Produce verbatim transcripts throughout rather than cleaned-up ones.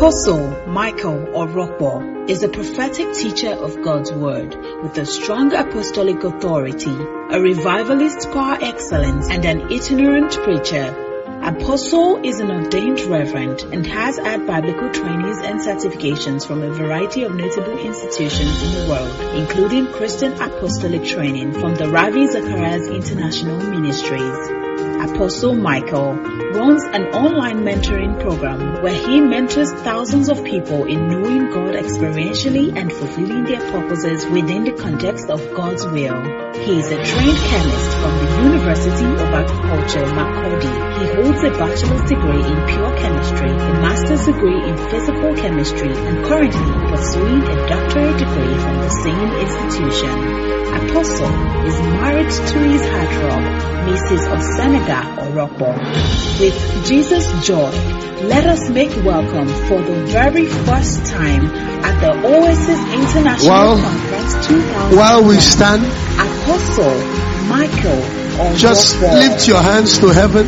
Apostle Michael Orokpo is a prophetic teacher of God's Word with a strong apostolic authority, a revivalist par excellence, and an itinerant preacher. Apostle is an ordained reverend and has had biblical trainings and certifications from a variety of notable institutions in the world, including Christian Apostolic Training from the Ravi Zacharias International Ministries. Apostle Michael runs an online mentoring program where he mentors thousands of people in knowing God experientially and fulfilling their purposes within the context of God's will. He is a trained chemist from the University of Agriculture, Makurdi. He holds a bachelor's degree in pure chemistry, a master's degree in physical chemistry, and currently pursuing a doctorate degree from the same institution. Apostle is married to his heartthrob, Missus Osenega Orokpo. With Jesus Joy, let us make welcome for the very first time at the Oasis International while, Conference two thousand. While we stand, Apostle Michael Orokpo. Just lift your hands to heaven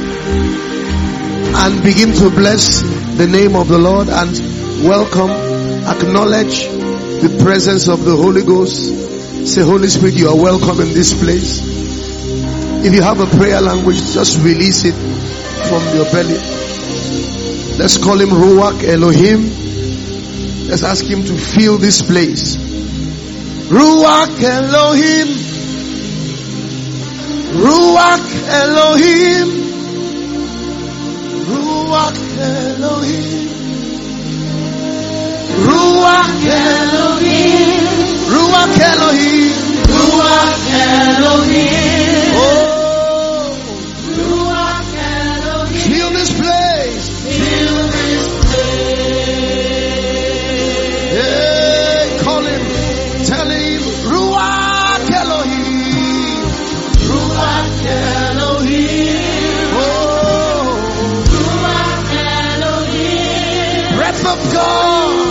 and begin to bless the name of the Lord and welcome, acknowledge the presence of the Holy Ghost. Say, Holy Spirit, you are welcome in this place. If you have a prayer language, just release it from your belly. Let's call him Ruach Elohim. Let's ask him to fill this place. Ruach Elohim. Ruach Elohim. Ruach Elohim. Ruach Elohim. Ruach Elohim. Ruach Elohim. Oh. Ruach Elohim. Feel this place. Feel this place. Hey, call him. Tell him. Ruach Elohim. Ruach Elohim. Oh. Ruach Elohim. Breath of God.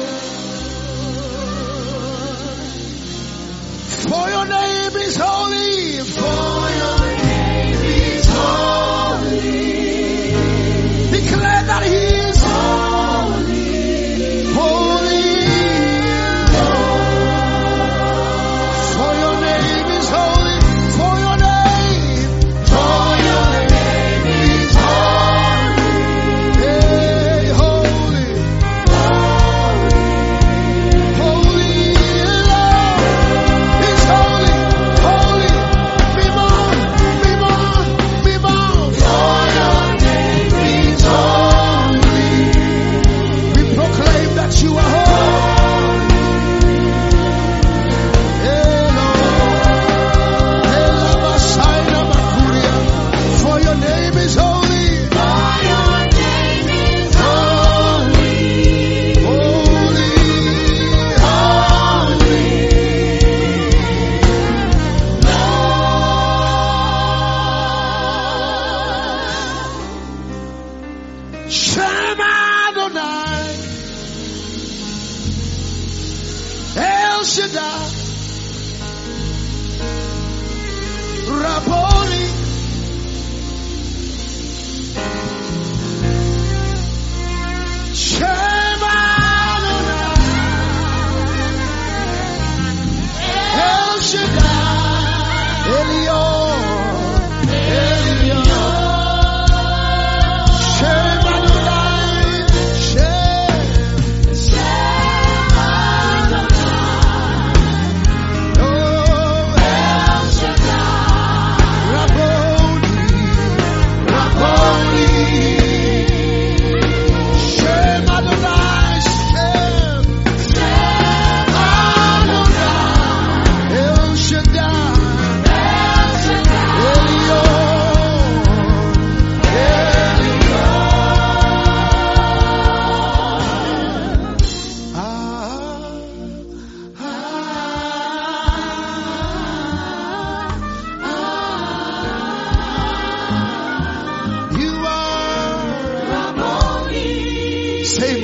For your name is holy.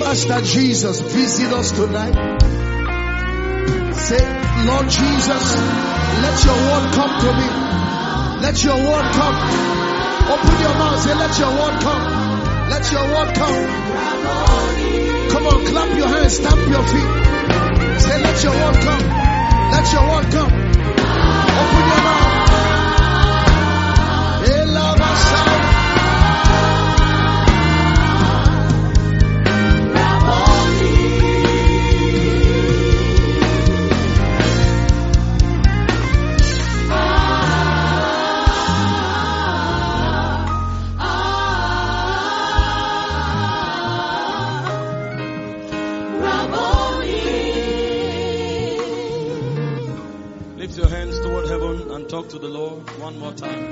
ask that Jesus visit us tonight. Say, Lord Jesus, let your word come to me. Let your word come. Open your mouth. Say, let your word come. Let your word come. Come on, clap your hands, stamp your feet. Say, let your word come. Let your word come. Open your mouth. Talk to the Lord one more time.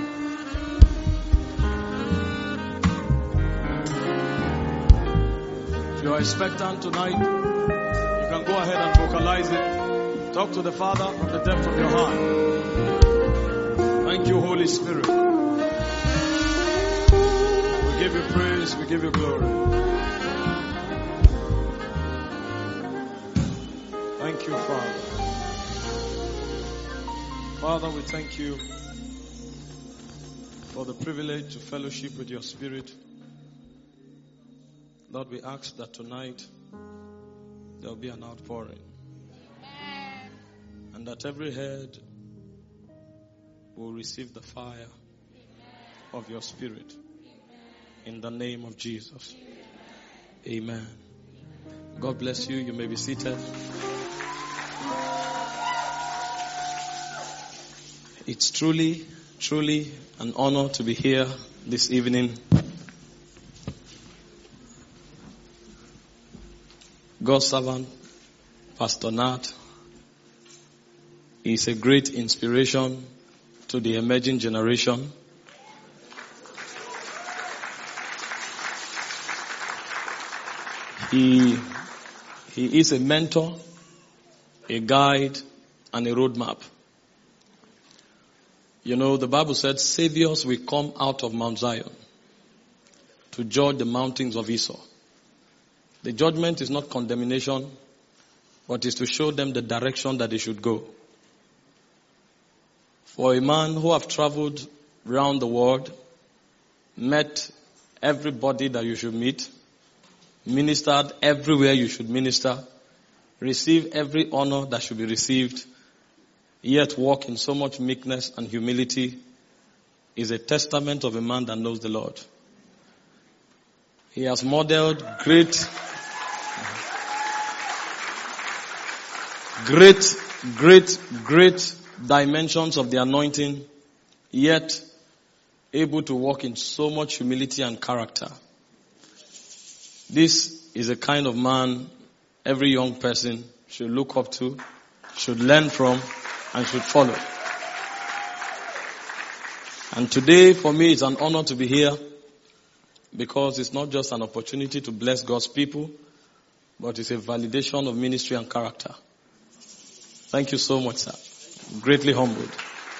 If you are expectant tonight, you can go ahead and vocalize it. Talk to the Father from the depth of your heart. Thank you, Holy Spirit. We give you praise, we give you glory. Thank you, Father. Father, we thank you for the privilege to fellowship with your Spirit. Lord, we ask that tonight there will be an outpouring. Amen. And that every head will receive the fire Amen. Of your Spirit. Amen. In the name of Jesus. Amen. Amen. God bless you. You may be seated. It's truly, truly an honor to be here this evening. God's servant, Pastor Nat, is a great inspiration to the emerging generation. He, he is a mentor, a guide, and a roadmap. You know, the Bible said, saviors will come out of Mount Zion to judge the mountains of Esau. The judgment is not condemnation, but is to show them the direction that they should go. For a man who have traveled around the world, met everybody that you should meet, ministered everywhere you should minister, received every honor that should be received, yet walk in so much meekness and humility, is a testament of a man that knows the Lord. He has modeled great, great, great, great dimensions of the anointing, yet able to walk in so much humility and character. This is a kind of man every young person should look up to, should learn from, and should follow. And today, for me, it's an honor to be here because it's not just an opportunity to bless God's people, but it's a validation of ministry and character. Thank you so much, sir. Greatly humbled.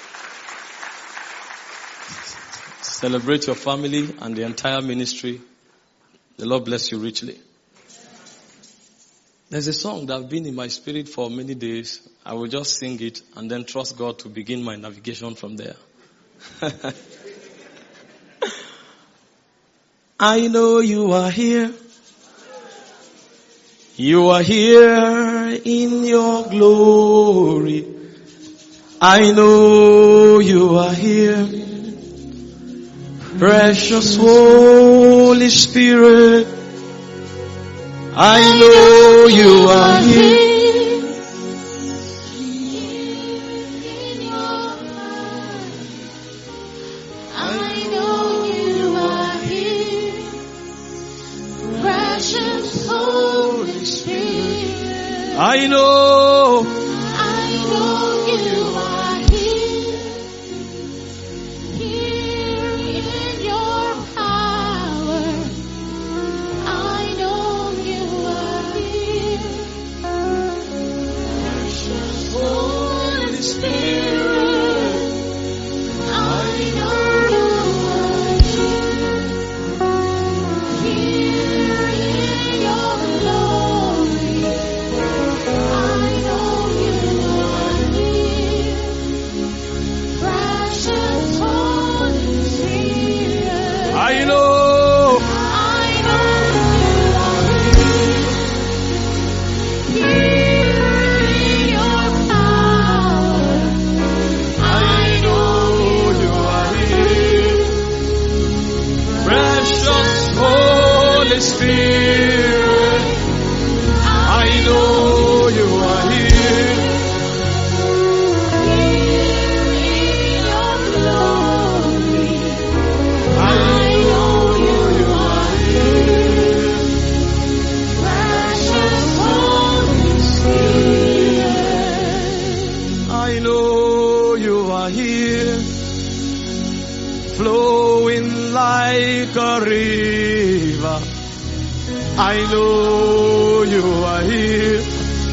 Celebrate your family and the entire ministry. The Lord bless you richly. There's a song that has been in my spirit for many days. I will just sing it and then trust God to begin my navigation from there. I know you are here. You are here in your glory. I know you are here. Precious Holy Spirit, I know you are here. I know you are here. Precious Holy Spirit, I know. I know you are here. Here in your power, I know you are here. Precious Holy Spirit, I know you are here. Here in your Spirit. I know you are here. I know you are here. I know you are here. Flowing like a river. I know you are here.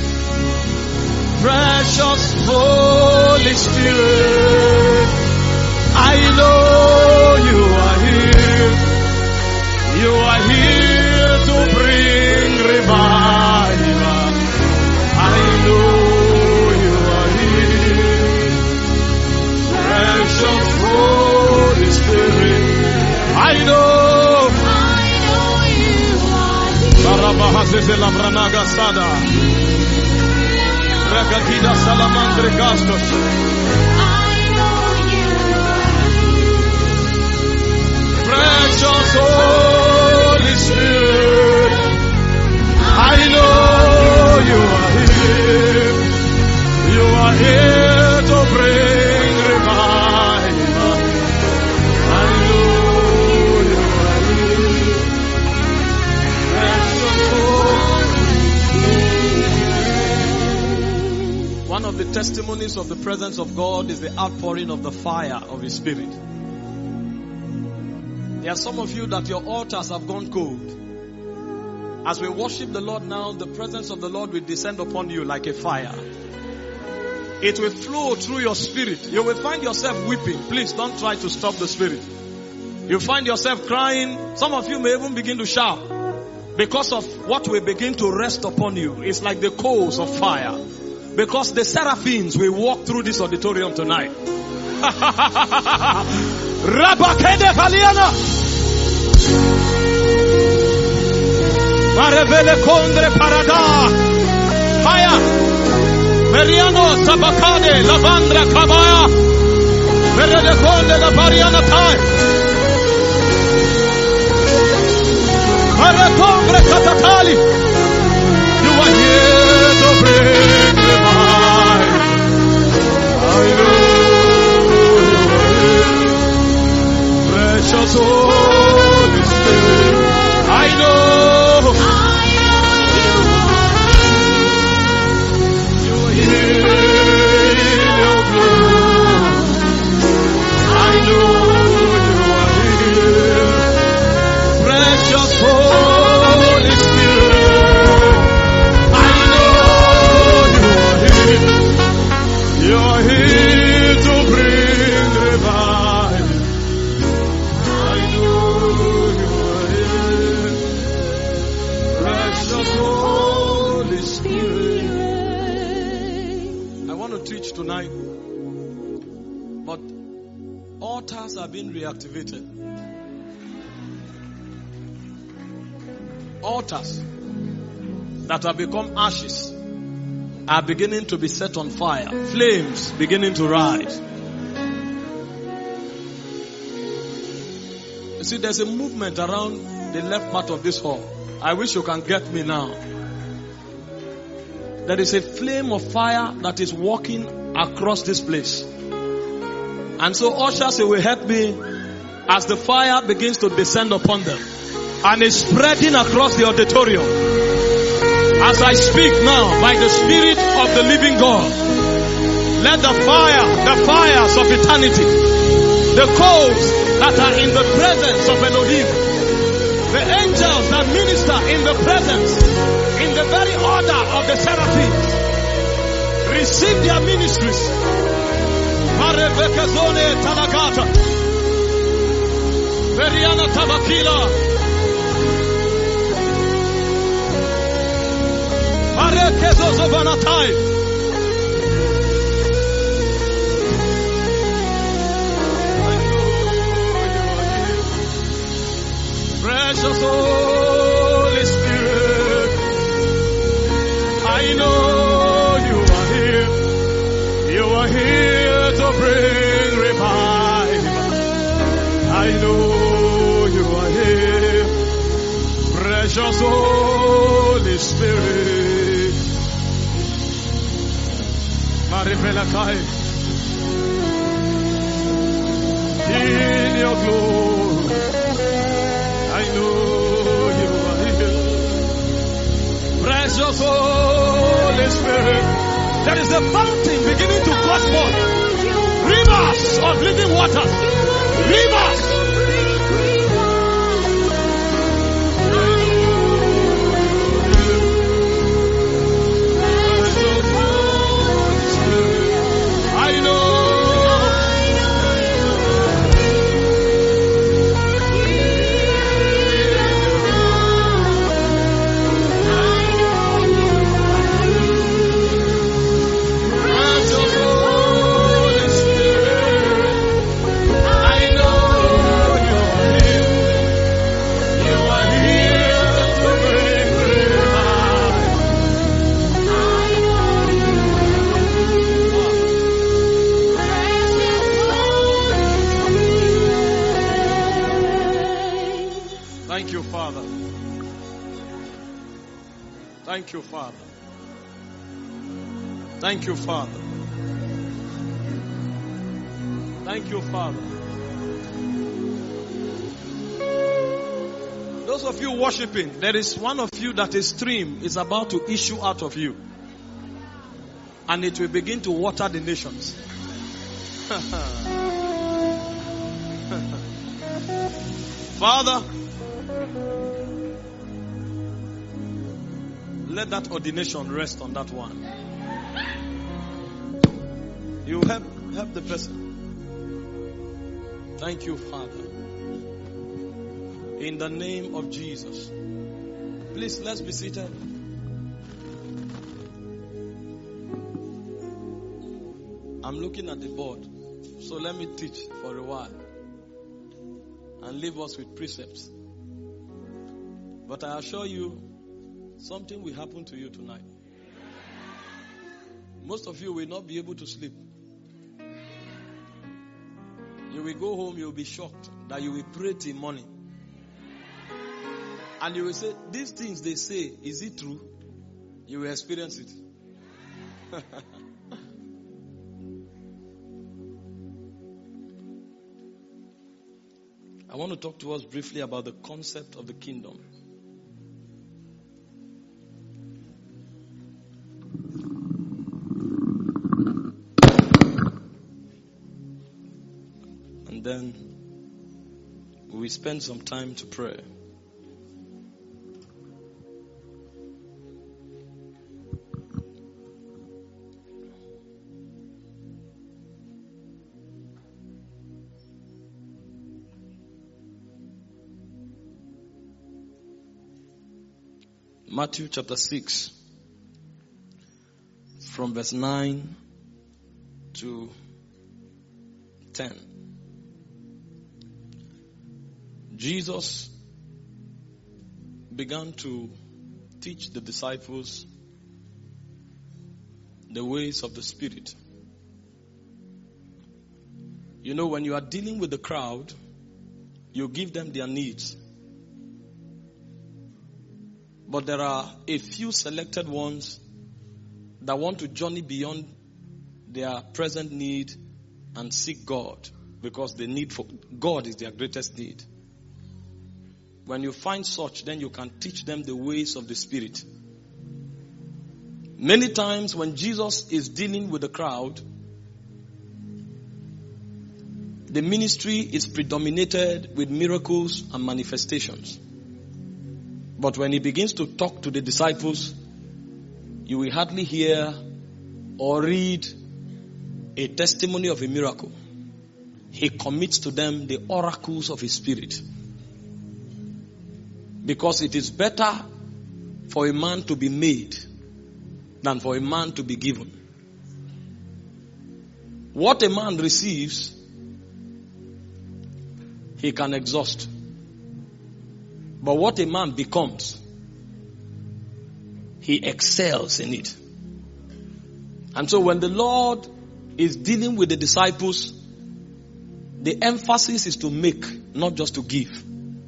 Precious Holy Spirit. I know you are here. You are here to bring revival. I know you are here. Precious Holy Spirit. I know. Barabahasese la branaga sada. Regatida salamandre gastos. Precious Holy Spirit. I know you are here. You are here to bring revival. I know you are here. Precious Holy Spirit. One of the testimonies of the presence of God is the outpouring of the fire of His Spirit. There are some of you that your altars have gone cold. As we worship the Lord now, the presence of the Lord will descend upon you like a fire. It will flow through your spirit. You will find yourself weeping. Please don't try to stop the spirit. You find yourself crying. Some of you may even begin to shout because of what will begin to rest upon you. It's like the coals of fire. Because the seraphims will walk through this auditorium tonight. Rabakede Valiana Marevele Kondre Parada Fire Meriano Sabakade Lavandra Kabaya Merede Konde La Pariana Tai Marekongre Katatali. You are here to bring revival. I know. Precious Holy Spirit, I know, I know you are here in your glory. I know you are here. Precious Holy Spirit, I know you are here. You are here to bring revival. Teach tonight, but altars are being reactivated. Altars that have become ashes are beginning to be set on fire. Flames beginning to rise. You see, there's a movement around the left part of this hall. I wish you can get me now. There is a flame of fire that is walking across this place. And so ushers will help me as the fire begins to descend upon them. And is spreading across the auditorium. As I speak now, by the Spirit of the living God, let the fire, the fires of eternity, the coals that are in the presence of Elohim, the angels that minister in the presence, in the very order of the seraphims, receive their ministries. Marevekezone talagata, Veriana tabakila, Marekezozo vanatai. Precious Holy Spirit, I know you are here. You are here to bring revival. I know you are here. Precious time. In your glory, I know you are here. Precious Holy Spirit, there is a fountain beginning to gush forth. Rivers of living water. Rivers. I know. Thank you, Father. Thank you, Father. Thank you, Father. Thank you, Father. Those of you worshiping, there is one of you that a stream is about to issue out of you. And it will begin to water the nations. Father, let that ordination rest on that one. You help help the person. Thank you, Father. In the name of Jesus. Please, let's be seated. I'm looking at the board. So let me teach for a while. And leave us with precepts. But I assure you, something will happen to you tonight. Most of you will not be able to sleep. You will go home, you will be shocked that you will pray till morning. And you will say, these things they say, is it true? You will experience it. I want to talk to us briefly about the concept of the kingdom. And then we spend some time to pray. Matthew chapter six, from verse nine to ten. Jesus began to teach the disciples the ways of the Spirit. You know, when you are dealing with the crowd, you give them their needs. But there are a few selected ones that want to journey beyond their present need and seek God, because the need for God is their greatest need. When you find such, then you can teach them the ways of the Spirit. Many times when Jesus is dealing with the crowd, the ministry is predominated with miracles and manifestations. But when he begins to talk to the disciples, you will hardly hear or read a testimony of a miracle. He commits to them the oracles of his Spirit. Because it is better for a man to be made than for a man to be given. What a man receives, he can exhaust. But what a man becomes, he excels in it. And so when the Lord is dealing with the disciples, the emphasis is to make, not just to give.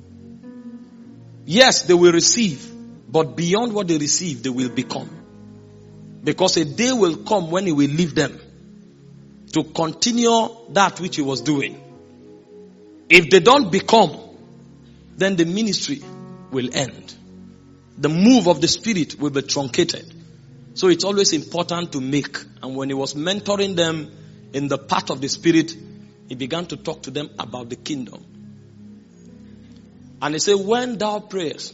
Yes, they will receive, but beyond what they receive, they will become. Because a day will come when he will leave them to continue that which he was doing. If they don't become, then the ministry will end. The move of the Spirit will be truncated. So it's always important to make. And when he was mentoring them in the path of the Spirit, he began to talk to them about the kingdom. And he said, when thou prayest,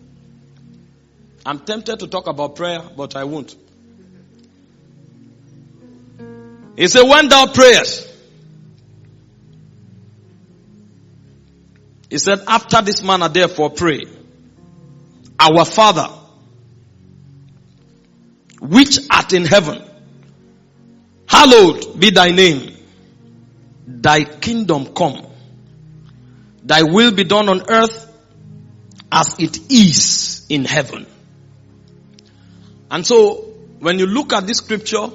I'm tempted to talk about prayer, but I won't. He said, when thou prayest, he said, after this manner therefore pray, our Father, which art in heaven, hallowed be thy name. Thy kingdom come. Thy will be done on earth as it is in heaven. And so, when you look at this scripture,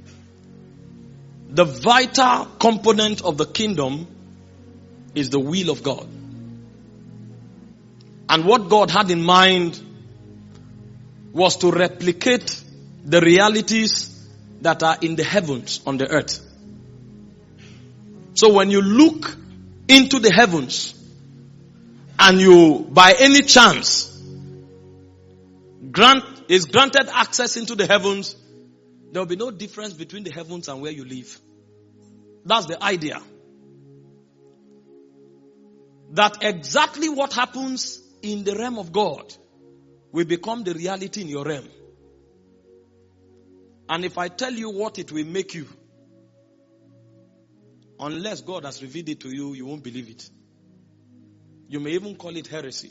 the vital component of the kingdom is the will of God. And what God had in mind was to replicate the realities that are in the heavens on the earth. So when you look into the heavens and you, by any chance, grant is granted access into the heavens, there will be no difference between the heavens and where you live. That's the idea. That exactly what happens in the realm of God will become the reality in your realm. And if I tell you what it will make you, unless God has revealed it to you, you won't believe it. You may even call it heresy.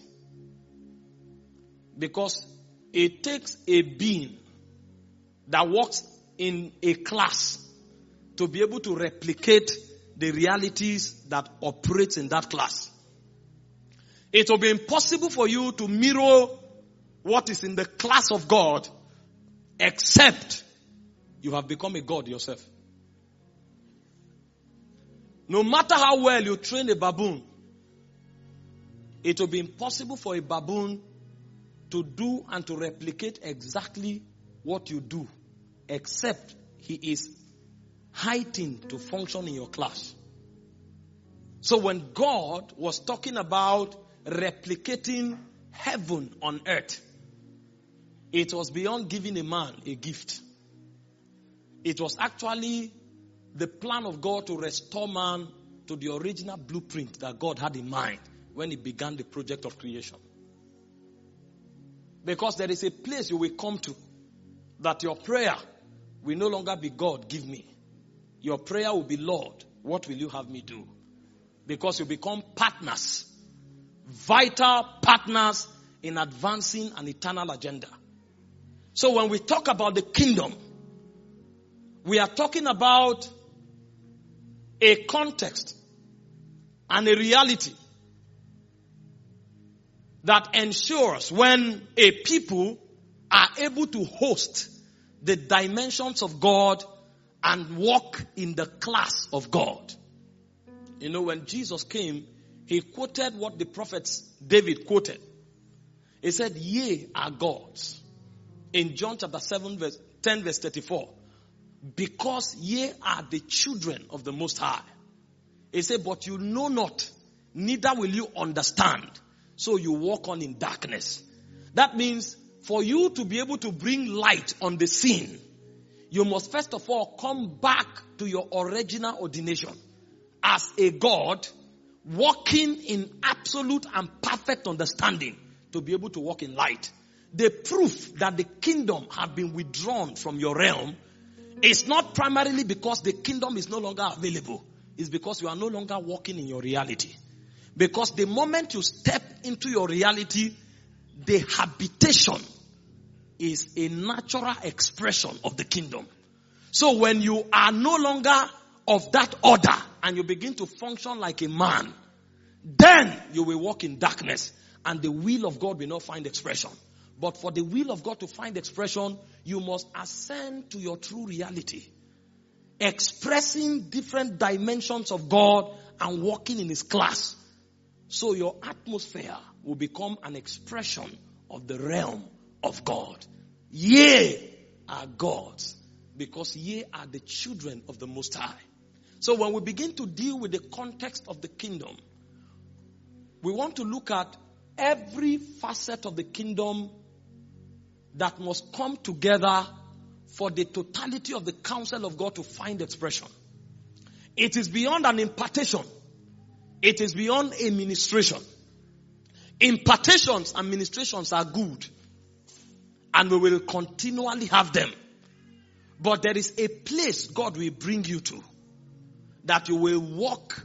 Because it takes a being that works in a class to be able to replicate the realities that operate in that class. It will be impossible for you to mirror what is in the class of God except you have become a God yourself. No matter how well you train a baboon, it will be impossible for a baboon to do and to replicate exactly what you do, except he is heightened to function in your class. So when God was talking about replicating heaven on earth, it was beyond giving a man a gift. It was actually the plan of God to restore man to the original blueprint that God had in mind when he began the project of creation. Because there is a place you will come to that your prayer will no longer be God, give me. Your prayer will be, Lord, what will you have me do? Because you become partners, vital partners in advancing an eternal agenda. So when we talk about the kingdom, we are talking about a context and a reality that ensures when a people are able to host the dimensions of God and walk in the class of God. You know, when Jesus came, he quoted what the prophets David quoted. He said, ye are gods. In John chapter seven, verse ten, verse thirty-four. Because ye are the children of the Most High. He said, but you know not, neither will you understand. So you walk on in darkness. That means for you to be able to bring light on the scene, you must first of all come back to your original ordination as a God, walking in absolute and perfect understanding to be able to walk in light. The proof that the kingdom have been withdrawn from your realm is not primarily because the kingdom is no longer available. It's because you are no longer walking in your reality. Because the moment you step into your reality, the habitation is a natural expression of the kingdom. So when you are no longer of that order and you begin to function like a man, then you will walk in darkness and the will of God will not find expression. But for the will of God to find expression, you must ascend to your true reality. Expressing different dimensions of God and walking in His class. So your atmosphere will become an expression of the realm of God. Ye are gods, because ye are the children of the Most High. So when we begin to deal with the context of the kingdom, we want to look at every facet of the kingdom that must come together for the totality of the counsel of God to find expression. It is beyond an impartation. It is beyond a ministration. Impartations and ministrations are good, and we will continually have them. But there is a place God will bring you to that you will walk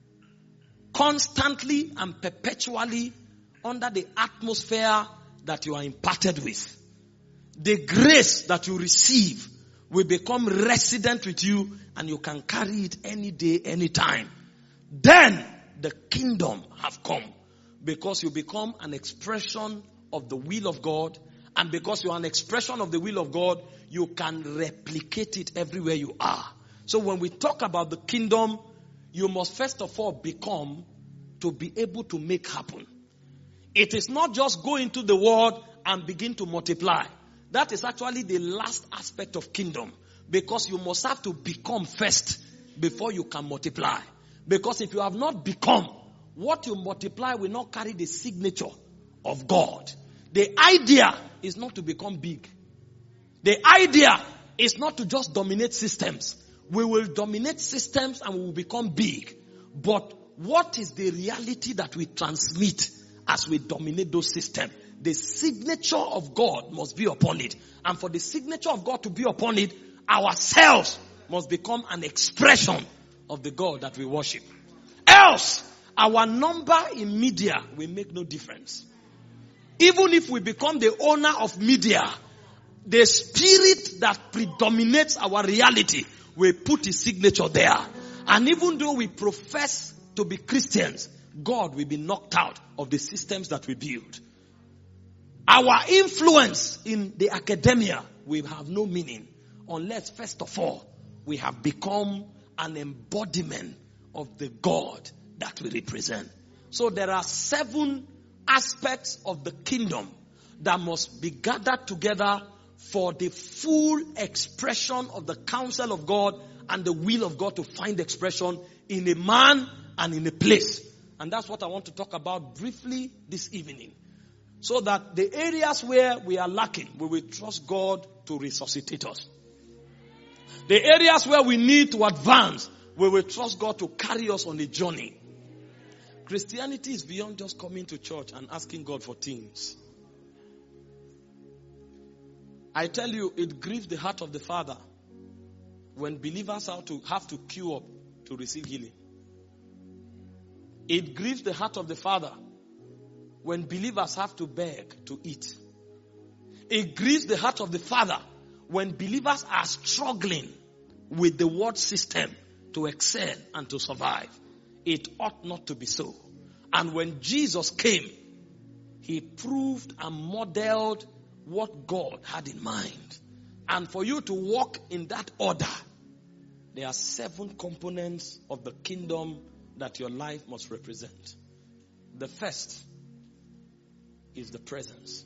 constantly and perpetually under the atmosphere that you are imparted with. The grace that you receive will become resident with you, and you can carry it any day, any time. Then the kingdom have come, because you become an expression of the will of God, and because you are an expression of the will of God, you can replicate it everywhere you are. So when we talk about the kingdom, you must first of all become to be able to make happen. It is not just go into the world and begin to multiply. That is actually the last aspect of kingdom, because you must have to become first before you can multiply. Because if you have not become, what you multiply will not carry the signature of God. The idea is not to become big. The idea is not to just dominate systems. We will dominate systems and we will become big. But what is the reality that we transmit as we dominate those systems? The signature of God must be upon it. And for the signature of God to be upon it, ourselves must become an expression of the God that we worship. Else, our number in media will make no difference. Even if we become the owner of media, the spirit that predominates our reality will put his signature there. And even though we profess to be Christians, God will be knocked out of the systems that we build. Our influence in the academia will have no meaning unless, first of all, we have become an embodiment of the God that we represent. So there are seven aspects of the kingdom that must be gathered together for the full expression of the counsel of God and the will of God to find expression in a man and in a place. And that's what I want to talk about briefly this evening. So that the areas where we are lacking, we will trust God to resuscitate us. The areas where we need to advance, we will trust God to carry us on a journey. Christianity is beyond just coming to church and asking God for things. I tell you, it grieves the heart of the Father when believers have to, have to queue up to receive healing. It grieves the heart of the Father when believers have to beg to eat. It grieves the heart of the Father when believers are struggling with the world system to excel and to survive. It ought not to be so. And when Jesus came, he proved and modeled what God had in mind. And for you to walk in that order, there are seven components of the kingdom that your life must represent. The first is the presence.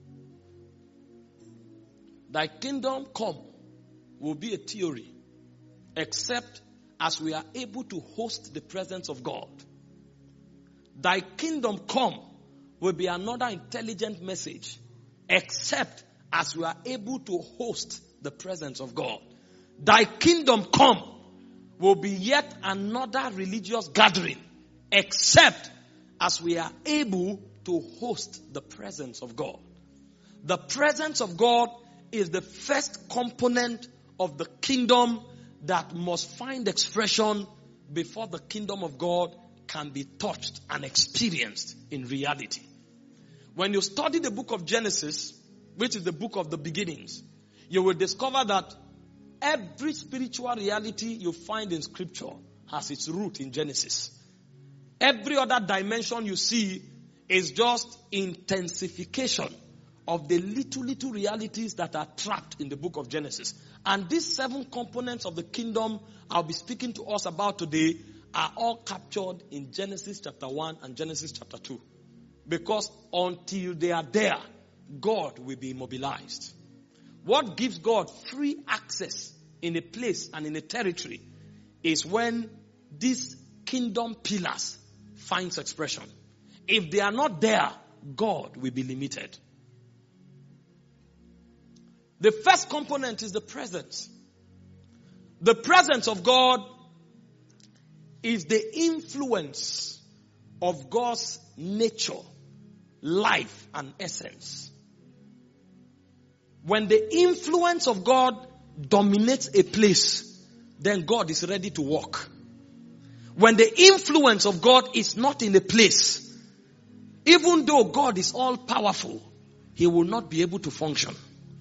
Thy kingdom come will be a theory, except as we are able to host the presence of God. Thy kingdom come will be another intelligent message, except as we are able to host the presence of God. Thy kingdom come will be yet another religious gathering, except as we are able to host the presence of God. The presence of God is the first component of the kingdom that must find expression before the kingdom of God can be touched and experienced in reality. When you study the book of Genesis, which is the book of the beginnings, you will discover that every spiritual reality you find in Scripture has its root in Genesis. Every other dimension you see is just intensification of the little, little realities that are trapped in the book of Genesis. And these seven components of the kingdom I'll be speaking to us about today are all captured in Genesis chapter one and Genesis chapter two. Because until they are there, God will be immobilized. What gives God free access in a place and in a territory is when these kingdom pillars finds expression. If they are not there, God will be limited. The first component is the presence. The presence of God is the influence of God's nature, life, and essence. When the influence of God dominates a place, then God is ready to walk. When the influence of God is not in a place, even though God is all powerful, he will not be able to function.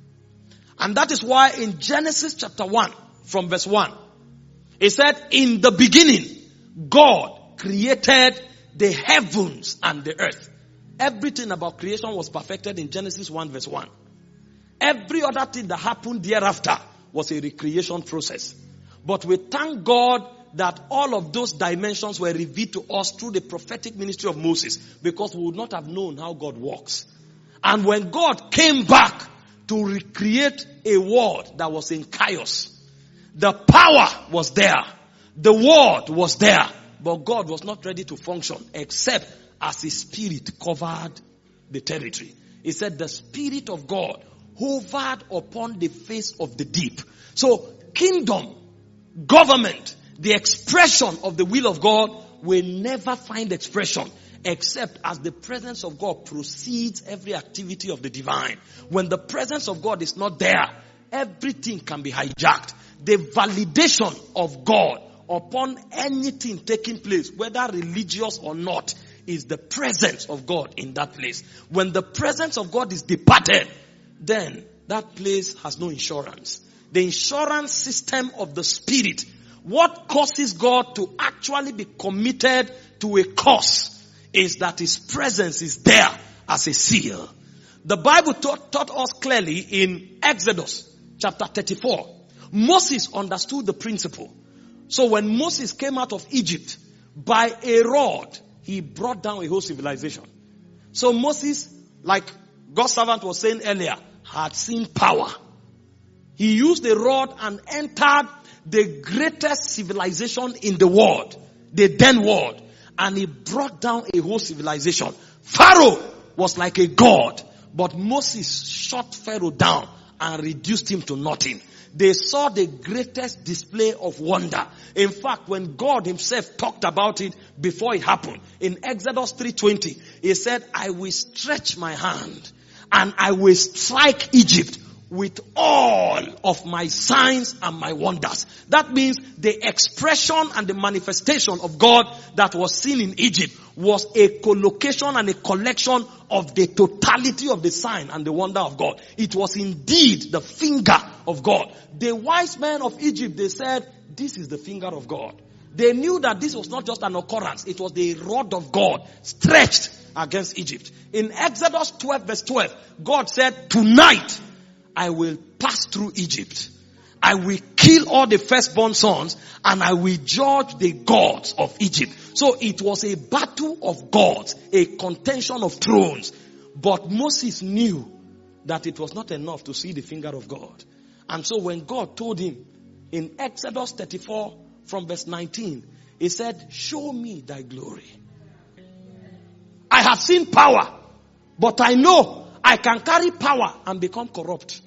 And that is why in Genesis chapter one, from verse one, it said, in the beginning, God created the heavens and the earth. Everything about creation was perfected in Genesis one verse one. Every other thing that happened thereafter was a recreation process. But we thank God that all of those dimensions were revealed to us through the prophetic ministry of Moses, because we would not have known how God works. And when God came back to recreate a world that was in chaos, the power was there, the word was there, but God was not ready to function except as his spirit covered the territory. He said the Spirit of God hovered upon the face of the deep. So kingdom, government, the expression of the will of God will never find expression except as the presence of God precedes every activity of the divine. When the presence of God is not there, everything can be hijacked. The validation of God upon anything taking place, whether religious or not, is the presence of God in that place. When the presence of God is departed, then that place has no insurance. The insurance system of the Spirit, what causes God to actually be committed to a cause, is that his presence is there as a seal. The Bible taught, taught us clearly in Exodus chapter thirty-four. Moses understood the principle. So when Moses came out of Egypt, by a rod, he brought down a whole civilization. So Moses, like God's servant was saying earlier, had seen power. He used the rod and entered the greatest civilization in the world, the then world, and he brought down a whole civilization. Pharaoh was like a god, but Moses shot Pharaoh down and reduced him to nothing. They saw the greatest display of wonder. In fact, when God himself talked about it before it happened, in Exodus three twenty, he said, I will stretch my hand and I will strike Egypt with all of my signs and my wonders. That means the expression and the manifestation of God that was seen in Egypt was a collocation and a collection of the totality of the sign and the wonder of God. It was indeed the finger of God. The wise men of Egypt, they said, this is the finger of God. They knew that this was not just an occurrence. It was the rod of God stretched against Egypt. In Exodus twelve verse twelve, God said, tonight I will pass through Egypt. I will kill all the firstborn sons and I will judge the gods of Egypt. So it was a battle of gods, a contention of thrones. But Moses knew that it was not enough to see the finger of God. And so when God told him in Exodus thirty-four from verse nineteen, he said, show me thy glory. I have seen power, but I know I can carry power and become corrupt.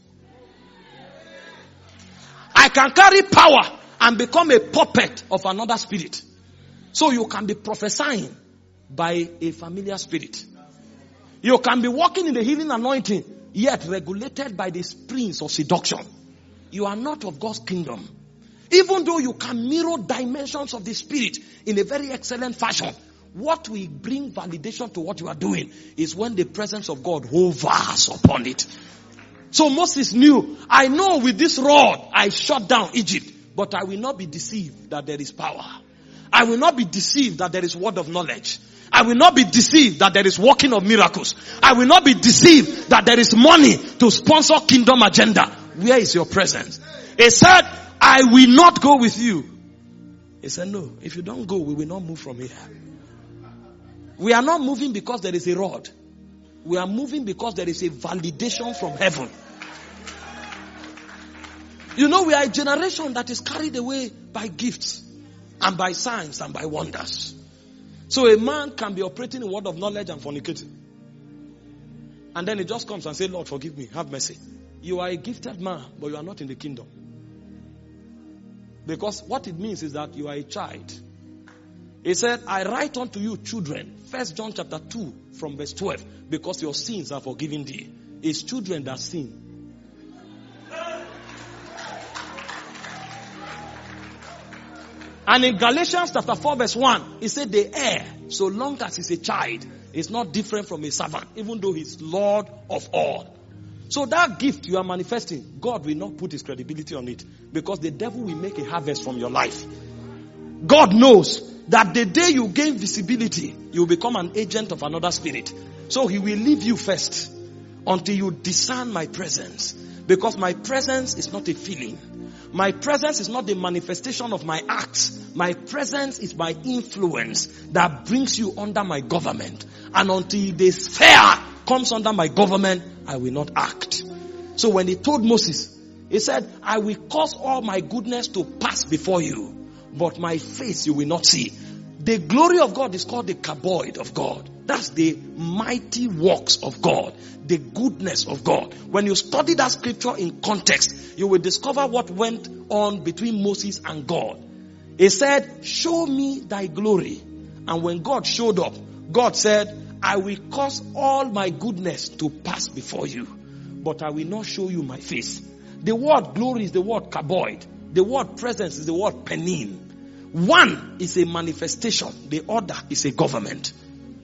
I can carry power and become a puppet of another spirit. So you can be prophesying by a familiar spirit. You can be walking in the healing anointing, yet regulated by the springs of seduction. You are not of God's kingdom. Even though you can mirror dimensions of the spirit in a very excellent fashion, what will bring validation to what you are doing is when the presence of God hovers upon it. So Moses knew, I know with this rod I shut down Egypt, but I will not be deceived that there is power. I will not be deceived that there is word of knowledge. I will not be deceived that there is working of miracles. I will not be deceived that there is money to sponsor kingdom agenda. Where is your presence? He said, I will not go with you. He said, no, if you don't go, we will not move from here. We are not moving because there is a rod. We are moving because there is a validation from heaven. You know, we are a generation that is carried away by gifts. and by signs and by wonders. So a man can be operating in word of knowledge and fornicating. And then he just comes and says, Lord, forgive me, have mercy. You are a gifted man, but you are not in the kingdom. Because what it means is that you are a child. He said, I write unto you children, First John chapter two from verse twelve, because your sins are forgiven thee. It's children that sin. And in Galatians chapter four verse one, he said the heir, so long as he's a child, is not different from a servant, even though he's Lord of all. So that gift you are manifesting, God will not put his credibility on it, because the devil will make a harvest from your life. God knows that the day you gain visibility, you will become an agent of another spirit. So he will leave you first until you discern my presence. Because my presence is not a feeling. My presence is not the manifestation of my acts. My presence is my influence that brings you under my government. And until the sphere comes under my government, I will not act. So when he told Moses, he said, I will cause all my goodness to pass before you, but my face you will not see. The glory of God is called the kabod of God. That's the mighty works of God. The goodness of God. When you study that scripture in context, you will discover what went on between Moses and God. He said, show me thy glory. And when God showed up, God said, I will cause all my goodness to pass before you, but I will not show you my face. The word glory is the word kabod. The word presence is the word penin. One is a manifestation. The other is a government.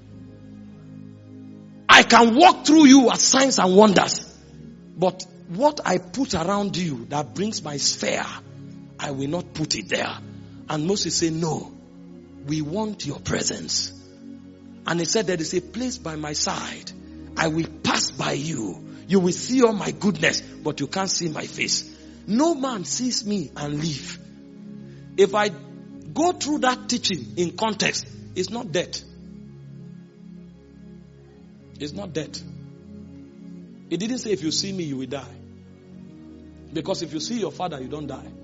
I can walk through you as signs and wonders. But what I put around you that brings my sphere, I will not put it there. And Moses said, no, we want your presence. And he said, there is a place by my side. I will pass by you. You will see all my goodness, but you can't see my face. No man sees me and live. If I go through that teaching in context, it's not death. It's not death. It didn't say if you see me, you will die. Because if you see your father, you don't die.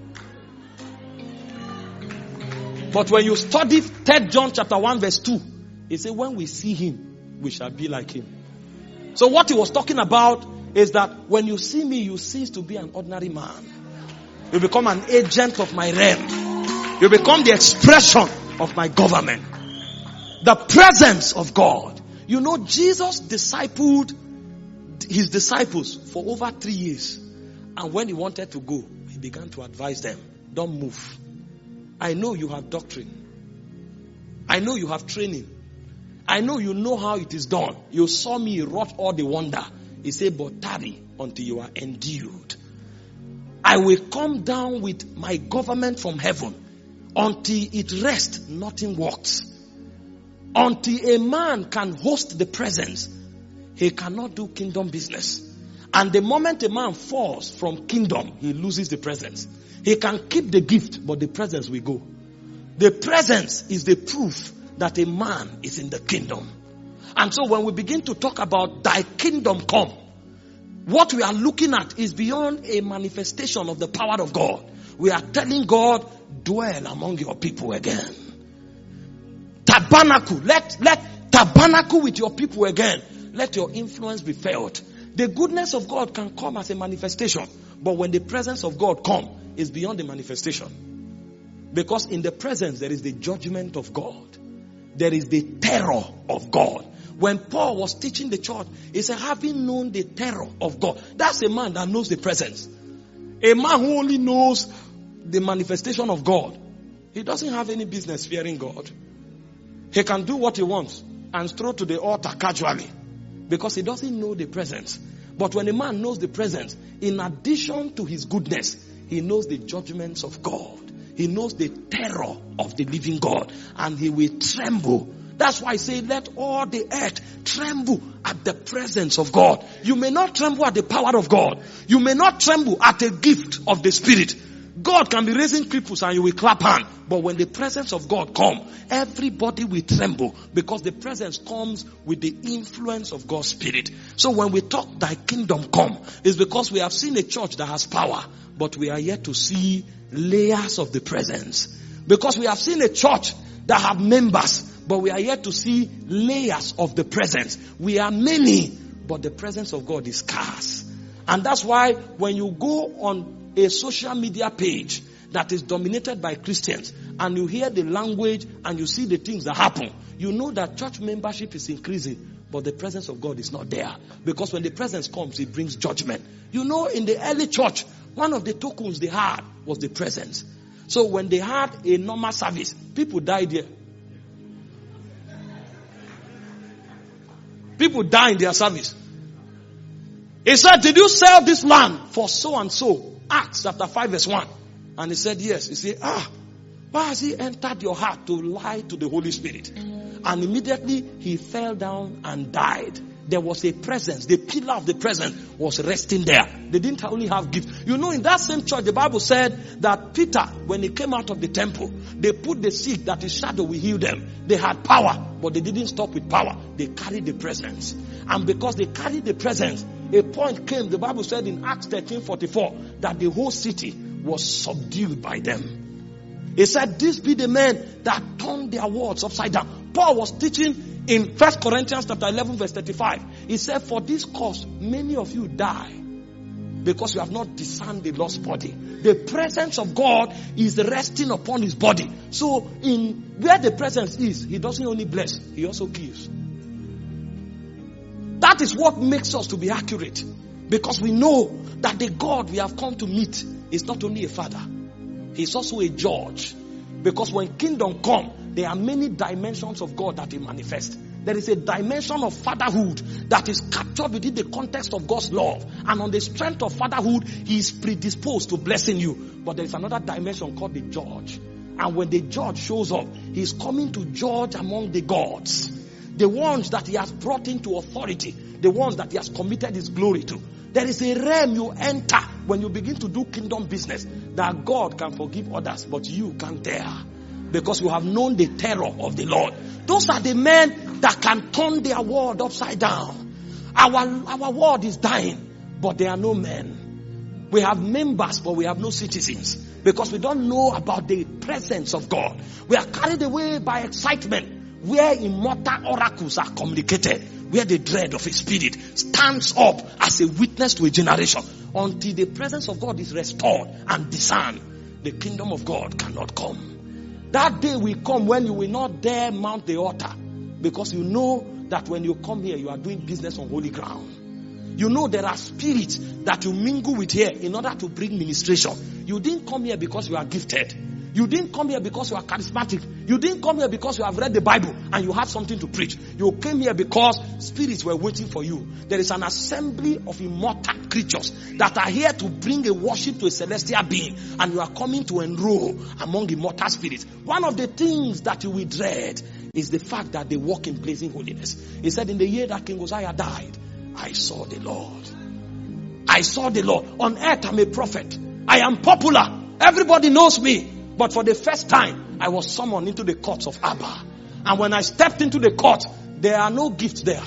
But when you study Third John chapter one verse two, it says when we see him, we shall be like him. So what he was talking about is that when you see me, you cease to be an ordinary man. You become an agent of my realm. You become the expression of my government. The presence of God. You know, Jesus discipled his disciples for over three years. And when he wanted to go, he began to advise them, don't move. I know you have doctrine. I know you have training. I know you know how it is done. You saw me wrought all the wonder. He said, but tarry until you are endued. I will come down with my government from heaven. Until it rests, nothing works. Until a man can host the presence, he cannot do kingdom business. And the moment a man falls from kingdom, he loses the presence. He can keep the gift, but the presence will go. The presence is the proof that a man is in the kingdom. And so when we begin to talk about thy kingdom come, what we are looking at is beyond a manifestation of the power of God. We are telling God, dwell among your people again. Tabernacle. Let, let tabernacle with your people again. Let your influence be felt. The goodness of God can come as a manifestation. But when the presence of God comes, it's beyond the manifestation. Because in the presence, there is the judgment of God. There is the terror of God. When Paul was teaching the church, he said, having known the terror of God. That's a man that knows the presence. A man who only knows the manifestation of God. He doesn't have any business fearing God. He can do what he wants and throw to the altar casually. Because he doesn't know the presence. But when a man knows the presence, in addition to his goodness, he knows the judgments of God. He knows the terror of the living God. And he will tremble. That's why I say, let all the earth tremble at the presence of God. You may not tremble at the power of God. You may not tremble at a gift of the Spirit. God can be raising cripples and you will clap hand. But when the presence of God comes, everybody will tremble. Because the presence comes with the influence of God's Spirit. So when we talk thy kingdom come, it's because we have seen a church that has power. But we are yet to see layers of the presence. Because we have seen a church that have members, but we are yet to see layers of the presence. We are many, but the presence of God is scarce. And that's why when you go on a social media page that is dominated by Christians, and you hear the language and you see the things that happen, you know that church membership is increasing, but the presence of God is not there. Because when the presence comes, it brings judgment. You know, in the early church, one of the tokens they had was the presence. So when they had a normal service, people died there. People die in their service. He said, did you sell this land for so and so? Acts chapter five verse one. And he said, yes. He said, ah, why has he entered your heart to lie to the Holy Spirit? And immediately he fell down and died. There was a presence. The pillar of the presence was resting there. They didn't only have gifts. You know, in that same church, the Bible said that Peter, when he came out of the temple, they put the sick that his shadow will heal them. They had power, but they didn't stop with power. They carried the presence. And because they carried the presence, a point came, the Bible said in Acts thirteen forty-four, that the whole city was subdued by them. He said, this be the men that turned their words upside down. Paul was teaching in First Corinthians chapter eleven verse thirty-five. He said, for this cause, many of you die because you have not discerned the lost body. The presence of God is resting upon his body. So in where the presence is, he doesn't only bless, he also gives. That is what makes us to be accurate. Because we know that the God we have come to meet is not only a father, he's also a judge. Because when kingdom come, there are many dimensions of God that he manifests. There is a dimension of fatherhood that is captured within the context of God's love. And on the strength of fatherhood, he is predisposed to blessing you. But there is another dimension called the judge. And when the judge shows up, he is coming to judge among the gods. The ones that he has brought into authority. The ones that he has committed his glory to. There is a realm you enter when you begin to do kingdom business, that God can forgive others, but you can't dare. Because you have known the terror of the Lord. Those are the men that can turn their world upside down. Our, our world is dying, but there are no men. We have members, but we have no citizens. Because we don't know about the presence of God. We are carried away by excitement, where immortal oracles are communicated, where the dread of a spirit stands up as a witness to a generation. Until the presence of God is restored and discerned, the kingdom of God cannot come. That day will come when you will not dare mount the altar. Because you know that when you come here, you are doing business on holy ground. You know there are spirits that you mingle with here in order to bring ministration. You didn't come here because you are gifted. You didn't come here because you are charismatic. You didn't come here because you have read the Bible and you have something to preach. You came here because spirits were waiting for you. There is an assembly of immortal creatures that are here to bring a worship to a celestial being. And you are coming to enroll among immortal spirits. One of the things that you will dread is the fact that they walk in blazing holiness. He said, in the year that King Uzziah died, I saw the Lord. I saw the Lord. On earth, I'm a prophet. I am popular. Everybody knows me. But for the first time, I was summoned into the courts of Abba. And when I stepped into the court, there are no gifts there.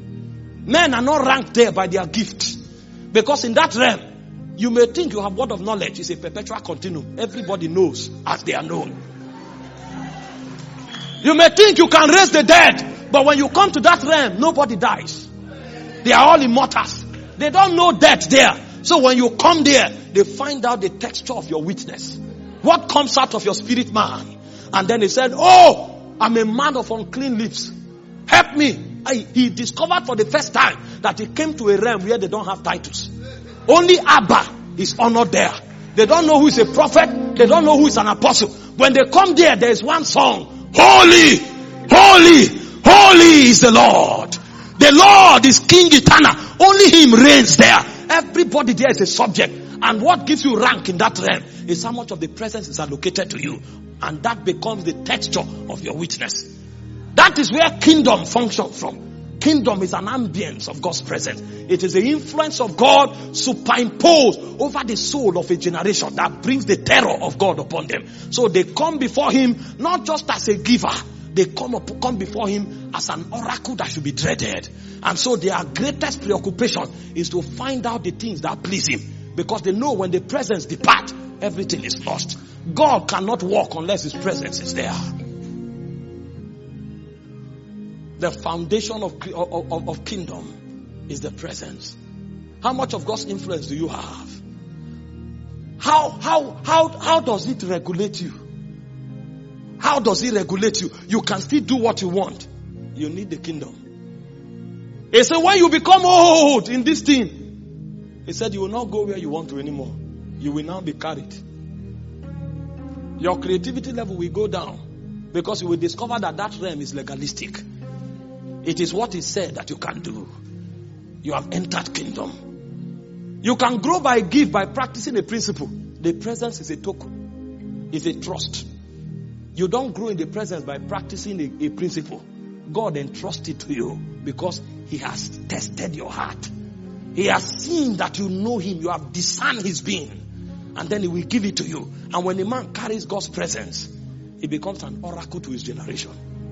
Men are not ranked there by their gifts. Because in that realm, you may think you have word of knowledge. It's a perpetual continuum. Everybody knows as they are known. You may think you can raise the dead. But when you come to that realm, nobody dies. They are all immortals. They don't know death there. So when you come there, they find out the texture of your witness. What comes out of your spirit man? And then he said, oh, I'm a man of unclean lips. Help me. I, he discovered for the first time that he came to a realm where they don't have titles. Only Abba is honored there. They don't know who is a prophet. They don't know who is an apostle. When they come there, there is one song. Holy, holy, holy is the Lord. The Lord is King eternal. Only him reigns there. Everybody there is a subject. And what gives you rank in that realm is how much of the presence is allocated to you. And that becomes the texture of your witness. That is where kingdom functions from. Kingdom is an ambience of God's presence. It is the influence of God superimposed over the soul of a generation that brings the terror of God upon them. So they come before him not just as a giver. They come up, come before him as an oracle that should be dreaded. And so their greatest preoccupation is to find out the things that please him. Because they know when the presence depart, everything is lost. God cannot walk unless his presence is there. The foundation of, of, of, of kingdom is the presence. How much of God's influence do you have? How, how, how, how does it regulate you? How does it regulate you? You can still do what you want. You need the kingdom. He said, when you become old in this thing, he said, you will not go where you want to anymore. You will now be carried. Your creativity level will go down because you will discover that that realm is legalistic. It is what is said that you can do. You have entered kingdom. You can grow by a gift by practicing a principle. The presence is a token. It's a trust. You don't grow in the presence by practicing a, a principle. God entrusts it to you because he has tested your heart. He has seen that you know him. You have discerned his being. And then he will give it to you. And when a man carries God's presence, he becomes an oracle to his generation.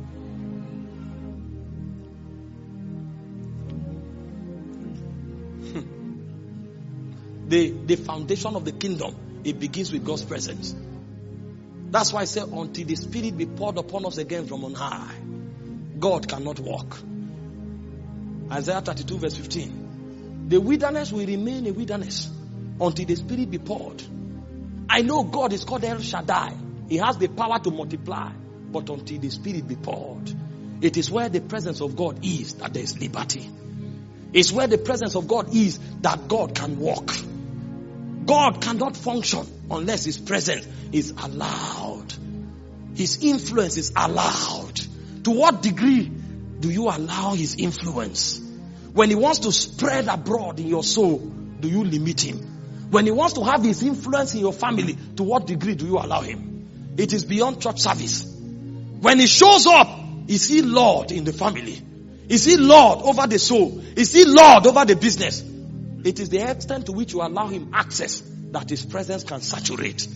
The, the foundation of the kingdom, it begins with God's presence. That's why I say, until the Spirit be poured upon us again from on high, God cannot walk. Isaiah thirty-two verse fifteen. The wilderness will remain a wilderness until the Spirit be poured. I know God is called El Shaddai. He has the power to multiply. But until the Spirit be poured, it is where the presence of God is that there is liberty. It's where the presence of God is that God can walk. God cannot function unless his presence is allowed. His influence is allowed. To what degree do you allow his influence? When he wants to spread abroad in your soul, do you limit him? When he wants to have his influence in your family, to what degree do you allow him? It is beyond church service. When he shows up, is he Lord in the family? Is he Lord over the soul? Is he Lord over the business? It is the extent to which you allow him access that his presence can saturate.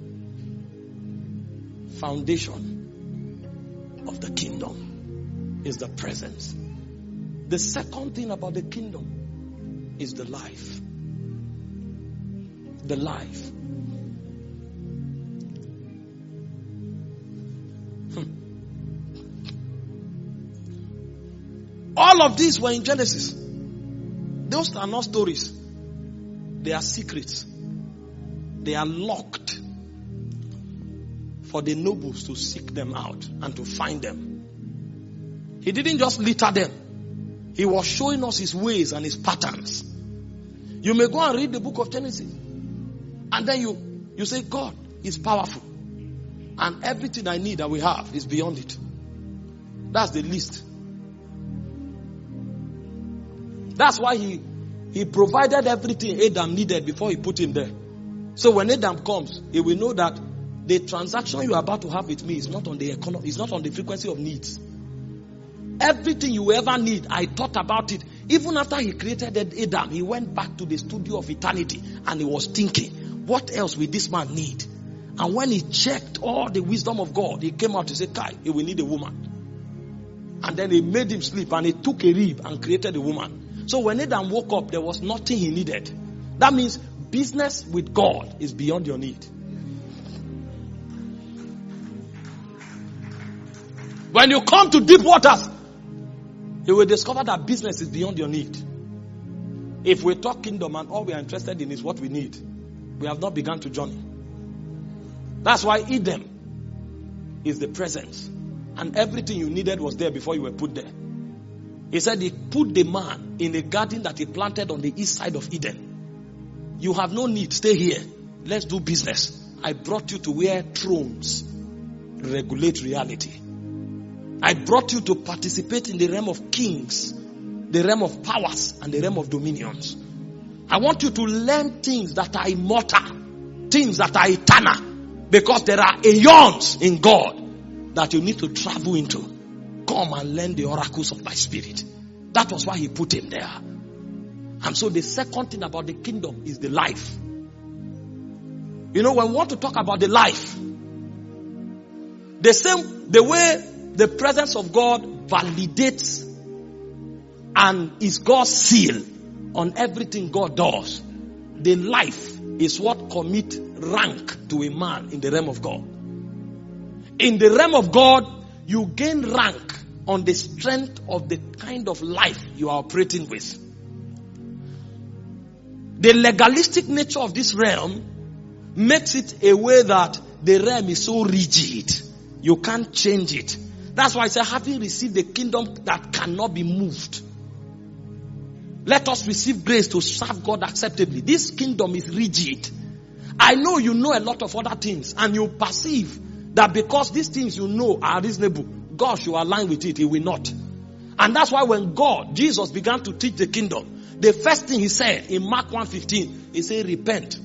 Foundation of the kingdom is the presence. The second thing about the kingdom is the life. The life. Hmm. All of these were in Genesis. Those are not stories. They are secrets. They are locked for the nobles to seek them out and to find them. He didn't just litter them. He was showing us his ways and his patterns. You may go and read the book of Genesis. And then you, you say, God is powerful. And everything I need that we have is beyond it. That's the list. That's why he, he provided everything Adam needed before he put him there. So when Adam comes, he will know that the transaction you are about to have with me is not on the economy, is not on the frequency of needs. Everything you ever need, I thought about it. Even after he created Adam, he went back to the studio of eternity and he was thinking, what else will this man need? And when he checked all the wisdom of God, he came out to say, Kai, he will need a woman. And then he made him sleep and he took a rib and created a woman. So when Adam woke up, there was nothing he needed. That means business with God is beyond your need. When you come to deep waters, you will discover that business is beyond your need. If we talk kingdom and all we are interested in is what we need, we have not begun to journey. That's why Eden is the presence. And everything you needed was there before you were put there. He said he put the man in a garden that he planted on the east side of Eden. You have no need. Stay here. Let's do business. I brought you to where thrones regulate reality. I brought you to participate in the realm of kings, the realm of powers, and the realm of dominions. I want you to learn things that are immortal, things that are eternal, because there are aeons in God that you need to travel into. Come and learn the oracles of my spirit. That was why he put him there. And so the second thing about the kingdom is the life. You know, when we want to talk about the life, the same, the way the presence of God validates and is God's seal on everything God does, the life is what commit rank to a man in the realm of God. In the realm of God, you gain rank on the strength of the kind of life you are operating with. The legalistic nature of this realm makes it a way that the realm is so rigid. You can't change it. That's why I say, having received the kingdom that cannot be moved, let us receive grace to serve God acceptably. This kingdom is rigid. I know you know a lot of other things, and you perceive that because these things you know are reasonable, God should align with it. He will not. And that's why when God, Jesus, began to teach the kingdom, the first thing he said in Mark one fifteen, he said, repent.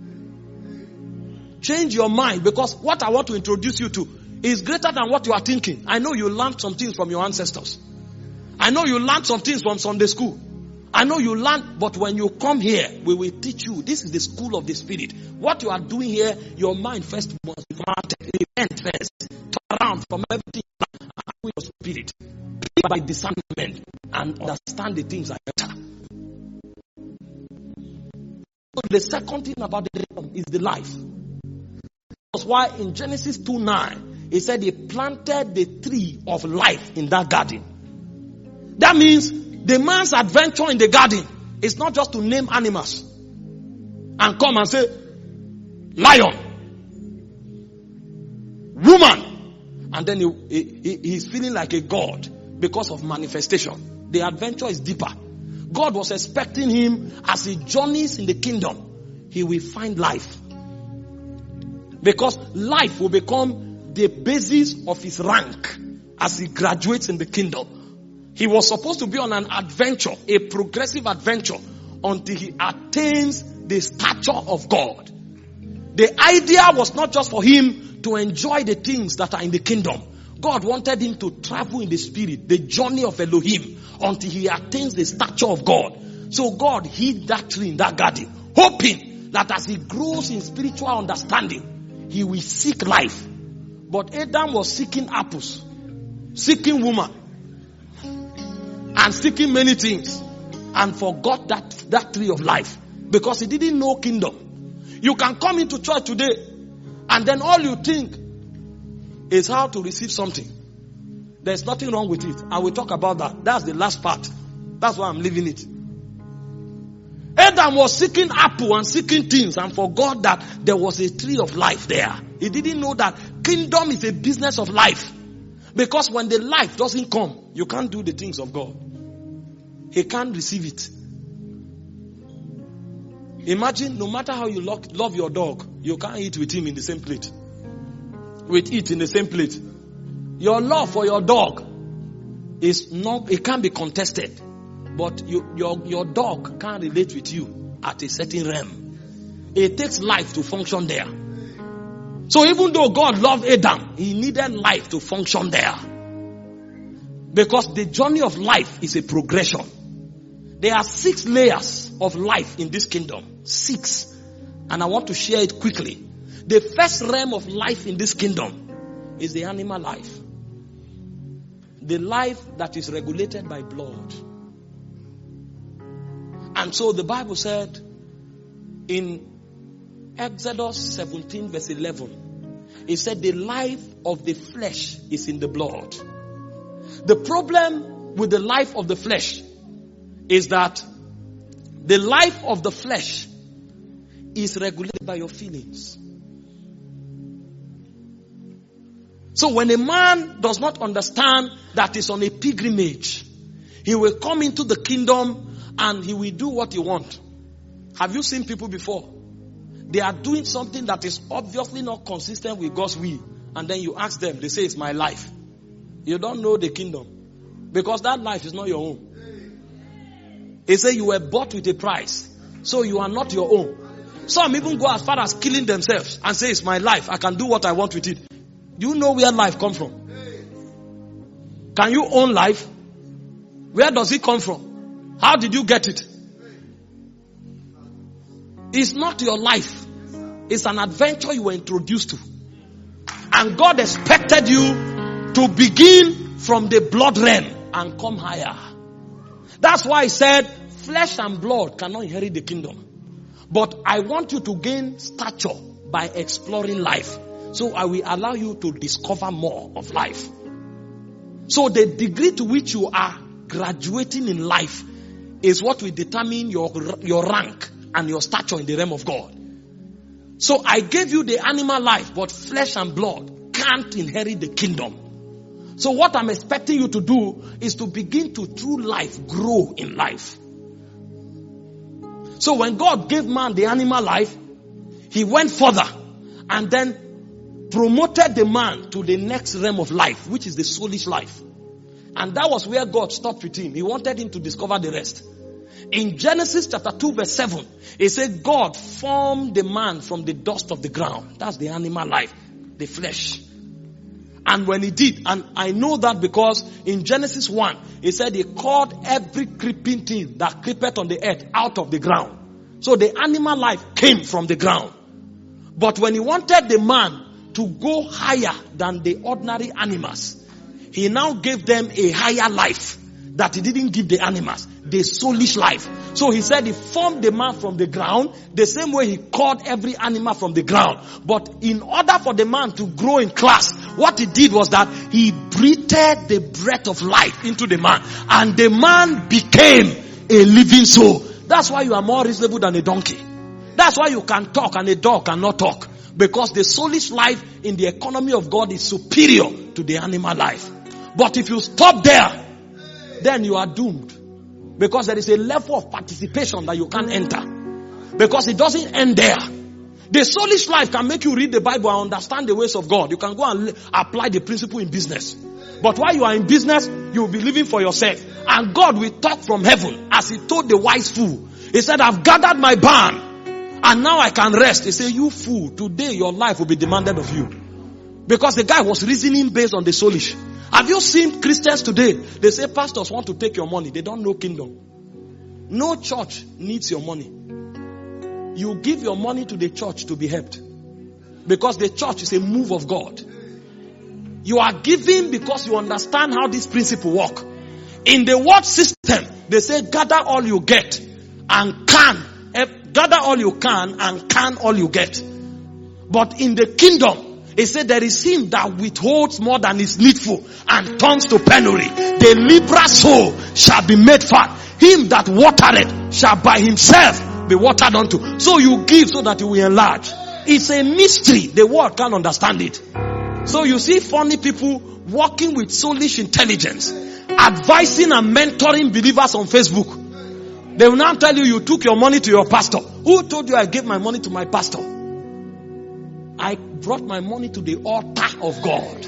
Change your mind, because what I want to introduce you to is greater than what you are thinking. I know you learned some things from your ancestors. I know you learned some things from Sunday school. I know you learned, but when you come here, we will teach you. This is the school of the Spirit. What you are doing here, your mind first must be formatted. Repent first. Turn around from everything and with your spirit. By discernment and understand the things are better. The second thing about the realm is the life. That's why in Genesis two nine, it said he planted the tree of life in that garden. That means the man's adventure in the garden is not just to name animals and come and say, lion, woman, and then he, he, he's feeling like a god because of manifestation. The adventure is deeper. God was expecting him as he journeys in the kingdom, he will find life. Because life will become the basis of his rank as he graduates in the kingdom. He was supposed to be on an adventure, a progressive adventure, until he attains the stature of God. The idea was not just for him to enjoy the things that are in the kingdom. God wanted him to travel in the spirit, the journey of Elohim, until he attains the stature of God. So God hid that tree in that garden, hoping that as he grows in spiritual understanding, he will seek life. But Adam was seeking apples, seeking woman, and seeking many things, and forgot that, that tree of life, because he didn't know kingdom. You can come into church today, and then all you think is how to receive something. There's nothing wrong with it. I will talk about that. That's the last part. That's why I'm leaving it. Adam was seeking apple and seeking things, and forgot that there was a tree of life there. He didn't know that kingdom is a business of life. Because when the life doesn't come, you can't do the things of God. He can't receive it. Imagine, no matter how you love your dog, you can't eat with him in the same plate. With it in the same plate. Your love for your dog is not, it can't be contested. But you, your, your dog can't relate with you at a certain realm. It takes life to function there. So even though God loved Adam, he needed life to function there. Because the journey of life is a progression. There are six layers of life in this kingdom. Six. And I want to share it quickly. The first realm of life in this kingdom is the animal life. The life that is regulated by blood. And so the Bible said in Exodus seventeen verse eleven, it said the life of the flesh is in the blood. The problem with the life of the flesh is that the life of the flesh is regulated by your feelings. So when a man does not understand that he's on a pilgrimage, he will come into the kingdom and he will do what he wants. Have you seen people before? They are doing something that is obviously not consistent with God's will. And then you ask them, they say it's my life. You don't know the kingdom. Because that life is not your own. They say you were bought with a price. So you are not your own. Some even go as far as killing themselves and say it's my life. I can do what I want with it. Do you know where life comes from? Can you own life? Where does it come from? How did you get it? It's not your life. It's an adventure you were introduced to. And God expected you to begin from the blood realm and come higher. That's why he said, flesh and blood cannot inherit the kingdom. But I want you to gain stature by exploring life. So I will allow you to discover more of life. So the degree to which you are graduating in life is what will determine your, your rank and your stature in the realm of God. So I gave you the animal life, but flesh and blood can't inherit the kingdom. So what I'm expecting you to do is to begin to, through life, grow in life. So when God gave man the animal life, he went further and then promoted the man to the next realm of life, which is the soulish life. And that was where God stopped with him. He wanted him to discover the rest. In Genesis chapter two verse seven, it said God formed the man from the dust of the ground. That's the animal life, the flesh. And when he did, and I know that because in Genesis one, he said he called every creeping thing that creepeth on the earth out of the ground. So the animal life came from the ground. But when he wanted the man to go higher than the ordinary animals, he now gave them a higher life that he didn't give the animals, the soulish life. So he said he formed the man from the ground the same way he called every animal from the ground. But in order for the man to grow in class, what he did was that he breathed the breath of life into the man, and the man became a living soul. That's why you are more reasonable than a donkey. That's why you can talk and a dog cannot talk. Because the soulish life in the economy of God is superior to the animal life. But if you stop there, then you are doomed. Because there is a level of participation that you can't enter. Because it doesn't end there. The soulish life can make you read the Bible and understand the ways of God. You can go and apply the principle in business. But while you are in business, you will be living for yourself. And God will talk from heaven as he told the wise fool. He said, I've gathered my barn and now I can rest. He said, you fool, today your life will be demanded of you. Because the guy was reasoning based on the soulish. Have you seen Christians today? They say pastors want to take your money. They don't know kingdom. No church needs your money. You give your money to the church to be helped. Because the church is a move of God. You are giving because you understand how this principle works. In the world system, they say gather all you get and can. Gather all you can and can all you get. But in the kingdom, it said there is him that withholds more than is needful and turns to penury. The liberal soul shall be made fat. Him that watereth shall by himself be watered unto. So you give so that you will enlarge. It's a mystery. The world can't understand it. So you see funny people working with soulish intelligence, advising and mentoring believers on Facebook. They will now tell you, you took your money to your pastor. Who told you I gave my money to my pastor? I brought my money to the altar of God.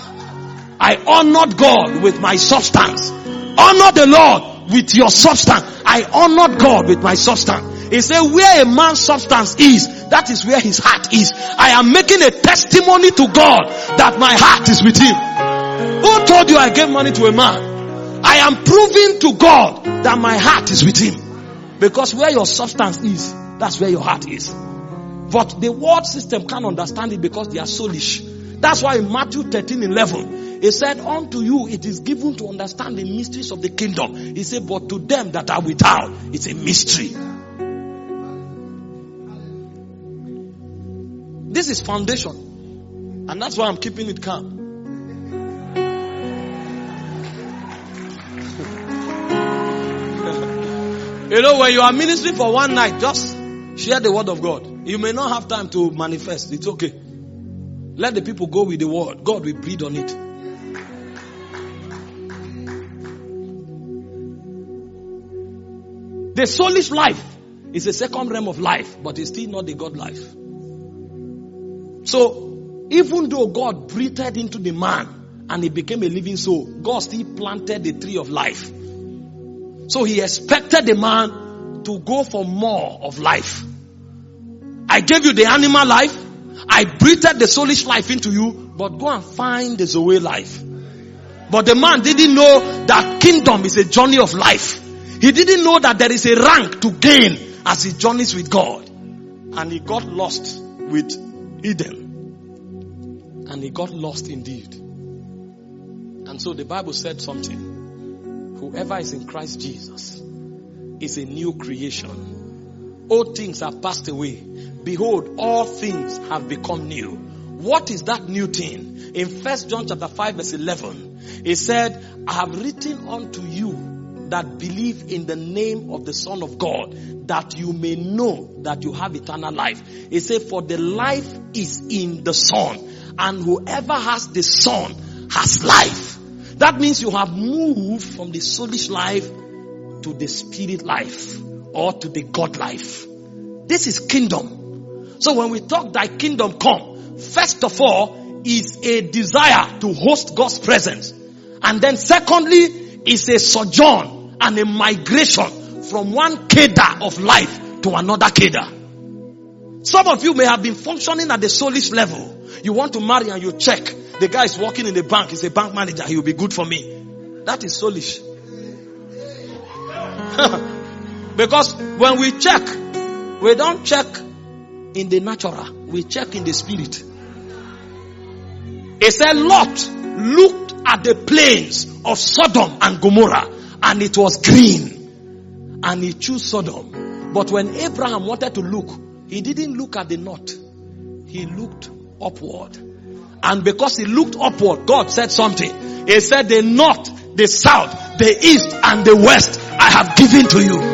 I honored God with my substance. Honor the Lord with your substance. I honored God with my substance. He said, where a man's substance is, that is where his heart is. I am making a testimony to God that my heart is with him. Who told you I gave money to a man? I am proving to God that my heart is with him. Because where your substance is, that's where your heart is. But the world system can't understand it because they are soulish. That's why in Matthew thirteen eleven, he said, unto you it is given to understand the mysteries of the kingdom. He said, but to them that are without, it's a mystery. This is foundation. And that's why I'm keeping it calm. You know, when you are ministering for one night, just share the word of God. You may not have time to manifest. It's okay. Let the people go with the word. God will breathe on it. The soulish life is a second realm of life, but it's still not the God life. So, even though God breathed into the man and he became a living soul, God still planted the tree of life. So he expected the man to go for more of life. I gave you the animal life. I breathed the soulish life into you, but go and find the Zoe life. But the man didn't know that kingdom is a journey of life. He didn't know that there is a rank to gain as he journeys with God. And he got lost with Eden. And he got lost indeed. And so the Bible said something. Whoever is in Christ Jesus is a new creation. Old things have passed away. Behold, all things have become new. What is that new thing? In First John chapter five verse eleven, it said, I have written unto you that believe in the name of the Son of God, that you may know that you have eternal life. It said, for the life is in the Son, and whoever has the Son has life. That means you have moved from the soulish life to the spirit life, or to the God life. This is kingdom. So when we talk thy kingdom come, first of all is a desire to host God's presence. And then secondly is a sojourn and a migration from one cadre of life to another cadre. Some of you may have been functioning at the soulish level. You want to marry and you check. The guy is working in the bank. He's a bank manager. He will be good for me. That is soulish. Because when we check, we don't check in the natural. We check in the spirit. It said Lot looked at the plains of Sodom and Gomorrah, and it was green, and he chose Sodom. But when Abraham wanted to look, he didn't look at the north. He looked upward. And because he looked upward, God said something. He said, the north, the south, the east, and the west I have given to you.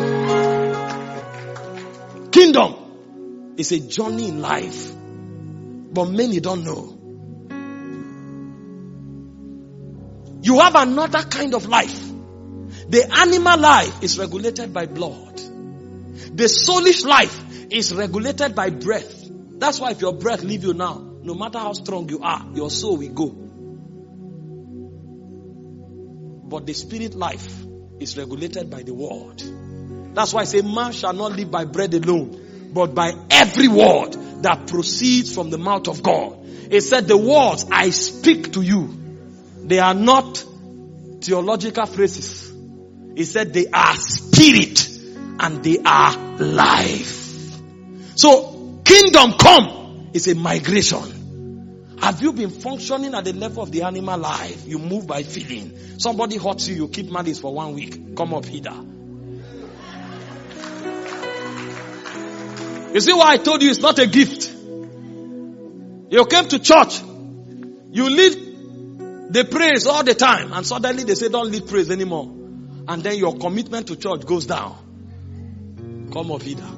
Kingdom is a journey in life, but many don't know. You have another kind of life. The animal life is regulated by blood. The soulish life is regulated by breath. That's why if your breath leave you now, no matter how strong you are, your soul will go. But the spirit life is regulated by the word. That's why I say man shall not live by bread alone, but by every word that proceeds from the mouth of God. It said the words I speak to you, they are not theological phrases. It said they are spirit and they are life. So kingdom come is a migration. Have you been functioning at the level of the animal life? You move by feeling. Somebody hurts you, you keep malice for one week. Come up hither. You see why I told you it's not a gift? You came to church. You lead the praise all the time. And suddenly they say don't lead praise anymore. And then your commitment to church goes down. Come up hither.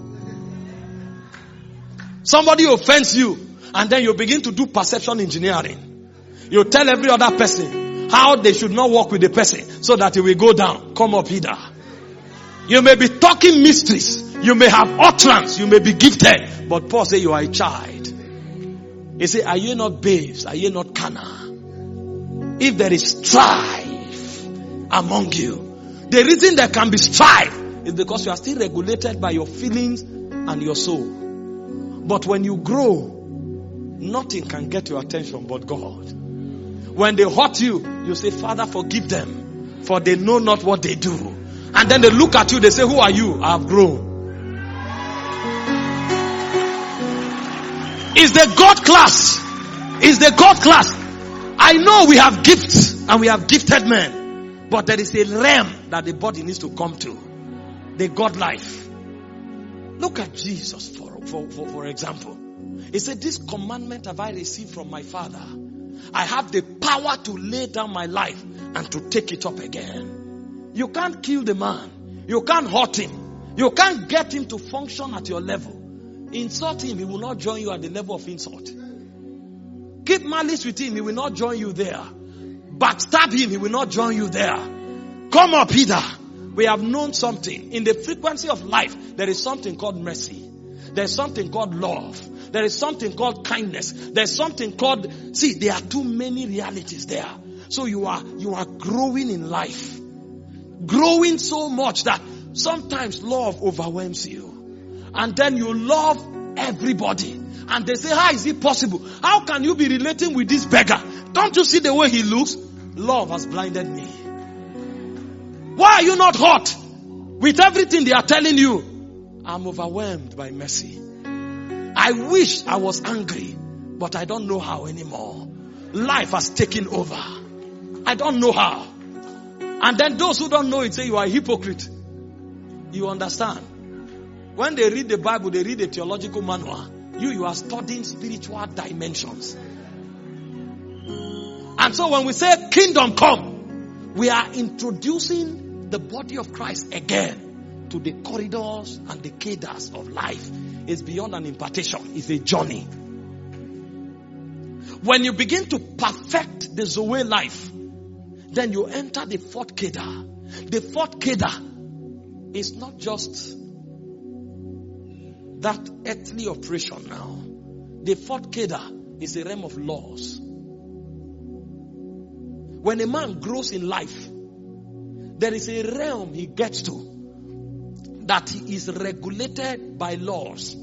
Somebody offends you. And then you begin to do perception engineering. You tell every other person how they should not work with the person so that it will go down. Come up hither. You may be talking mysteries. You may have utterance. You may be gifted. But Paul said you are a child. He said, are you not babes? Are you not carnal? If there is strife among you, the reason there can be strife is because you are still regulated by your feelings and your soul. But when you grow, nothing can get your attention but God. When they hurt you, you say, Father, forgive them, for they know not what they do. And then they look at you, they say, who are you? I have grown. It's the God class. It's the God class. I know we have gifts and we have gifted men, but there is a realm that the body needs to come to. The God life. Look at Jesus for, for, for, for example. He said, this commandment have I received from my Father. I have the power to lay down my life and to take it up again. You can't kill the man. You can't hurt him. You can't get him to function at your level. Insult him, he will not join you at the level of insult. Keep malice with him, he will not join you there. Backstab him, he will not join you there. Come up hither. We have known something. In the frequency of life, there is something called mercy. There is something called love. There is something called kindness. There is something called, see, there are too many realities there. So you are, you are growing in life. Growing so much that sometimes love overwhelms you. And then you love everybody. And they say, how is it possible? How can you be relating with this beggar? Don't you see the way he looks? Love has blinded me. Why are you not hot? With everything they are telling you, I'm overwhelmed by mercy. I wish I was angry, but I don't know how anymore. Life has taken over. I don't know how. And then those who don't know it say you are a hypocrite. You understand? When they read the Bible, they read a theological manual. You, you are studying spiritual dimensions. And so when we say kingdom come, we are introducing the body of Christ again to the corridors and the cadres of life. It's beyond an impartation. It's a journey. When you begin to perfect the Zoe life, then you enter the fourth cadre. The fourth cadre is not just that earthly operation now. The fourth cadre is a realm of laws. When a man grows in life, there is a realm he gets to that he is regulated by laws.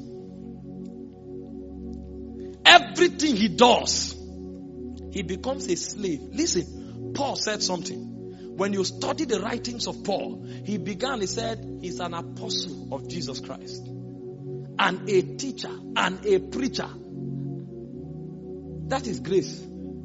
Everything he does, he becomes a slave. Listen, Paul said something. When you study the writings of Paul, he began, he said, he's an apostle of Jesus Christ, and a teacher, and a preacher. That is grace.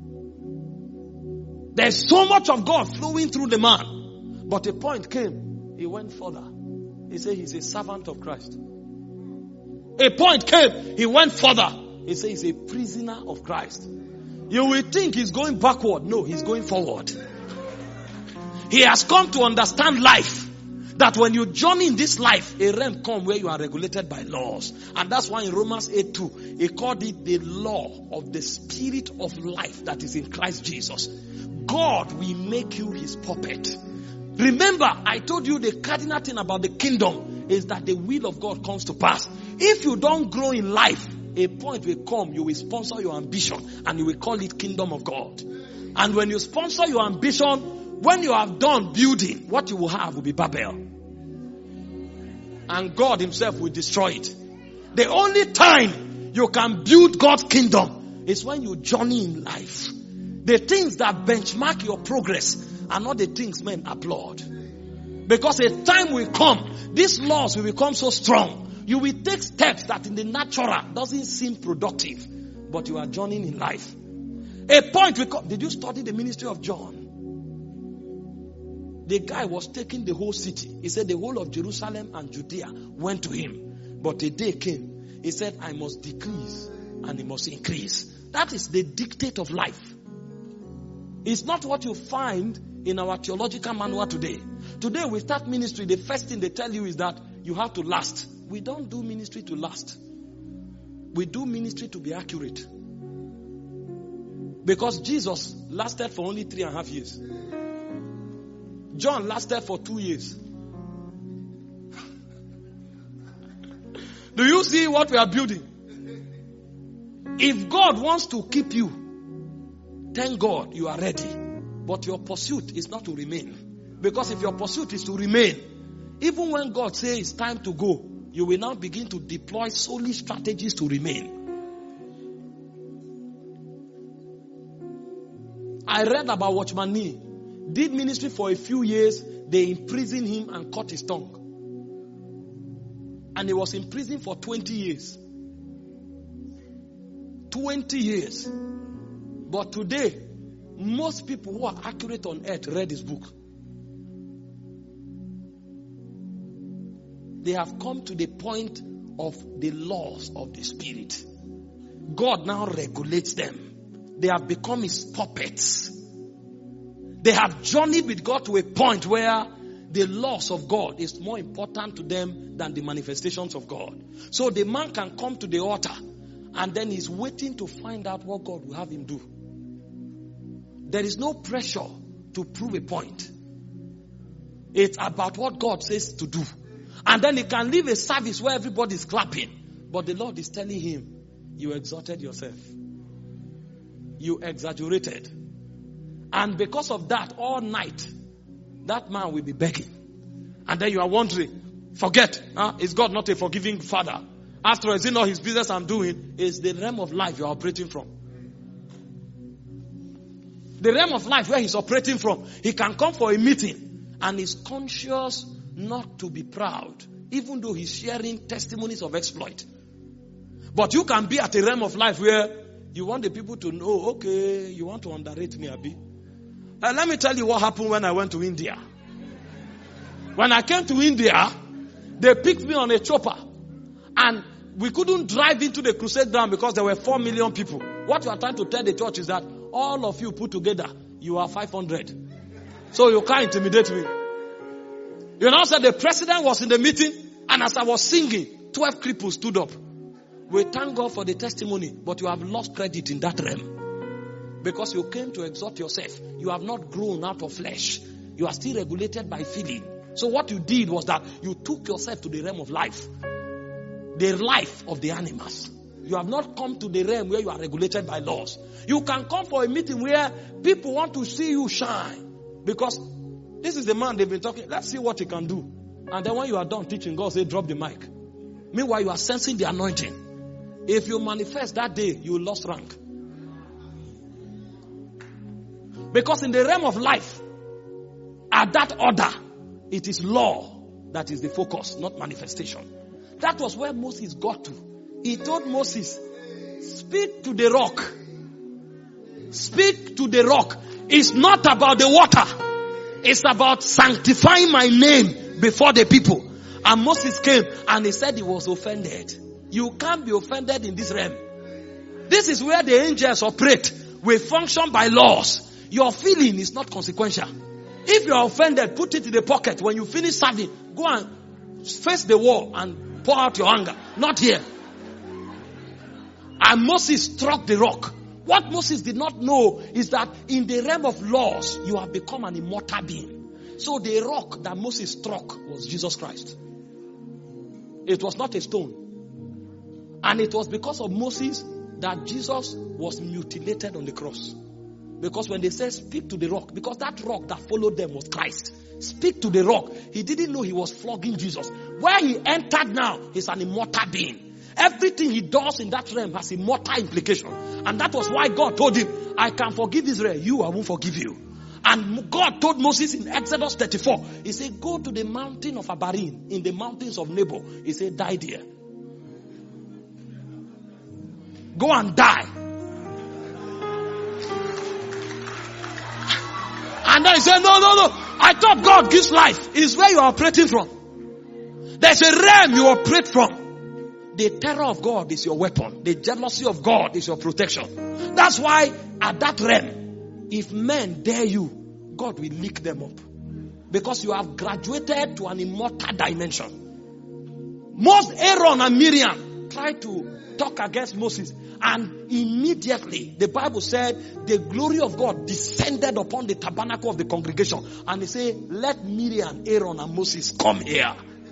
There's so much of God flowing through the man. But a point came, he went further. He said he's a servant of Christ. A point came, he went further. He said he's a prisoner of Christ. You will think he's going backward. No, he's going forward. He has come to understand life. That when you journey in this life, a realm comes where you are regulated by laws. And that's why in Romans eight two, he called it the law of the spirit of life that is in Christ Jesus. God will make you his puppet. Remember, I told you the cardinal thing about the kingdom is that the will of God comes to pass. If you don't grow in life, a point will come, you will sponsor your ambition and you will call it kingdom of God. And when you sponsor your ambition, when you have done building, what you will have will be Babel. And God himself will destroy it. The only time you can build God's kingdom is when you journey in life. The things that benchmark your progress are not the things men applaud. Because a time will come, these laws will become so strong. You will take steps that in the natural doesn't seem productive, but you are journeying in life. A point will come. Did you study the ministry of John? The guy was taking the whole city. He said the whole of Jerusalem and Judea went to him. But a day came. He said, I must decrease and he must increase. That is the dictate of life. It's not what you find in our theological manual today. Today we start ministry. The first thing they tell you is that you have to last. We don't do ministry to last. We do ministry to be accurate. Because Jesus lasted for only three and a half years. John lasted for two years. Do you see what we are building? If God wants to keep you, thank God you are ready. But your pursuit is not to remain. Because if your pursuit is to remain, even when God says it's time to go, you will now begin to deploy solely strategies to remain. I read about Watchman Nee. Did ministry for a few years. They imprisoned him and cut his tongue. And he was in prison for twenty years. twenty years. But today, most people who are accurate on earth read his book. They have come to the point of the laws of the spirit. God now regulates them. They have become his puppets. They have journeyed with God to a point where the laws of God is more important to them than the manifestations of God. So the man can come to the altar and then he's waiting to find out what God will have him do. There is no pressure to prove a point. It's about what God says to do. And then he can leave a service where everybody is clapping. But the Lord is telling him, you exalted yourself. You exaggerated. And because of that, all night, that man will be begging. And then you are wondering, forget, huh? Is God not a forgiving father? After all, is it not his business I'm doing? It's the realm of life you're operating from. The realm of life where he's operating from. He can come for a meeting and is conscious not to be proud, even though he's sharing testimonies of exploit. But you can be at a realm of life where you want the people to know, okay, you want to underrate me, Abi. Uh, let me tell you what happened when I went to India. When I came to India, they picked me on a chopper And we couldn't drive into the crusade ground because there were four million people. What you are trying to tell the church is that all of you put together, you are five hundred. So you can't intimidate me. You know, said the president was in the meeting, and as I was singing, twelve cripples stood up. We thank God for the testimony, but you have lost credit in that realm. Because you came to exalt yourself. You have not grown out of flesh. You are still regulated by feeling. So what you did was that you took yourself to the realm of life. The life of the animals. You have not come to the realm where you are regulated by laws. You can come for a meeting where people want to see you shine. Because this is the man they've been talking. Let's see what he can do. And then when you are done teaching, God say, drop the mic. Meanwhile, you are sensing the anointing. If you manifest that day, you lost rank. Because in the realm of life, at that order, it is law that is the focus, not manifestation. That was where Moses got to. He told Moses, speak to the rock. Speak to the rock. It's not about the water. It's about sanctifying my name before the people. And Moses came and he said he was offended. You can't be offended in this realm. This is where the angels operate. We function by laws. Your feeling is not consequential. If you are offended, put it in the pocket. When you finish serving, go and face the wall and pour out your anger. Not here. And Moses struck the rock. What Moses did not know is that in the realm of laws, you have become an immortal being. So the rock that Moses struck was Jesus Christ. It was not a stone. And it was because of Moses that Jesus was mutilated on the cross. Because when they said speak to the rock, because that rock that followed them was Christ. Speak to the rock. He didn't know he was flogging Jesus. Where he entered now, he's an immortal being. Everything he does in that realm has immortal implication. And that was why God told him, I can forgive Israel, you I won't forgive you. And God told Moses in Exodus thirty-four, he said, go to the mountain of Abarim, in the mountains of Nebo. He said, die there. Go and die. And then he said, no, no, no. I thought God gives life. It's where you are operating from. There's a realm you operate from. The terror of God is your weapon. The jealousy of God is your protection. That's why at that realm, if men dare you, God will lick them up. Because you have graduated to an immortal dimension. Most Aaron and Miriam tried to talk against Moses. And immediately, the Bible said, the glory of God descended upon the tabernacle of the congregation. And they say, let Miriam, Aaron, and Moses come here.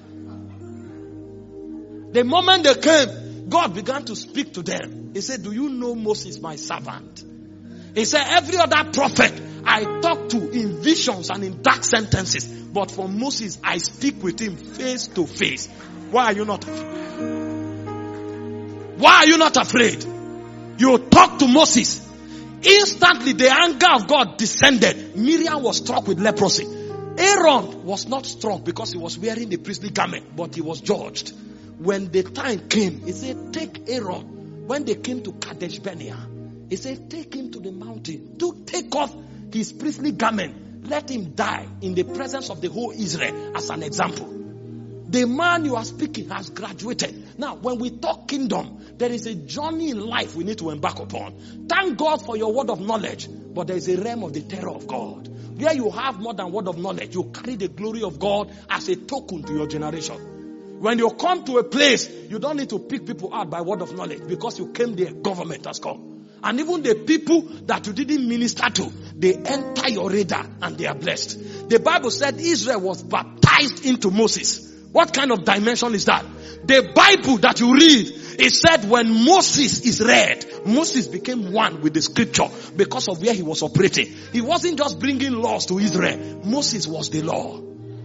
The moment they came, God began to speak to them. He said, do you know Moses, my servant? He said, every other prophet I talk to in visions and in dark sentences. But for Moses, I speak with him face to face. Why are you not afraid? Why are you not afraid? You talk to Moses. Instantly the anger of God descended. Miriam was struck with leprosy. Aaron was not struck because he was wearing the priestly garment, but he was judged. When the time came, he said, take Aaron. When they came to Kadesh Barnea, he said, take him to the mountain. To take off his priestly garment. Let him die in the presence of the whole Israel as an example. The man you are speaking has graduated. Now, when we talk kingdom, there is a journey in life we need to embark upon. Thank God for your word of knowledge. But there is a realm of the terror of God. Where you have more than word of knowledge, you carry the glory of God as a token to your generation. When you come to a place, you don't need to pick people out by word of knowledge. Because you came there, government has come. And even the people that you didn't minister to, they enter your radar and they are blessed. The Bible said Israel was baptized into Moses. What kind of dimension is that? The Bible that you read, it said when Moses is read, Moses became one with the scripture because of where he was operating. He wasn't just bringing laws to Israel. Moses was the law.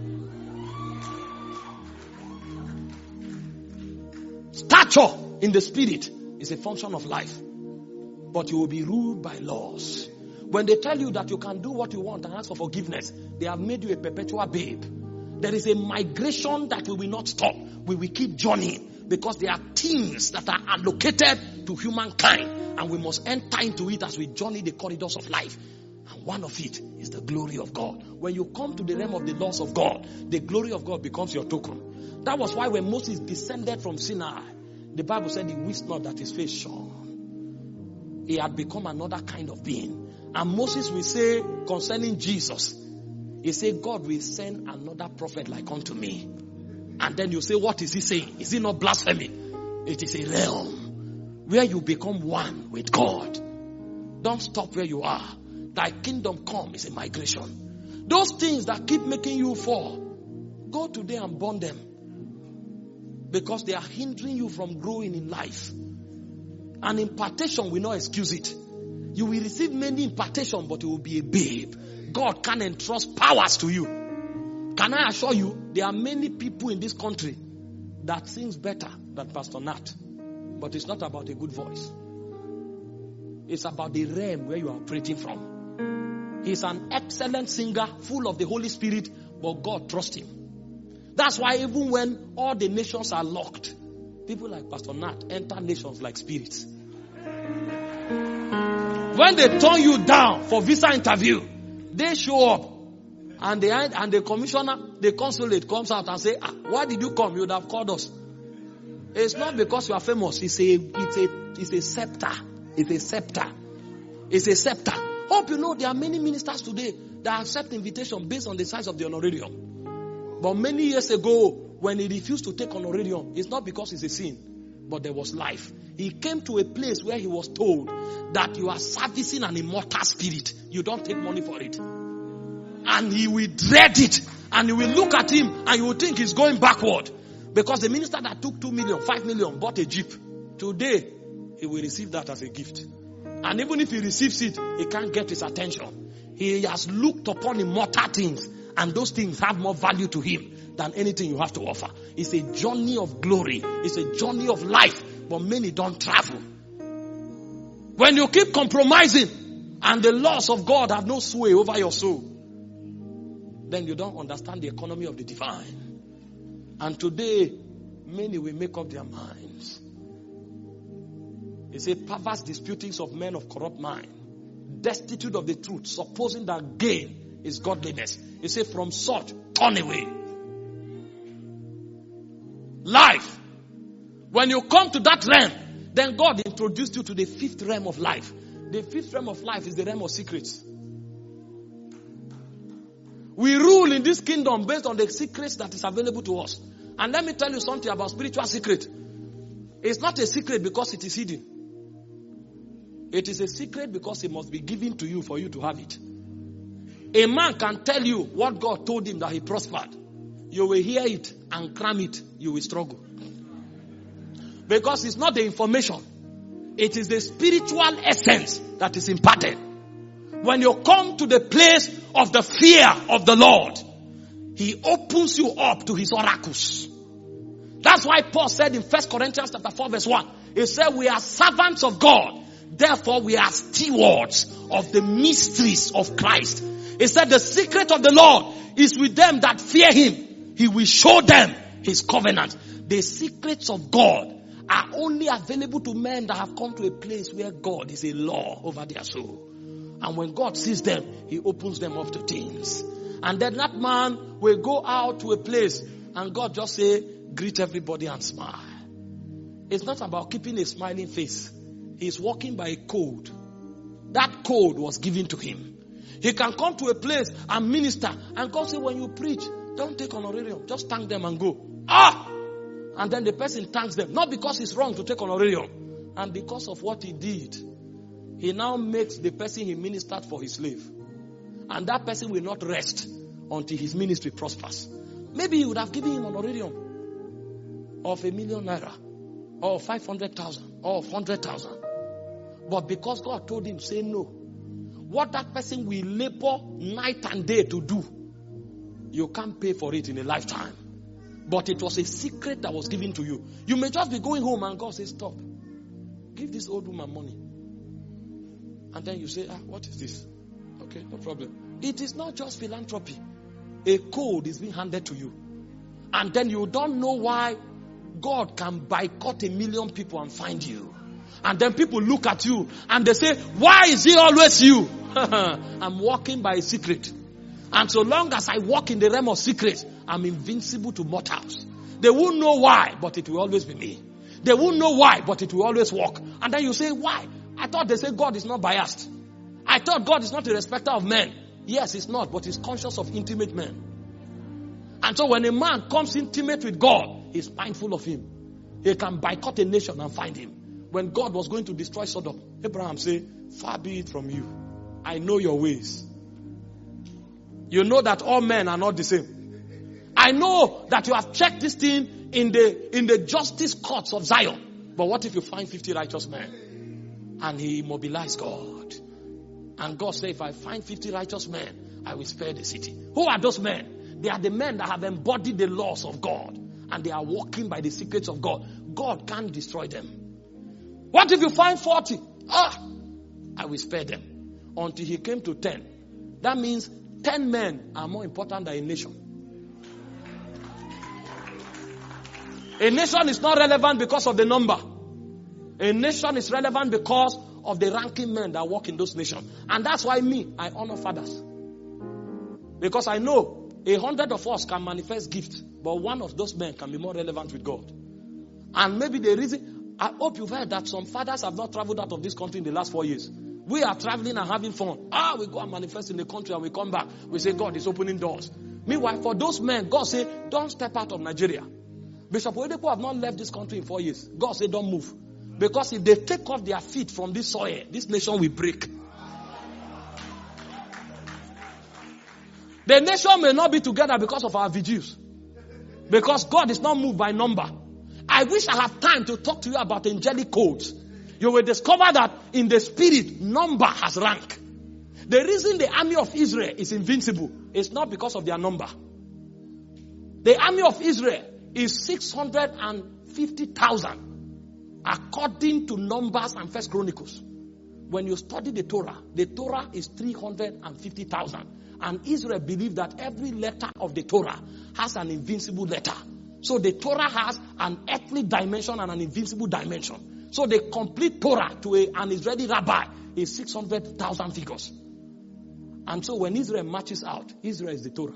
Stature in the spirit is a function of life. But you will be ruled by laws. When they tell you that you can do what you want and ask for forgiveness, they have made you a perpetual babe. There is a migration that we will not stop. We will keep journeying because there are things that are allocated to humankind and we must enter into it as we journey the corridors of life. And one of it is the glory of God. When you come to the realm of the laws of God, the glory of God becomes your token. That was why when Moses descended from Sinai, the Bible said he wished not that his face shone. He had become another kind of being. And Moses will say concerning Jesus, he said, God will send another prophet like unto me. And then you say, what is he saying? Is he not blasphemy? It is a realm where you become one with God. Don't stop where you are. Thy kingdom come is a migration. Those things that keep making you fall, go today and burn them. Because they are hindering you from growing in life. And impartation will not excuse it. You will receive many impartation, but it will be a babe. God can entrust powers to you. Can I assure you, there are many people in this country that sings better than Pastor Nat. But it's not about a good voice. It's about the realm where you are operating from. He's an excellent singer, full of the Holy Spirit, but God trusts him. That's why even when all the nations are locked, people like Pastor Nat enter nations like spirits. When they turn you down for visa interview, they show up. And the, and the commissioner, the consulate comes out and say, ah, why did you come? You would have called us. It's not because you are famous. It's a, it's a, it's a scepter. It's a scepter. It's a scepter. Hope you know there are many ministers today that accept invitation based on the size of the honorarium. But many years ago, when he refused to take honorarium, it's not because it's a sin, but there was life. He came to a place where he was told that you are servicing an immortal spirit. You don't take money for it. And he will dread it. And you will look at him and you will think he's going backward. Because the minister that took two million, five million, bought a jeep. Today, he will receive that as a gift. And even if he receives it, he can't get his attention. He has looked upon immortal things. And those things have more value to him than anything you have to offer. It's a journey of glory. It's a journey of life. But many don't travel. When you keep compromising and the laws of God have no sway over your soul, then you don't understand the economy of the divine. And today, many will make up their minds. He said, perverse disputings of men of corrupt mind, destitute of the truth, supposing that gain is godliness. He said, from such, turn away. Life. When you come to that realm, then God introduced you to the fifth realm of life. The fifth realm of life is the realm of secrets. We rule in this kingdom based on the secrets that is available to us. And let me tell you something about spiritual secret. It's not a secret because it is hidden. It is a secret because it must be given to you for you to have it. A man can tell you what God told him that he prospered. You will hear it and cram it. You will struggle. Because it's not the information. It is the spiritual essence that is imparted. When you come to the place of the fear of the Lord, He opens you up to His oracles. That's why Paul said in First Corinthians chapter four verse one, he said, we are servants of God. Therefore we are stewards of the mysteries of Christ. He said the secret of the Lord is with them that fear Him. He will show them His covenant. The secrets of God are only available to men that have come to a place where God is a law over their soul. And when God sees them, He opens them up to things. And then that man will go out to a place and God just say, greet everybody and smile. It's not about keeping a smiling face. He's walking by a code. That code was given to him. He can come to a place and minister and God say, when you preach, don't take honorarium. Just thank them and go. Ah! And then the person thanks them. Not because it's wrong to take honorarium. And because of what he did, he now makes the person he ministered for his slave. And that person will not rest until his ministry prospers. Maybe he would have given him honorarium of a million naira, or five hundred thousand, or one hundred thousand. But because God told him, say no. What that person will labor night and day to do, you can't pay for it in a lifetime. But it was a secret that was given to you. You may just be going home and God says, stop. Give this old woman money. And then you say, ah, what is this? Okay, no problem. It is not just philanthropy. A code is being handed to you. And then you don't know why God can boycott a million people and find you. And then people look at you and they say, why is he always you? I'm walking by a secret. And so long as I walk in the realm of secrets, I'm invincible to mortals. They won't know why, but it will always be me. They won't know why, but it will always work. And then you say, why? I thought they say God is not biased. I thought God is not a respecter of men. Yes, he's not, but he's conscious of intimate men. And so when a man comes intimate with God, he's mindful of him. He can boycott a nation and find him. When God was going to destroy Sodom, Abraham said, far be it from you. I know your ways. You know that all men are not the same. I know that you have checked this thing in the in the justice courts of Zion. But what if you find fifty righteous men? And he immobilized God. And God said, if I find fifty righteous men, I will spare the city. Who are those men? They are the men that have embodied the laws of God. And they are walking by the secrets of God. God can't destroy them. What if you find forty? Ah, I will spare them. Until he came to ten. That means ten men are more important than a nation. A nation is not relevant because of the number. A nation is relevant because of the ranking men that work in those nations. And that's why me, I honor fathers. Because I know a hundred of us can manifest gifts, but one of those men can be more relevant with God. And maybe the reason, I hope you've heard that some fathers have not traveled out of this country in the last four years. We are traveling and having fun. Ah, we go and manifest in the country and we come back. We say God is opening doors. Meanwhile, for those men, God say, don't step out of Nigeria. Bishop Oyedepo have not left this country in four years. God say, don't move. Because if they take off their feet from this soil, this nation will break. The nation may not be together because of our vigils. Because God is not moved by number. I wish I had time to talk to you about angelic codes. You will discover that in the spirit, number has rank. The reason the army of Israel is invincible is not because of their number. The army of Israel is six hundred fifty thousand according to Numbers and First Chronicles. When you study the Torah, the Torah is three hundred fifty thousand. And Israel believed that every letter of the Torah has an invincible letter. So the Torah has an earthly dimension and an invincible dimension. So the complete Torah to a, an Israeli rabbi is six hundred thousand figures. And so when Israel marches out, Israel is the Torah.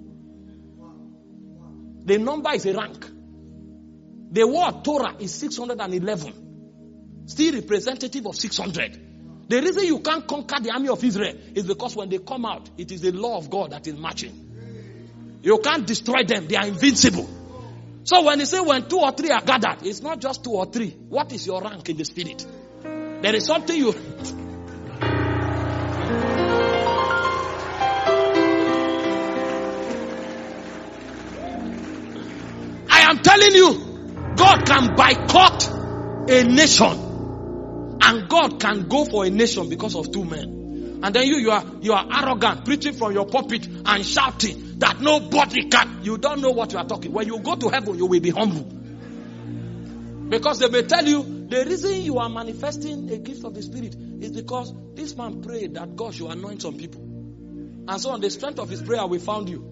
The number is a rank. The word Torah is six hundred eleven. Still representative of six hundred. The reason you can't conquer the army of Israel is because when they come out, it is the law of God that is marching. You can't destroy them. They are invincible. So when you say when two or three are gathered, it's not just two or three. What is your rank in the spirit? There is something you... I am telling you, God can boycott a nation. And God can go for a nation because of two men. And then you, you are, you are arrogant, preaching from your pulpit and shouting that nobody can. You don't know what you are talking. When you go to heaven, you will be humble. Because they may tell you, the reason you are manifesting a gift of the Spirit is because this man prayed that God should anoint some people. And so on the strength of his prayer, we found you.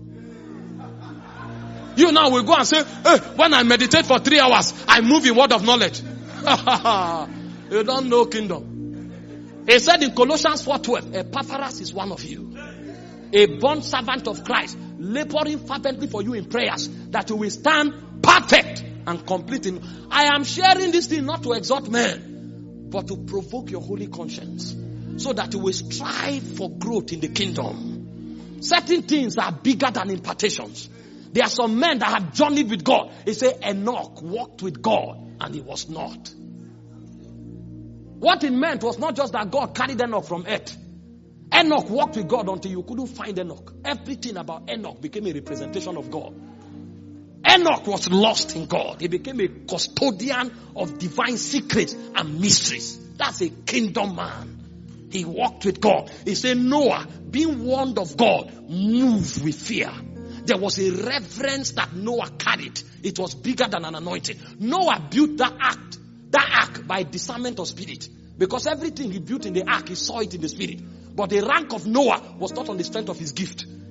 You now will go and say, hey, when I meditate for three hours, I move in word of knowledge. You don't know kingdom. He said in Colossians four twelve, Epaphras is one of you. A bond servant of Christ, laboring fervently for you in prayers, that you will stand perfect and complete in. I am sharing this thing not to exhort men, but to provoke your holy conscience, so that you will strive for growth in the kingdom. Certain things are bigger than impartations. There are some men that have journeyed with God. He said Enoch walked with God and he was not. What it meant was not just that God carried Enoch from earth. Enoch walked with God until you couldn't find Enoch. Everything about Enoch became a representation of God. Enoch was lost in God. He became a custodian of divine secrets and mysteries. That's a kingdom man. He walked with God. He said Noah, being warned of God, moved with fear. There was a reverence that Noah carried. It was bigger than an anointing. Noah built that act, that ark by discernment of spirit. Because everything he built in the ark, he saw it in the spirit. But the rank of Noah was not on the strength of his gift.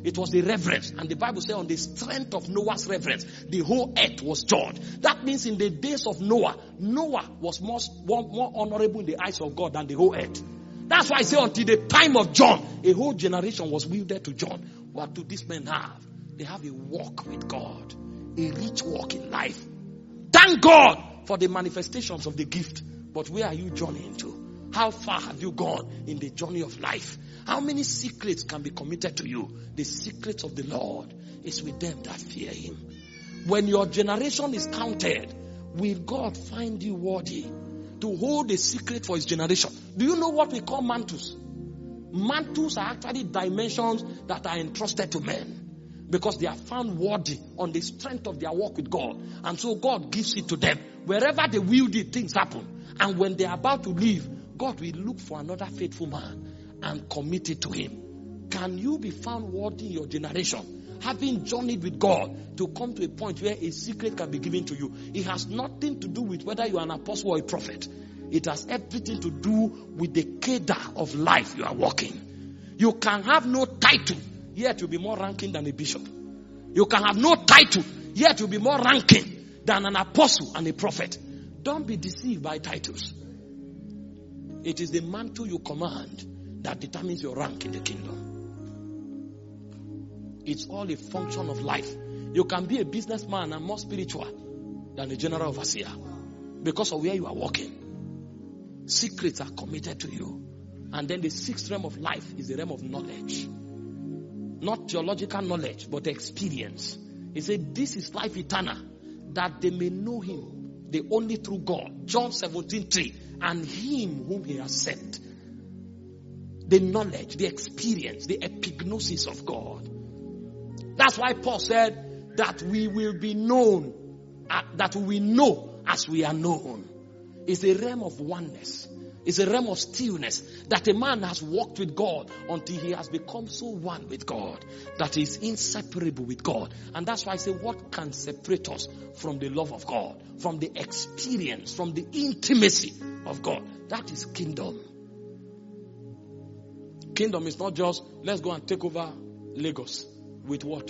It was the reverence. And the Bible says on the strength of Noah's reverence, the whole earth was judged. That means in the days of Noah, Noah was more, more, more honorable in the eyes of God than the whole earth. That's why I say until the time of John, a whole generation was wielded to John. What do these men have? They have a walk with God. A rich walk in life. Thank God for the manifestations of the gift. But where are you journeying to? How far have you gone in the journey of life? How many secrets can be committed to you? The secrets of the Lord is with them that fear him. When your generation is counted, will God find you worthy to hold a secret for his generation? Do you know what we call mantles? Mantles are actually dimensions that are entrusted to men. Because they are found worthy on the strength of their walk with God. And so God gives it to them. Wherever they wield it, things happen. And when they are about to leave, God will look for another faithful man and commit it to him. Can you be found worthy in your generation, having journeyed with God, to come to a point where a secret can be given to you? It has nothing to do with whether you are an apostle or a prophet. It has everything to do with the cadre of life you are walking. You can have no title, yet you'll be more ranking than a bishop. You can have no title, yet you'll be more ranking than an apostle and a prophet. Don't be deceived by titles. It is the mantle you command that determines your rank in the kingdom. It's all a function of life. You can be a businessman and more spiritual than a general overseer because of where you are walking. Secrets are committed to you. And then the sixth realm of life is the realm of knowledge. Not theological knowledge, but experience. He said, this is life eternal, that they may know him, the only true God. John seventeen three. And him whom he has sent. The knowledge, the experience, the epignosis of God. That's why Paul said that we will be known, uh, that we will know as we are known. It's a realm of oneness. It's a realm of stillness, that a man has walked with God until he has become so one with God that he is inseparable with God. And that's why I say, what can separate us from the love of God, from the experience, from the intimacy of God? That is kingdom. Kingdom is not just, let's go and take over Lagos. With what?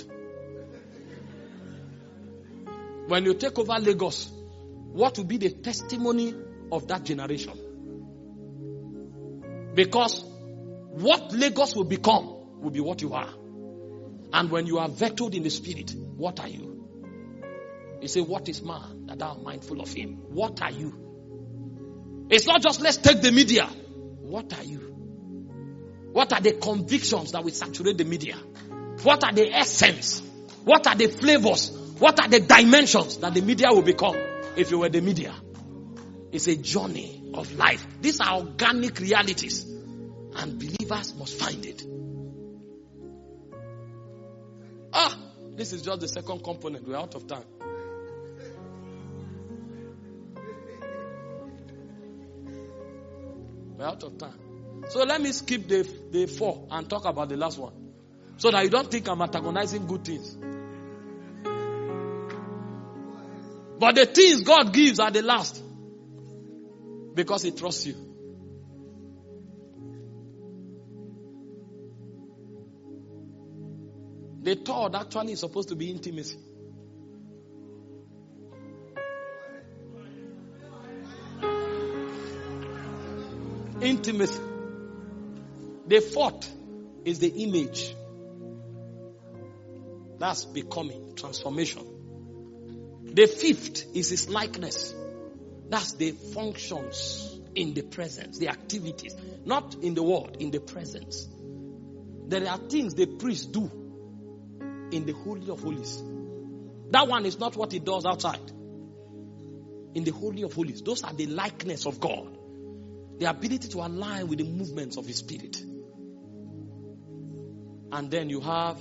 When you take over Lagos, what will be the testimony of that generation? Because what Lagos will become will be what you are. And when you are vetted in the spirit, what are you? You say, what is man that thou art mindful of him? What are you? It's not just let's take the media. What are you? What are the convictions that will saturate the media? What are the essence? What are the flavors? What are the dimensions that the media will become if you were the media? It's a journey of life. These are organic realities, and believers must find it. Ah, this is just the second component. We're out of time. We're out of time. So let me skip the, the four and talk about the last one, so that you don't think I'm antagonizing good things. But the things God gives are the last, because he trusts you. The third actually is supposed to be intimacy. Intimacy. The fourth is the image. That's becoming, transformation. The fifth is his likeness. That's the functions in the presence, the activities. Not in the word, in the presence. There are things the priest do in the Holy of Holies. That one is not what he does outside. In the Holy of Holies. Those are the likeness of God. The ability to align with the movements of his spirit. And then you have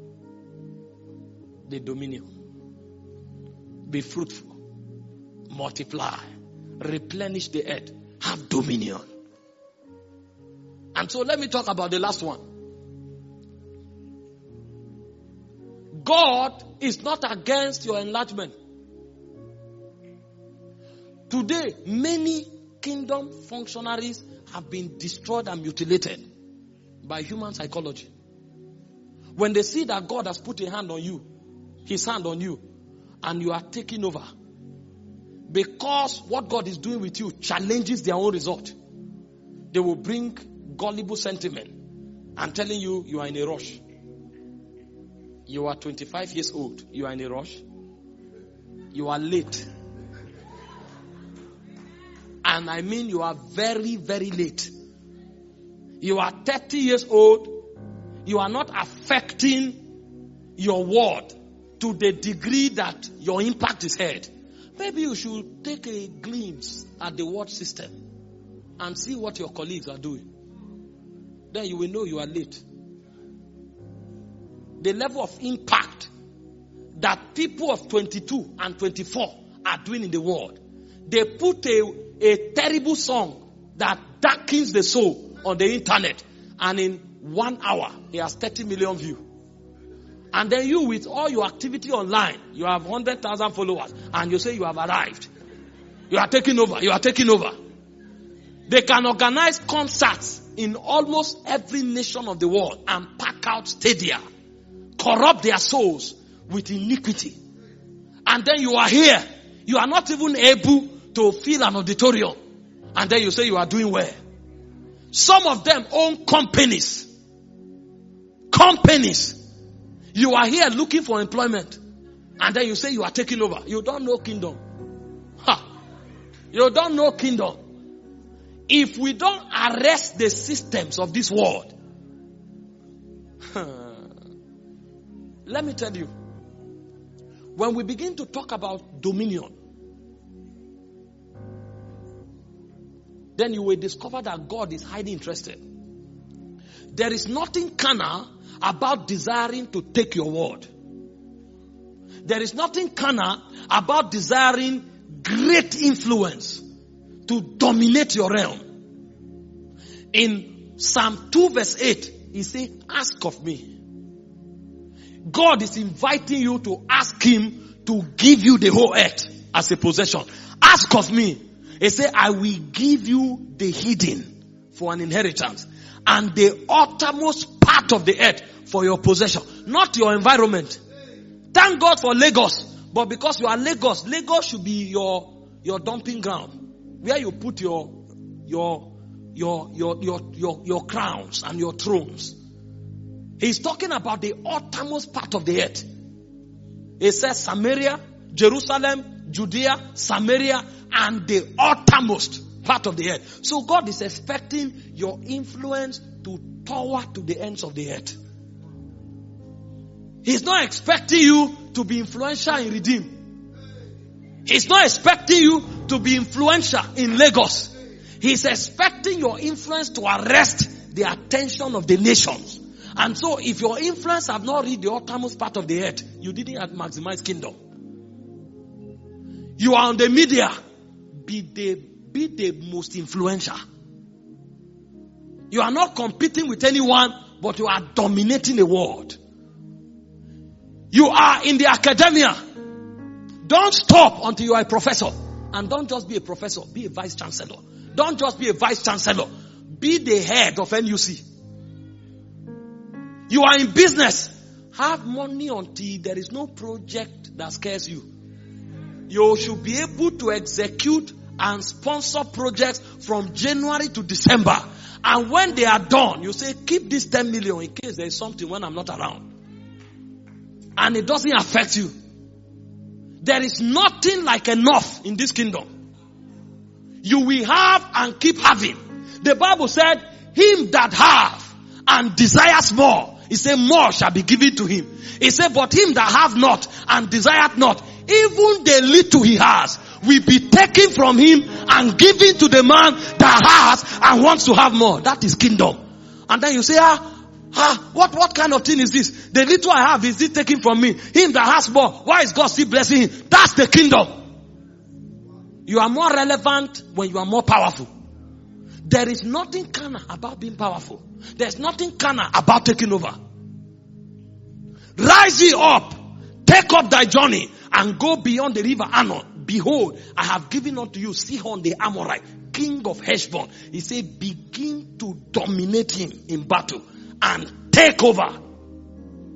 the dominion. Be fruitful. Multiply. Replenish the earth. Have dominion. And so let me talk about the last one. God is not against your enlargement. Today, many kingdom functionaries have been destroyed and mutilated by human psychology. When they see that God has put a hand on you, his hand on you, and you are taking over, because what God is doing with you challenges their own result, they will bring gullible sentiment and telling you you are in a rush. You are twenty-five years old. You are in a rush. You are late. And I mean you are very, very late. You are thirty years old. You are not affecting your world to the degree that your impact is heard. Maybe you should take a glimpse at the world system and see what your colleagues are doing. Then you will know you are late. The level of impact that people of twenty-two and twenty-four are doing in the world. They put a, a terrible song that darkens the soul on the internet, and in one hour, it has thirty million views. And then you, with all your activity online, you have one hundred thousand followers, and you say you have arrived. You are taking over. You are taking over. They can organize concerts in almost every nation of the world and pack out stadia, corrupt their souls with iniquity. And then you are here. You are not even able to fill an auditorium. And then you say you are doing well. Some of them own companies. Companies. You are here looking for employment. And then you say you are taking over. You don't know kingdom. Ha. You don't know kingdom. If we don't arrest the systems of this world, let me tell you, when we begin to talk about dominion, then you will discover that God is highly interested. There is nothing carnal about desiring to take your word. There is nothing carnal about desiring great influence to dominate your realm. In Psalm two verse eight, he says, ask of me. God is inviting you to ask him to give you the whole earth as a possession. Ask of me. He said, I will give you the hidden for an inheritance and the uttermost part of the earth for your possession. Not your environment. Thank God for Lagos. But because you are Lagos, Lagos should be your, your dumping ground. Where you put your, your, your, your, your, your, your crowns and your thrones. He's talking about the uttermost part of the earth. He says Samaria, Jerusalem, Judea, Samaria, and the uttermost part of the earth. So God is expecting your influence to tower to the ends of the earth. He's not expecting you to be influential in Redeem. He's not expecting you to be influential in Lagos. He's expecting your influence to arrest the attention of the nations. And so if your influence have not reached the uttermost part of the earth, you didn't maximize kingdom. You are on the media. Be the, be the most influential. You are not competing with anyone, but you are dominating the world. You are in the academia. Don't stop until you are a professor. And don't just be a professor. Be a vice chancellor. Don't just be a vice chancellor. Be the head of N U C. You are in business. Have money until there is no project that scares you. You should be able to execute and sponsor projects from January to December. And when they are done, you say, keep this ten million in case there is something when I'm not around. And it doesn't affect you. There is nothing like enough in this kingdom. You will have and keep having. The Bible said, him that have and desires more, he said, more shall be given to him. He said, but him that have not and desireth not, even the little he has will be taken from him and given to the man that has and wants to have more. That is kingdom. And then you say, ah, ah, what, what kind of thing is this? The little I have, is it taken from me? Him that has more, why is God still blessing him? That's the kingdom. You are more relevant when you are more powerful. There is nothing carnal about being powerful. There's nothing carnal about taking over. Rise ye up, take up thy journey, and go beyond the river Arnon. Behold, I have given unto you Sihon the Amorite, king of Heshbon. He said, begin to dominate him in battle and take over.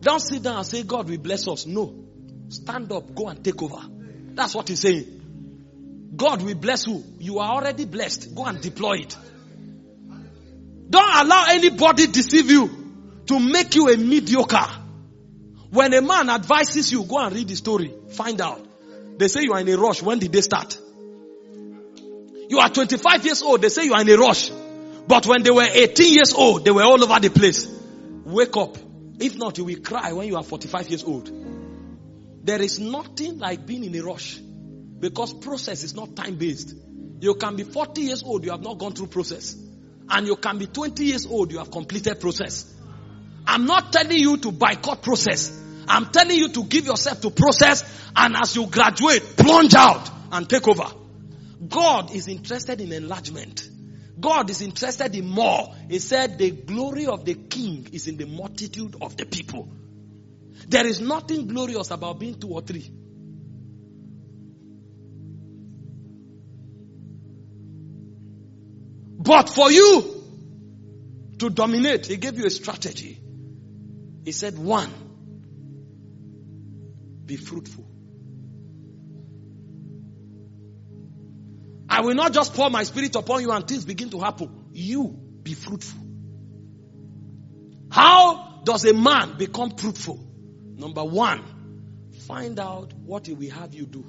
Don't sit down and say, God will bless us. No. Stand up, go and take over. That's what he's saying. God will bless you. You are already blessed. Go and deploy it. Don't allow anybody deceive you to make you a mediocre. When a man advises you, go and read the story. Find out. They say you are in a rush. When did they start? You are twenty-five years old. They say you are in a rush. But when they were eighteen years old, they were all over the place. Wake up. If not, you will cry when you are forty-five years old. There is nothing like being in a rush. Because process is not time-based. You can be forty years old, you have not gone through process. And you can be twenty years old, you have completed process. I'm not telling you to boycott process. I'm telling you to give yourself to process, and as you graduate, plunge out and take over. God is interested in enlargement. God is interested in more. He said the glory of the king is in the multitude of the people. There is nothing glorious about being two or three. But for you to dominate, he gave you a strategy. He said, one, be fruitful. I will not just pour my spirit upon you and things begin to happen. You be fruitful. How does a man become fruitful? Number one, find out what he will have you do.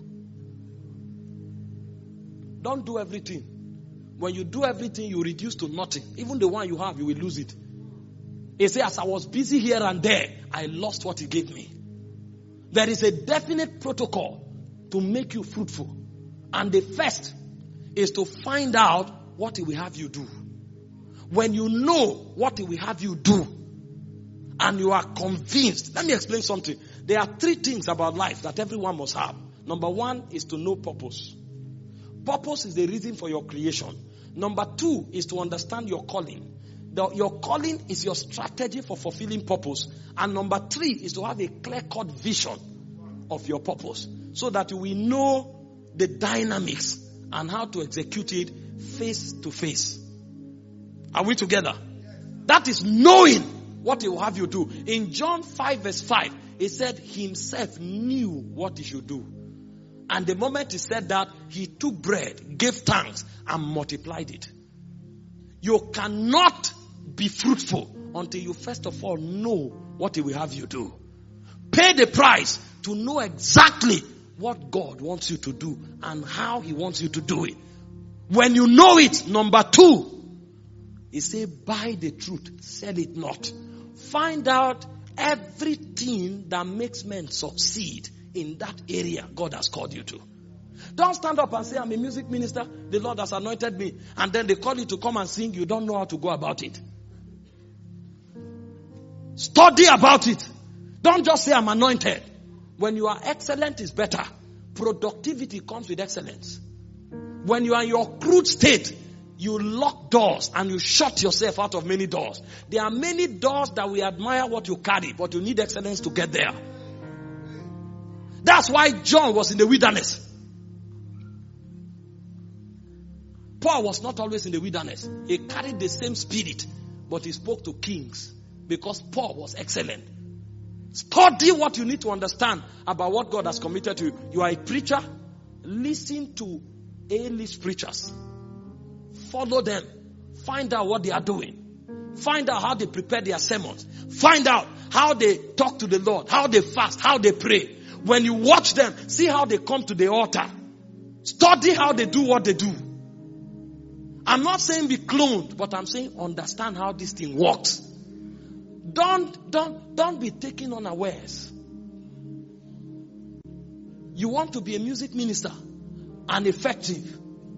Don't do everything. When you do everything, you reduce to nothing. Even the one you have, you will lose it. He said, as I was busy here and there, I lost what he gave me. There is a definite protocol to make you fruitful. And the first is to find out what he will have you do. When you know what he will have you do, and you are convinced, let me explain something. There are three things about life that everyone must have. Number one is to know purpose. Purpose is the reason for your creation. Number two is to understand your calling. The, your calling is your strategy for fulfilling purpose. And number three is to have a clear-cut vision of your purpose, so that you will know the dynamics and how to execute it face to face. Are we together? That is knowing what he will have you do. In John five verse five, he said he himself knew what he should do. And the moment he said that, he took bread, gave thanks, and multiplied it. You cannot be fruitful until you first of all know what he will have you do. Pay the price to know exactly what God wants you to do and how he wants you to do it. When you know it, number two, he said, buy the truth, sell it not. Find out everything that makes men succeed in that area God has called you to. Don't stand up and say, I'm a music minister, the Lord has anointed me, and then they call you to come and sing, you don't know how to go about it. Study about it. Don't just say, I'm anointed. When you are excellent, is better. Productivity comes with excellence. When you are in your crude state, you lock doors and you shut yourself out of many doors. There are many doors that we admire what you carry, but you need excellence to get there. That's why John was in the wilderness. Paul was not always in the wilderness. He carried the same spirit, but he spoke to kings because Paul was excellent. Study what you need to understand about what God has committed to you. You are a preacher. Listen to A-list preachers. Follow them. Find out what they are doing. Find out how they prepare their sermons. Find out how they talk to the Lord, how they fast, how they pray. When you watch them, see how they come to the altar. Study how they do what they do. I'm not saying be cloned, but I'm saying understand how this thing works. Don't, don't, don't be taken unawares. You want to be a music minister and effective.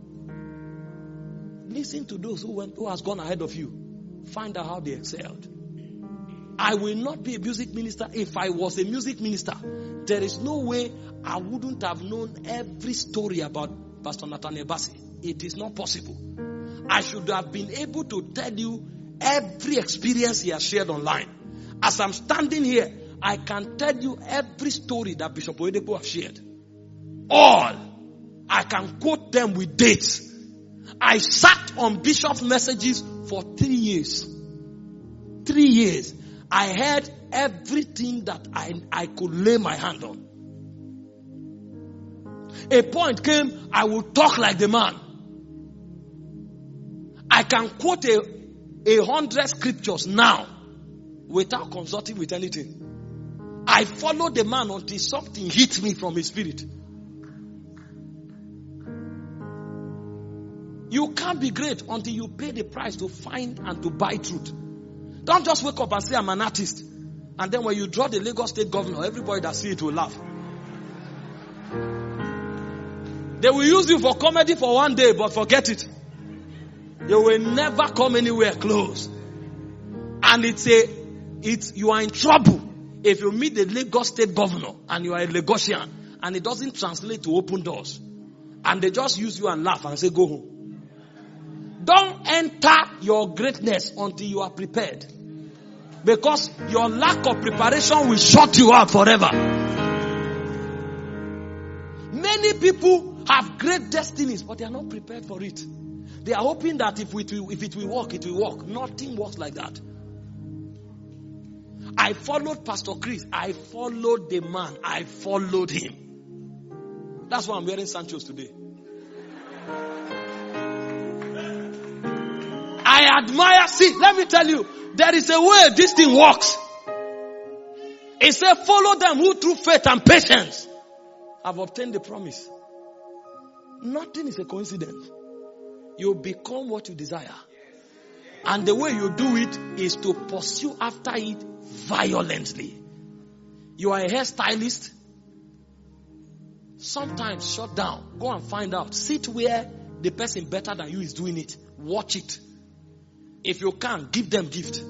Listen to those who went, who has gone ahead of you. Find out how they excelled. I will not be a music minister. If I was a music minister, there is no way I wouldn't have known every story about Pastor Nathaniel Bassey. It is not possible. I should have been able to tell you every experience he has shared online. As I'm standing here, I can tell you every story that Bishop Oyedepo has shared. All. I can quote them with dates. I sat on Bishop's messages for three years. Three years. I heard everything that I, I could lay my hand on. A point came, I would talk like the man. I can quote a, a hundred scriptures now without consulting with anything. I followed the man until something hit me from his spirit. You can't be great until you pay the price to find and to buy truth. Don't just wake up and say, I'm an artist. And then when you draw the Lagos State governor, everybody that see it will laugh. They will use you for comedy for one day, but forget it. You will never come anywhere close. And it's a, it's, you are in trouble if you meet the Lagos State governor and you are a Lagosian and it doesn't translate to open doors. And they just use you and laugh and say, go home. Don't enter your greatness until you are prepared. Because your lack of preparation will shut you out forever. Many people have great destinies, but they are not prepared for it. They are hoping that if it will, if it will work, it will work. Nothing works like that. I followed Pastor Chris. I followed the man. I followed him. That's why I'm wearing Sanchos today. I admire, see, let me tell you, there is a way this thing works. It said, follow them who through faith and patience have obtained the promise. Nothing is a coincidence. You become what you desire. And the way you do it is to pursue after it violently. You are a hairstylist. Sometimes shut down. Go and find out. Sit where the person better than you is doing it. Watch it. If you can, give them gift.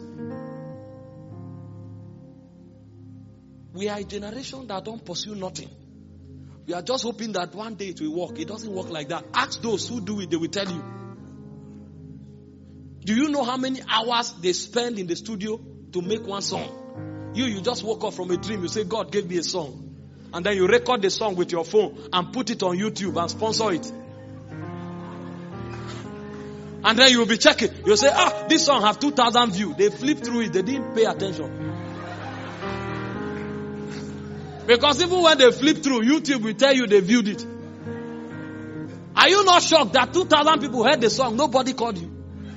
We are a generation that don't pursue nothing. We are just hoping that one day it will work. It doesn't work like that. Ask those who do it, they will tell you. Do you know how many hours they spend in the studio to make one song? You, you just woke up from a dream. You say, God gave me a song. And then you record the song with your phone and put it on YouTube and sponsor it. And then you'll be checking. You'll say, ah, this song have two thousand views. They flipped through it. They didn't pay attention. Because even when they flip through, YouTube will tell you they viewed it. Are you not shocked that two thousand people heard the song? Nobody called you.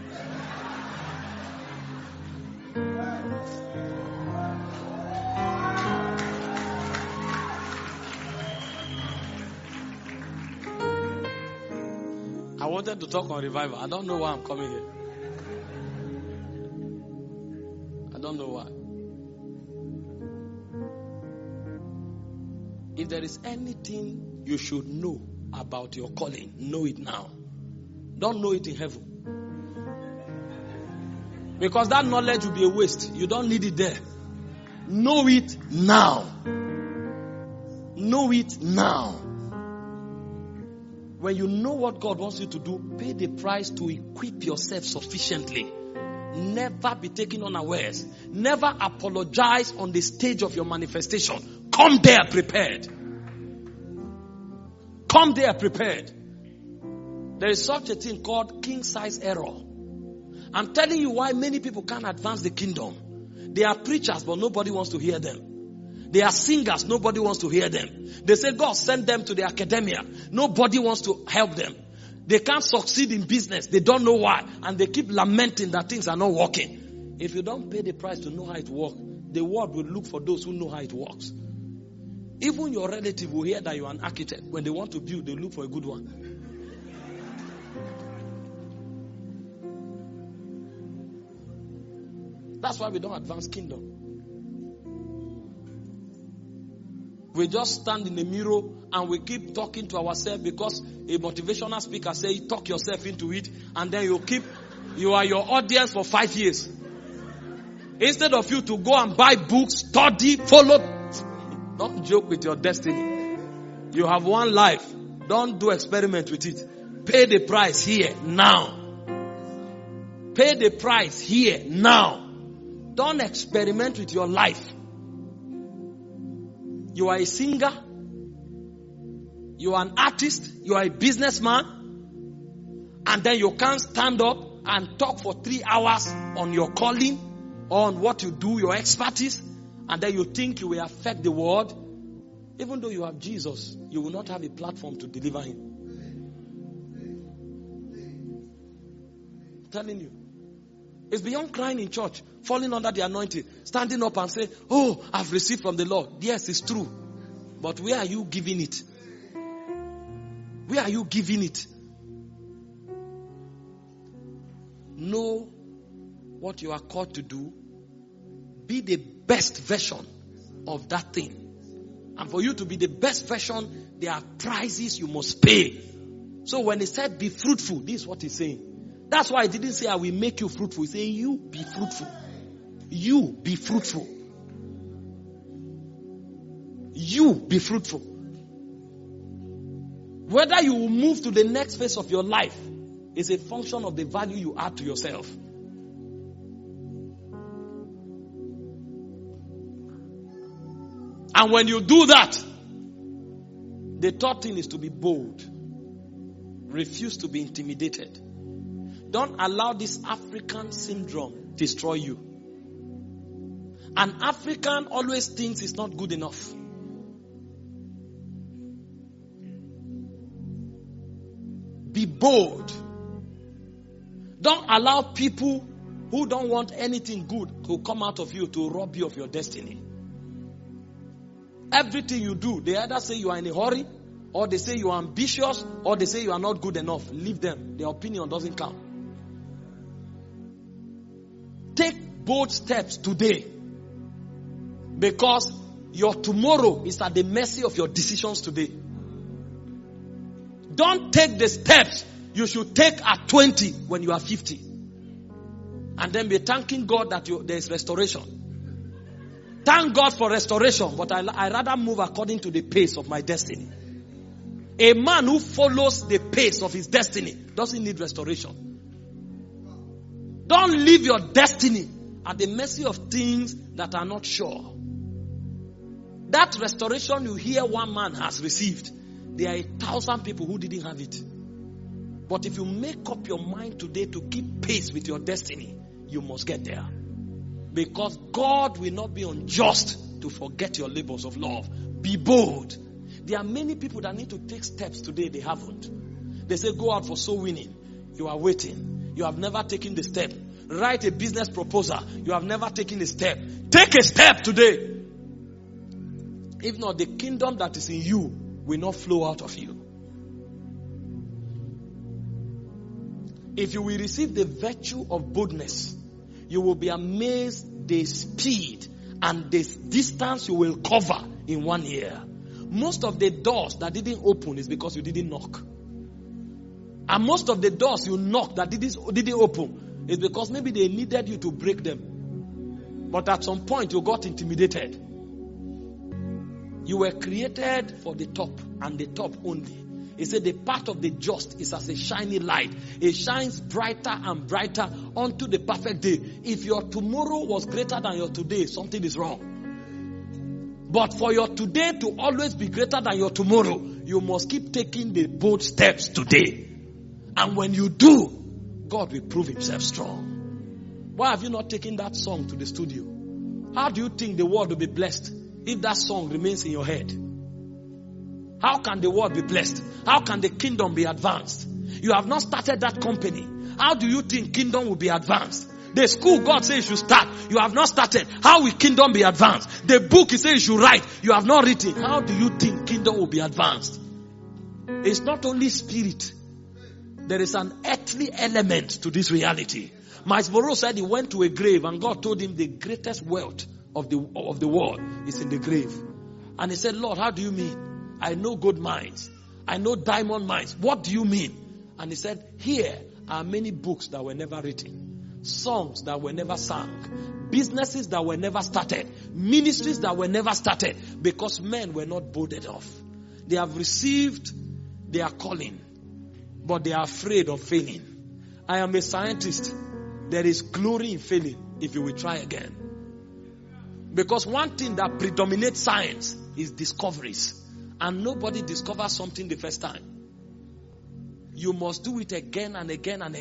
I wanted to talk on revival. I don't know why I'm coming here. I don't know why. If there is anything you should know about your calling, know it now. Don't know it in heaven. Because that knowledge will be a waste. You don't need it there. Know it now. Know it now. When you know what God wants you to do, pay the price to equip yourself sufficiently. Never be taken unawares. Never apologize on the stage of your manifestation. Come there prepared. Come there prepared. There is such a thing called king size error. I'm telling you why many people can't advance the kingdom. They are preachers, but nobody wants to hear them. They are singers, nobody wants to hear them. They say God sent them to the academia. Nobody wants to help them. They can't succeed in business. They don't know why. And they keep lamenting that things are not working. If you don't pay the price to know how it works, the world will look for those who know how it works. Even your relative will hear that you are an architect. When they want to build, they look for a good one. That's why we don't advance kingdom. We just stand in the mirror and we keep talking to ourselves because a motivational speaker says, talk yourself into it, and then you keep, you are your audience for five years. Instead of you to go and buy books, study, follow, don't joke with your destiny. You have one life. Don't do experiment with it. Pay the price here, now. Pay the price here, now. Don't experiment with your life. You are a singer. You are an artist. You are a businessman. And then you can't stand up and talk for three hours on your calling, on what you do, your expertise. and then you think you will affect the world, even though you have Jesus, you will not have a platform to deliver him. I'm telling you. It's beyond crying in church, falling under the anointing, standing up and say, oh, I've received from the Lord. Yes, it's true. But where are you giving it? Where are you giving it? Know what you are called to do. Be the best version of that thing. And for you to be the best version, there are prices you must pay. So when he said be fruitful, this is what he's saying. That's why he didn't say I will make you fruitful. He's saying you be fruitful. You be fruitful. You be fruitful. Whether you will move to the next phase of your life is a function of the value you add to yourself. And when you do that, the third thing is to be bold. Refuse to be intimidated. Don't allow this African syndrome destroy you. An African always thinks it's not good enough. Be bold. Don't allow people who don't want anything good to come out of you to rob you of your destiny. Everything you do, they either say you are in a hurry, or they say you are ambitious, or they say you are not good enough. Leave them. Their opinion doesn't count. Take bold steps today, because your tomorrow is at the mercy of your decisions today. Don't take the steps you should take at twenty when you are fifty. And then be thanking God that you, there is restoration. Thank God for restoration, but I, I rather move according to the pace of my destiny. A man who follows the pace of his destiny doesn't need restoration. Don't leave your destiny at the mercy of things that are not sure. That restoration you hear one man has received, there are a thousand people who didn't have it. But if you make up your mind today to keep pace with your destiny, you must get there. Because God will not be unjust to forget your labors of love. Be bold. There are many people that need to take steps today, they haven't. They say go out for soul winning. You are waiting. You have never taken the step. Write a business proposal. You have never taken a step. Take a step today. If not, the kingdom that is in you will not flow out of you. If you will receive the virtue of boldness, you will be amazed the speed and the distance you will cover in one year. Most of the doors that didn't open is because you didn't knock. And most of the doors you knocked that didn't, didn't open is because maybe they needed you to break them. But at some point you got intimidated. You were created for the top and the top only. He said the path of the just is as a shiny light. It shines brighter and brighter unto the perfect day. If your tomorrow was greater than your today, something is wrong. But for your today to always be greater than your tomorrow, you must keep taking the bold steps today. And when you do, God will prove himself strong. Why have you not taken that song to the studio? How do you think the world will be blessed if that song remains in your head? How can the world be blessed? How can the kingdom be advanced? You have not started that company. How do you think kingdom will be advanced? The school God says you should start. You have not started. How will kingdom be advanced? The book He says you should write. You have not written. How do you think kingdom will be advanced? It's not only spirit. There is an earthly element to this reality. Miles Monroe said he went to a grave and God told him the greatest wealth of the, of the world is in the grave. And he said, Lord, how do you mean? I know gold mines. I know diamond mines. What do you mean? And he said, here are many books that were never written. Songs that were never sung. Businesses that were never started. Ministries that were never started. Because men were not bold enough. They have received their calling. But they are afraid of failing. I am a scientist. There is glory in failing if you will try again. Because one thing that predominates science is discoveries. And nobody discovers something the first time. You must do it again and again and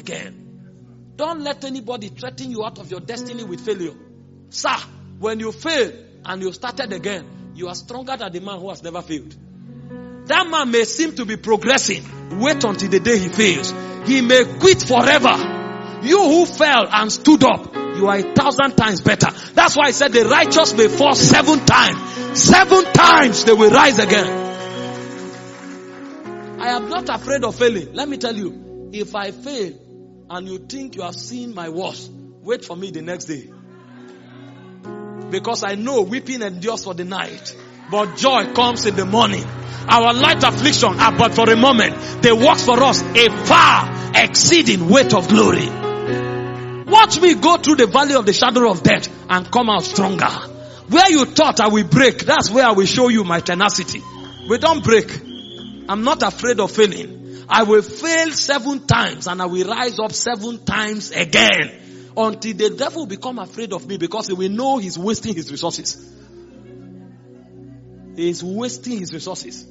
again. Don't let anybody threaten you out of your destiny with failure. Sir, when you fail, and you started again, you are stronger than the man who has never failed. That man may seem to be progressing. Wait until the day he fails. He may quit forever. You who fell and stood up, you are a thousand times better. That's why I said the righteous may fall seven times. Seven times they will rise again. I am not afraid of failing. Let me tell you, if I fail and you think you have seen my worst, wait for me the next day. Because I know weeping endures for the night, but joy comes in the morning. Our light affliction are but for a moment. They work for us a far exceeding weight of glory. Watch me go through the valley of the shadow of death and come out stronger. Where you thought I will break, that's where I will show you my tenacity. We don't break. I'm not afraid of failing. I will fail seven times and I will rise up seven times again. Until the devil will become afraid of me, because he will know he's wasting his resources. He's wasting his resources.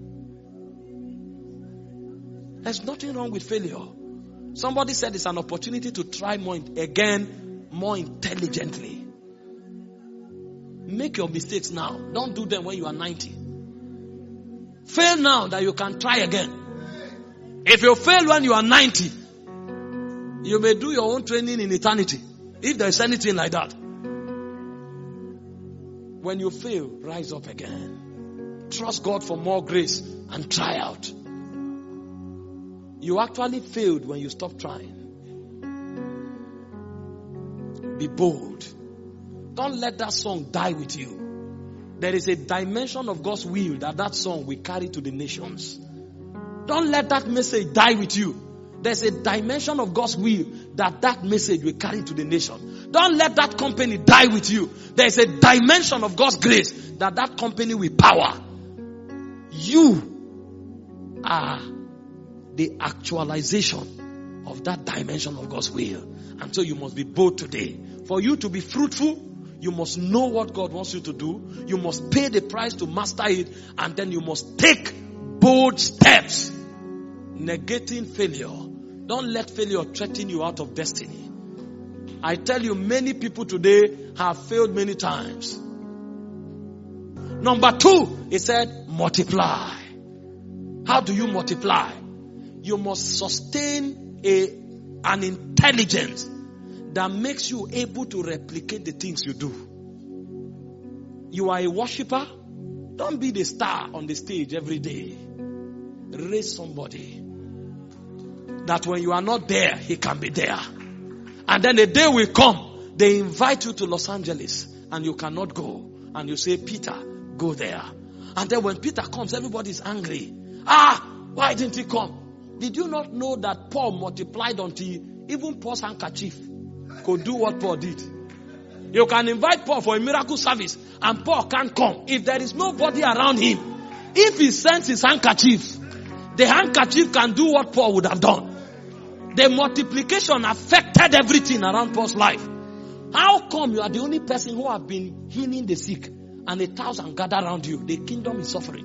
There's nothing wrong with failure. Somebody said it's an opportunity to try more again, more intelligently. Make your mistakes now. Don't do them when you are ninety. Fail now that you can try again. If you fail when you are ninety, you may do your own training in eternity. If there is anything like that. When you fail, rise up again. Trust God for more grace and try out. You actually failed when you stopped trying. Be bold. Don't let that song die with you. There is a dimension of God's will that that song will carry to the nations. Don't let that message die with you. There's a dimension of God's will that that message will carry to the nation. Don't let that company die with you. There's a dimension of God's grace that that company will power. You are the actualization of that dimension of God's will. And so you must be bold today. For you to be fruitful, you must know what God wants you to do. You must pay the price to master it. And then you must take bold steps. Negating failure. Don't let failure threaten you out of destiny. I tell you, many people today have failed many times. Number two, he said, multiply. How do you multiply? You must sustain a, an intelligence that makes you able to replicate the things you do. You are a worshiper. Don't be the star on the stage every day. Raise somebody that when you are not there, he can be there. And then the day will come, they invite you to Los Angeles and you cannot go. And you say, Peter, go there. And then when Peter comes, everybody is angry. Ah, why didn't he come? Did you not know that Paul multiplied until even Paul's handkerchief could do what Paul did? You can invite Paul for a miracle service and Paul can't come. If there is nobody around him, if he sends his handkerchief, the handkerchief can do what Paul would have done. The multiplication affected everything around Paul's life. How come you are the only person who have been healing the sick and a thousand gather around you? The kingdom is suffering.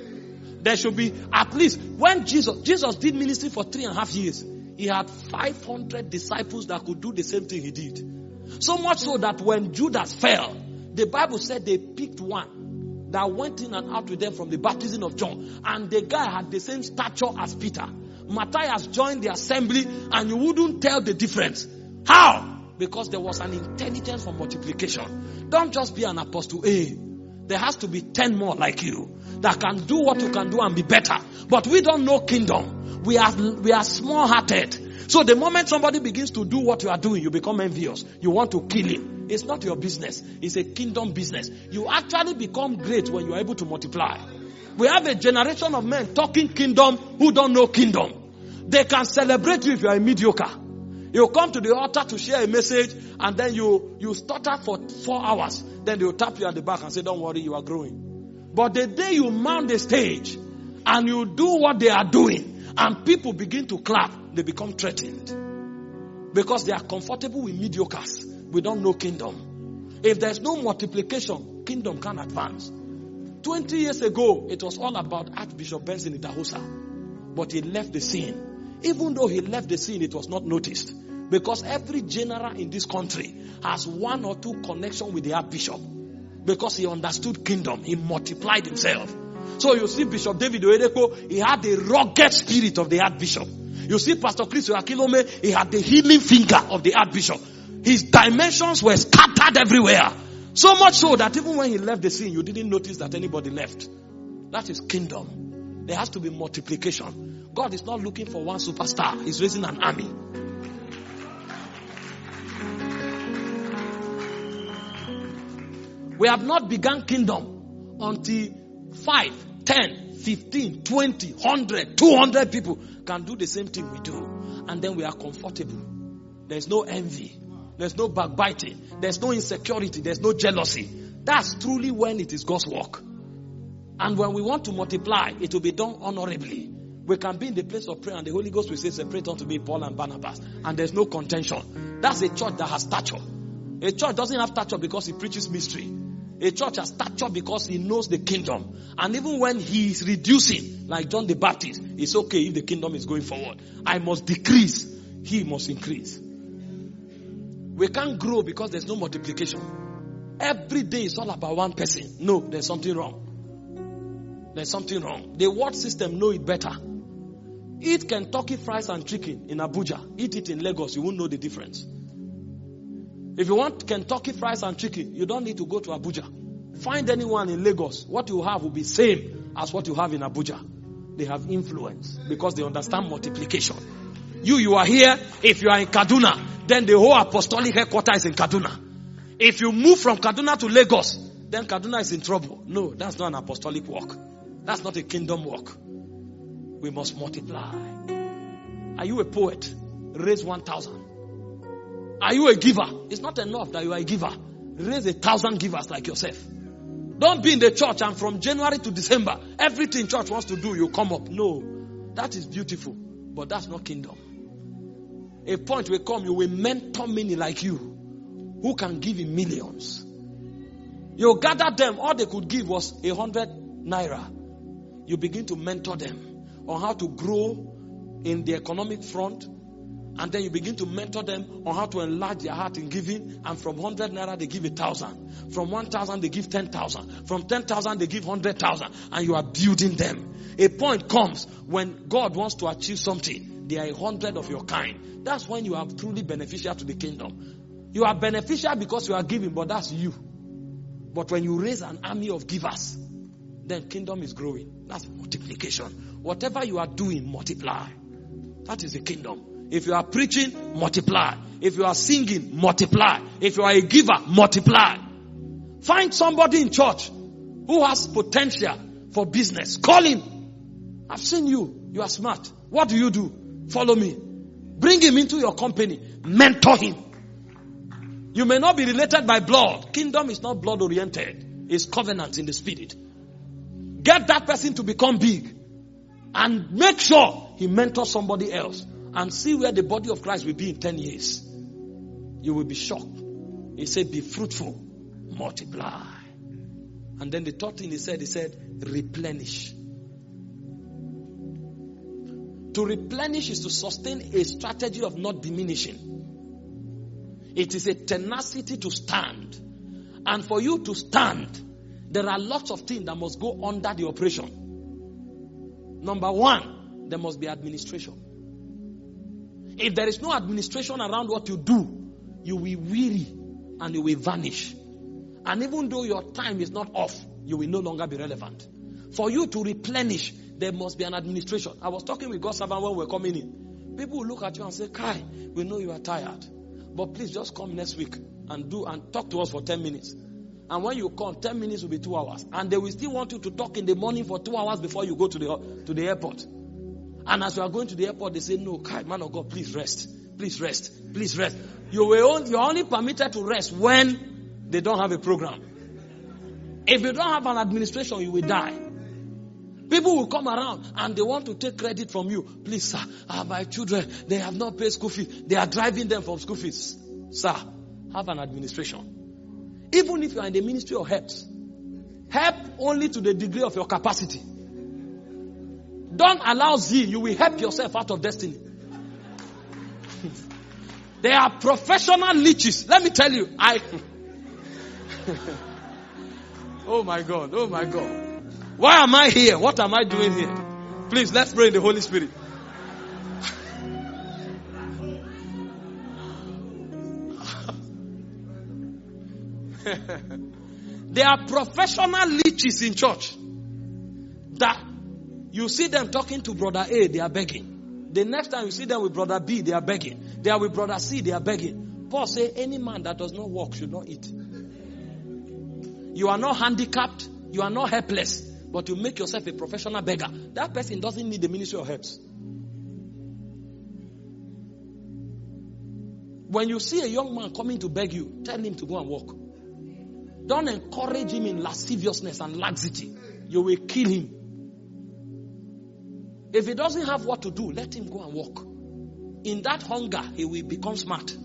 There should be at least, when Jesus, Jesus did ministry for three and a half years, he had five hundred disciples that could do the same thing he did. So much so that when Judas fell, the Bible said they picked one that went in and out with them from the baptism of John. And the guy had the same stature as Peter. Matthias joined the assembly and you wouldn't tell the difference. How? Because there was an intelligence for multiplication. Don't just be an apostle A. There has to be ten more like you that can do what you can do and be better. But we don't know kingdom. We are, we are small-hearted. So the moment somebody begins to do what you are doing, you become envious. You want to kill him. It's not your business. It's a kingdom business. You actually become great when you are able to multiply. We have a generation of men talking kingdom who don't know kingdom. They can celebrate you if you are a mediocre. You come to the altar to share a message and then you, you stutter for four hours. Then they will tap you at the back and say, don't worry, you are growing. But the day you mount the stage and you do what they are doing and people begin to clap, they become threatened. Because they are comfortable with mediocres. We don't know kingdom. If there's no multiplication, kingdom can't advance. Twenty years ago, it was all about Archbishop Benson Idahosa. But he left the scene. Even though he left the scene, it was not noticed. Because every general in this country has one or two connections with the Archbishop. Because he understood kingdom. He multiplied himself. So you see Bishop David Oyedepo, he had the rugged spirit of the Archbishop. You see Pastor Chris Akilome, he had the healing finger of the Archbishop. His dimensions were scattered everywhere. So much so that even when he left the scene, you didn't notice that anybody left. That is kingdom. There has to be multiplication. God is not looking for one superstar. He's raising an army. We have not begun kingdom until five, ten, fifteen, twenty, one hundred, two hundred people can do the same thing we do. And then we are comfortable. There's no envy. There's no backbiting. There's no insecurity. There's no jealousy. That's truly when it is God's work. And when we want to multiply, it will be done honorably. We can be in the place of prayer and the Holy Ghost will say, separate unto me Paul and Barnabas. And there's no contention. That's a church that has stature. A church doesn't have stature because he preaches mystery. A church has stature because he knows the kingdom. And even when he is reducing, like John the Baptist, it's okay if the kingdom is going forward. I must decrease. He must increase. We can't grow because there's no multiplication. Every day is all about one person. No, there's something wrong. There's something wrong. The world system know it better. Eat Kentucky fries and chicken in Abuja. Eat it in Lagos. You won't know the difference. If you want Kentucky fries and chicken, you don't need to go to Abuja. Find anyone in Lagos. What you have will be same as what you have in Abuja. They have influence because they understand multiplication. You, you are here. If you are in Kaduna, then the whole apostolic headquarters is in Kaduna. If you move from Kaduna to Lagos, then Kaduna is in trouble. No, that's not an apostolic work. That's not a kingdom work. We must multiply. Are you a poet? Raise one thousand. Are you a giver? It's not enough that you are a giver. Raise a thousand givers like yourself. Don't be in the church and from January to December, everything church wants to do, you come up. No, that is beautiful, but that's not kingdom. A point will come, you will mentor many like you who can give in millions. You gather them, all they could give was a hundred naira. You begin to mentor them on how to grow in the economic front. And then you begin to mentor them on how to enlarge their heart in giving. And from one hundred naira, they give a thousand. From one thousand, they give ten thousand. From ten thousand, they give one hundred thousand. And you are building them. A point comes when God wants to achieve something. There are a hundred of your kind. That's when you are truly beneficial to the kingdom. You are beneficial because you are giving, but that's you. But when you raise an army of givers, then kingdom is growing. That's multiplication. Whatever you are doing, multiply. That is the kingdom. If you are preaching, multiply. If you are singing, multiply. If you are a giver, multiply. Find somebody in church who has potential for business. Call him. I've seen you. You are smart. What do you do? Follow me. Bring him into your company. Mentor him. You may not be related by blood. Kingdom is not blood oriented. It's covenant in the spirit. Get that person to become big. And make sure he mentors somebody else. And see where the body of Christ will be in ten years. You will be shocked. He said, be fruitful, multiply. And then the third thing he said, he said, replenish. To replenish is to sustain a strategy of not diminishing. It is a tenacity to stand. And for you to stand, there are lots of things that must go under the operation. Number one, there must be administration. If there is no administration around what you do, you will weary and you will vanish. And even though your time is not off, you will no longer be relevant. For you to replenish, there must be an administration. I was talking with God's servant when we were coming in. People will look at you and say, Kai, we know you are tired. But please just come next week and do and talk to us for ten minutes. And when you come, ten minutes will be two hours. And they will still want you to talk in the morning for two hours before you go to the, to the airport. And as you are going to the airport, they say, no, Kai, man of God, please rest. Please rest. Please rest. You will, you're only permitted to rest when they don't have a program. If you don't have an administration, you will die. People will come around and they want to take credit from you. Please, sir, uh, my children, they have not paid school fees. They are driving them from school fees. Sir, have an administration. Even if you are in the ministry of helps, help only to the degree of your capacity. Don't allow zeal. You will help yourself out of destiny. They are professional leeches. Let me tell you, I Oh my God. Oh my God. Why am I here? What am I doing here? Please, let's pray in the Holy Spirit. There are professional leeches in church that you see them talking to brother A, they are begging. The next time you see them with brother B, they are begging. They are with brother C, they are begging. Paul says, any man that does not work should not eat. You are not handicapped, you are not helpless, but you make yourself a professional beggar. That person doesn't need the ministry of helps. When you see a young man coming to beg you, tell him to go and walk. Don't encourage him in lasciviousness and laxity. You will kill him. If he doesn't have what to do, let him go and walk. In that hunger, he will become smart.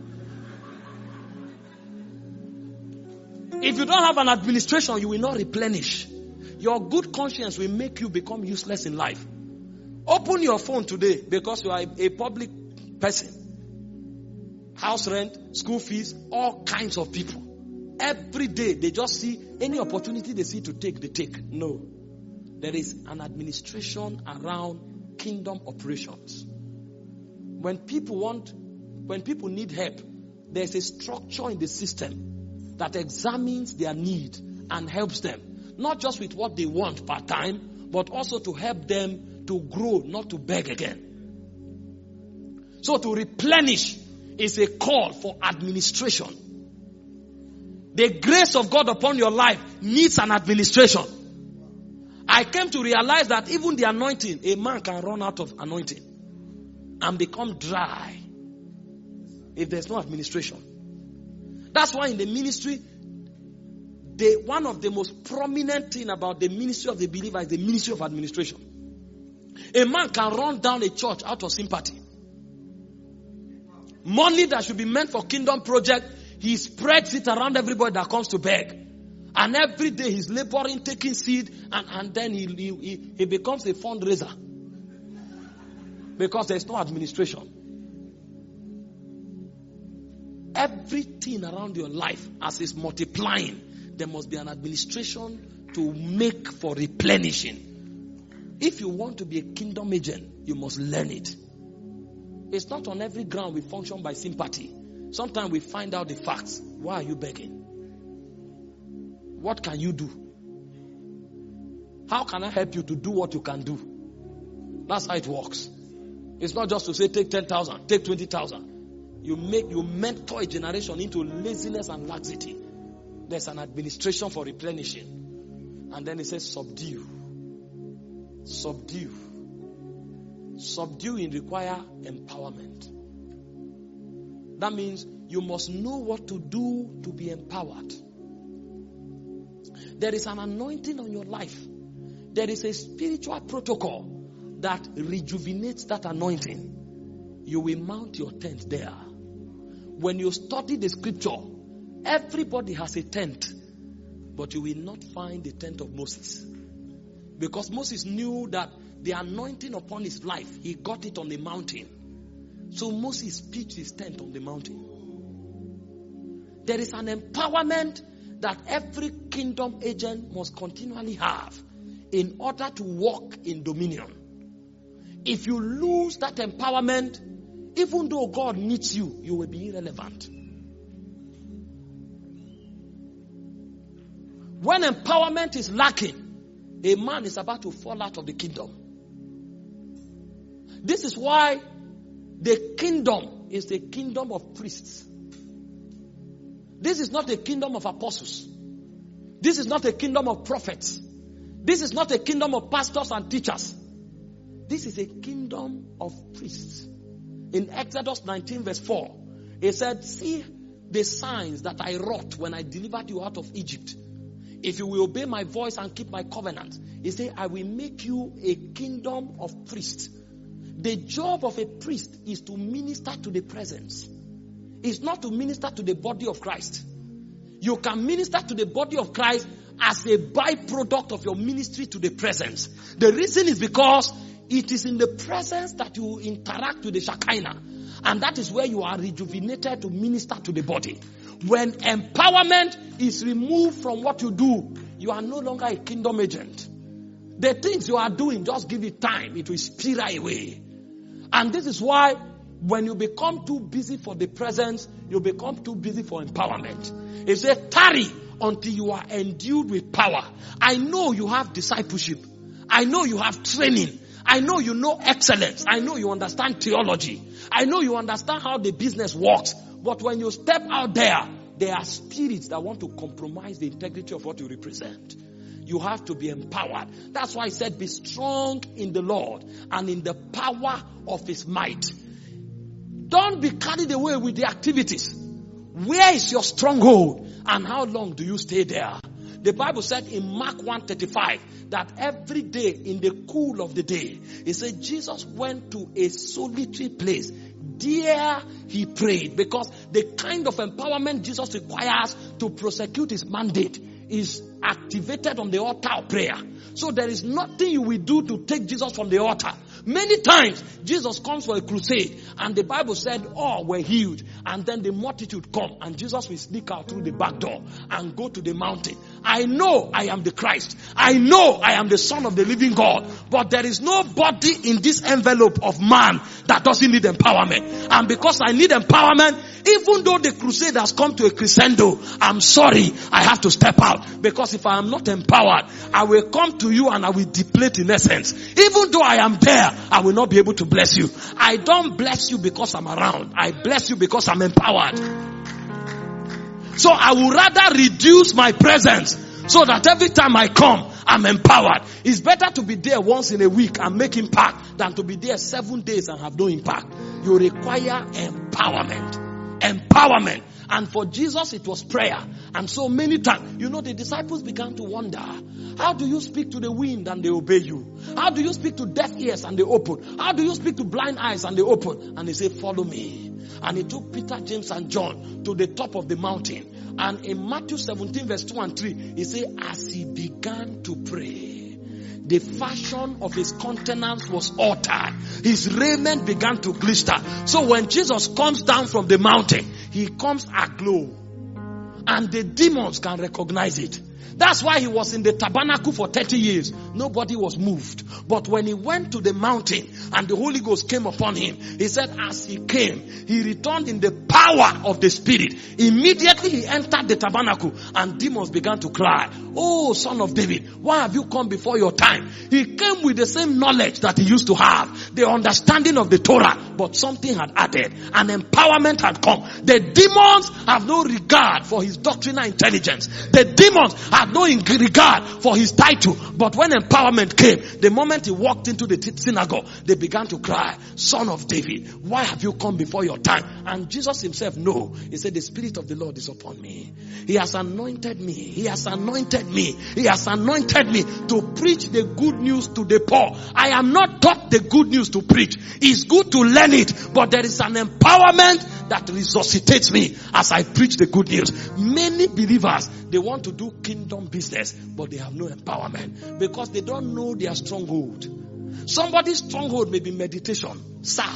If you don't have an administration, you will not replenish. Your good conscience will make you become useless in life. Open your phone today because you are a public person. House rent, school fees, all kinds of people. Every day they just see any opportunity they see to take, they take. No. There is an administration around kingdom operations. When people want, when people need help, there's a structure in the system that examines their need and helps them. Not just with what they want part time, but also to help them to grow, not to beg again. So to replenish is a call for administration. The grace of God upon your life needs an administration. I came to realize that even the anointing, a man can run out of anointing and become dry if there's no administration. That's why in the ministry, the, one of the most prominent thing about the ministry of the believer is the ministry of administration. A man can run down a church out of sympathy. Money that should be meant for kingdom project, he spreads it around everybody that comes to beg. And every day he's laboring, taking seed, and, and then he, he, he becomes a fundraiser. Because there's no administration. Everything around your life, as it's multiplying, there must be an administration to make for replenishing. If you want to be a kingdom agent, you must learn it. It's not on every ground we function by sympathy. Sometimes we find out the facts. Why are you begging? What can you do? How can I help you to do what you can do? That's how it works. It's not just to say take ten thousand, take twenty thousand. You make, you mentor a generation into laziness and laxity. There's an administration for replenishing. And then it says subdue. Subdue. Subduing requires empowerment. That means you must know what to do to be empowered. There is an anointing on your life. There is a spiritual protocol that rejuvenates that anointing. You will mount your tent there. When you study the scripture, everybody has a tent, but you will not find the tent of Moses. Because Moses knew that the anointing upon his life, he got it on the mountain. So Moses pitched his tent on the mountain. There is an empowerment that every kingdom agent must continually have in order to walk in dominion. If you lose that empowerment, even though God needs you, you will be irrelevant. When empowerment is lacking, a man is about to fall out of the kingdom. This is why the kingdom is the kingdom of priests. This is not a kingdom of apostles. This is not a kingdom of prophets. This is not a kingdom of pastors and teachers. This is a kingdom of priests. In Exodus nineteen verse four, it said, see the signs that I wrought when I delivered you out of Egypt. If you will obey my voice and keep my covenant, he said, I will make you a kingdom of priests. The job of a priest is to minister to the presence. It's not to minister to the body of Christ. You can minister to the body of Christ as a byproduct of your ministry to the presence. The reason is because it is in the presence that you interact with the Shekinah. And that is where you are rejuvenated to minister to the body. When empowerment is removed from what you do, you are no longer a kingdom agent. The things you are doing, just give it time. It will spiral away. And this is why when you become too busy for the presence, you become too busy for empowerment. It says, tarry until you are endued with power. I know you have discipleship. I know you have training. I know you know excellence. I know you understand theology. I know you understand how the business works. But when you step out there, there are spirits that want to compromise the integrity of what you represent. You have to be empowered. That's why I said, be strong in the Lord and in the power of his might. Don't be carried away with the activities. Where is your stronghold and how long do you stay there? The Bible said in Mark one thirty-five that every day in the cool of the day, it said Jesus went to a solitary place. There he prayed, because the kind of empowerment Jesus requires to prosecute his mandate is activated on the altar of prayer. So there is nothing you will do to take Jesus from the altar. Many times, Jesus comes for a crusade, and the Bible said all were healed, and then the multitude come, and Jesus will sneak out through the back door and go to the mountain. I know I am the Christ. I know I am the Son of the living God, but there is nobody in this envelope of man that doesn't need empowerment. And because I need empowerment, even though the crusade has come to a crescendo, I'm sorry, I have to step out. Because if I am not empowered, I will come to you and I will deplete in essence. Even though I am there, I will not be able to bless you. I don't bless you because I'm around. I bless you because I'm empowered. So I would rather reduce my presence so that every time I come, I'm empowered. It's better to be there once in a week and make impact than to be there seven days and have no impact. You require empowerment. Empowerment. And for Jesus, it was prayer. And so many times, you know, the disciples began to wonder, how do you speak to the wind and they obey you? How do you speak to deaf ears and they open? How do you speak to blind eyes and they open? And they say, follow me. And he took Peter, James, and John to the top of the mountain. And in Matthew seventeen, verse two and three, he said, as he began to pray, the fashion of his countenance was altered. His raiment began to glister. So when Jesus comes down from the mountain, he comes aglow. And the demons can recognize it. That's why he was in the tabernacle for thirty years. Nobody was moved. But when he went to the mountain and the Holy Ghost came upon him, he said as he came, he returned in the power of the Spirit. Immediately he entered the tabernacle and demons began to cry, oh, Son of David, why have you come before your time? He came with the same knowledge that he used to have, the understanding of the Torah, but something had added. An empowerment had come. The demons have no regard for his doctrinal intelligence. The demons have no regard for his title. But when empowerment came, the moment he walked into the synagogue, they began to cry, Son of David, why have you come before your time? And Jesus himself knew. He said, the Spirit of the Lord is upon me. He has anointed me. He has anointed me. He has anointed me to preach the good news to the poor. I am not taught the good news to preach. It's good to learn it, but there is an empowerment that resuscitates me as I preach the good news. Many believers, they want to do kingdom business, but they have no empowerment because they don't know their stronghold. Somebody's stronghold may be meditation. Sir,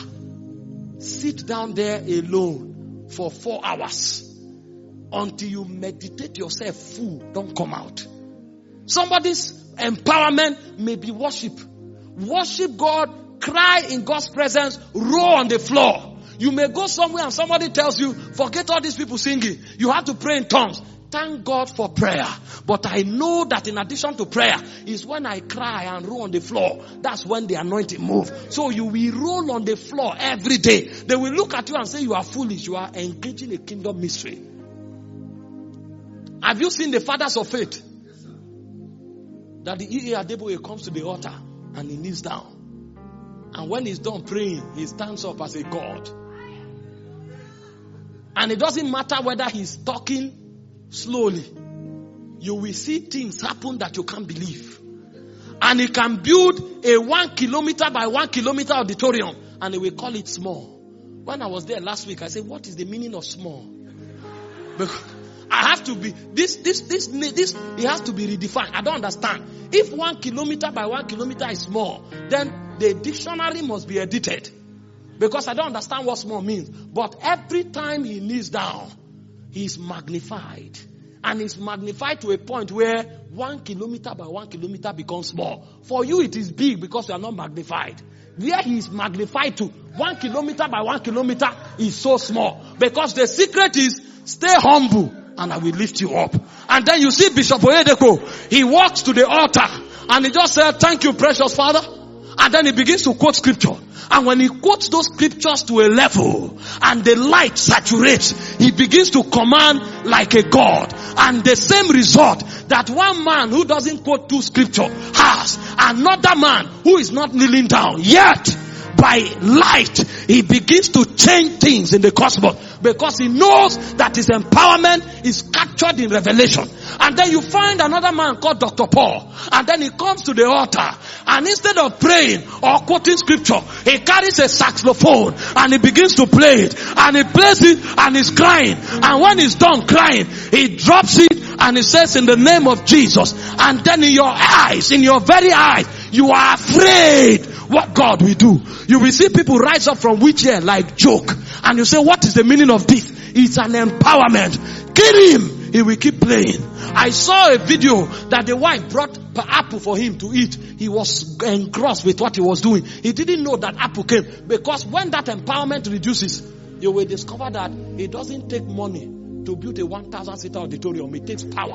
sit down there alone for four hours until you meditate yourself full. Don't come out. Somebody's empowerment may be worship. Worship God, cry in God's presence, roll on the floor. You may go somewhere and somebody tells you, forget all these people singing. You have to pray in tongues. Thank God for prayer. But I know that in addition to prayer is when I cry and roll on the floor. That's when the anointing moves. So you will roll on the floor every day. They will look at you and say you are foolish. You are engaging a kingdom mystery. Have you seen the fathers of faith? That the E A Adeboye comes to the altar and he kneels down. And when he's done praying, he stands up as a God. And it doesn't matter whether he's talking slowly. You will see things happen that you can't believe. And he can build a one kilometer by one kilometer auditorium and he will call it small. When I was there last week, I said, what is the meaning of small? Because I have to be, this, this, this, this, it has to be redefined. I don't understand. If one kilometer by one kilometer is small, then the dictionary must be edited. Because I don't understand what small means. But every time he kneels down, he is magnified. and is magnified to a point where one kilometer by one kilometer becomes small. For you it is big because you are not magnified. Where he is magnified to, one kilometer by one kilometer is so small. Because the secret is, stay humble and I will lift you up. And then you see Bishop Oyedepo, he walks to the altar and he just said, thank you precious Father. And then he begins to quote scripture. And when he quotes those scriptures to a level and the light saturates, he begins to command like a God. And the same result that one man who doesn't quote two scripture has, another man who is not kneeling down. Yet, by light, he begins to change things in the cosmos. Because he knows that his empowerment is captured in revelation. And then you find another man called Doctor Paul. And then he comes to the altar. And instead of praying or quoting scripture, he carries a saxophone and he begins to play it. And he plays it and he's crying. And when he's done crying, he drops it and he says, in the name of Jesus. And then in your eyes, in your very eyes, you are afraid what God will do. You will see people rise up from wheelchair like joke. And you say, what is the meaning of this? It's an empowerment. Kill him. He will keep playing. I saw a video that the wife brought apple for him to eat. He was engrossed with what he was doing. He didn't know that apple came. Because when that empowerment reduces, you will discover that it doesn't take money to build a one thousand seater auditorium. It takes power.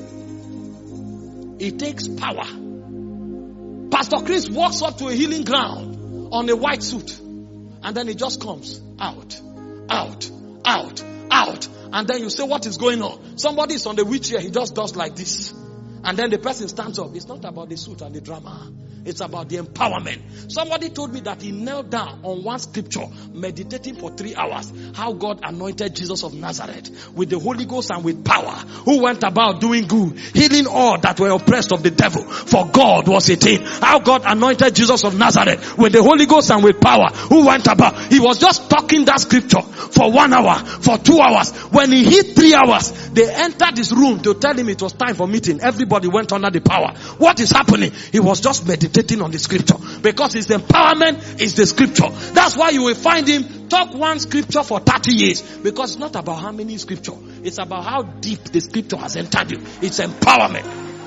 It takes power. Pastor Chris walks up to a healing ground on a white suit. And then he just comes out, out, out, out. And then you say, what is going on? Somebody is on the wheelchair. He just does like this. And then the person stands up. It's not about the suit and the drama. It's about the empowerment. Somebody told me that he knelt down on one scripture, meditating for three hours. How God anointed Jesus of Nazareth with the Holy Ghost and with power, who went about doing good, healing all that were oppressed of the devil. For God was a thing. How God anointed Jesus of Nazareth with the Holy Ghost and with power, who went about. He was just talking that scripture for one hour, for two hours. When he hit three hours, they entered his room to tell him it was time for meeting. Everybody went under the power. What is happening? He was just meditating on the scripture, because his empowerment is the scripture. That's why you will find him talk one scripture for thirty years, because it's not about how many scripture, it's about how deep the scripture has entered you. It's empowerment.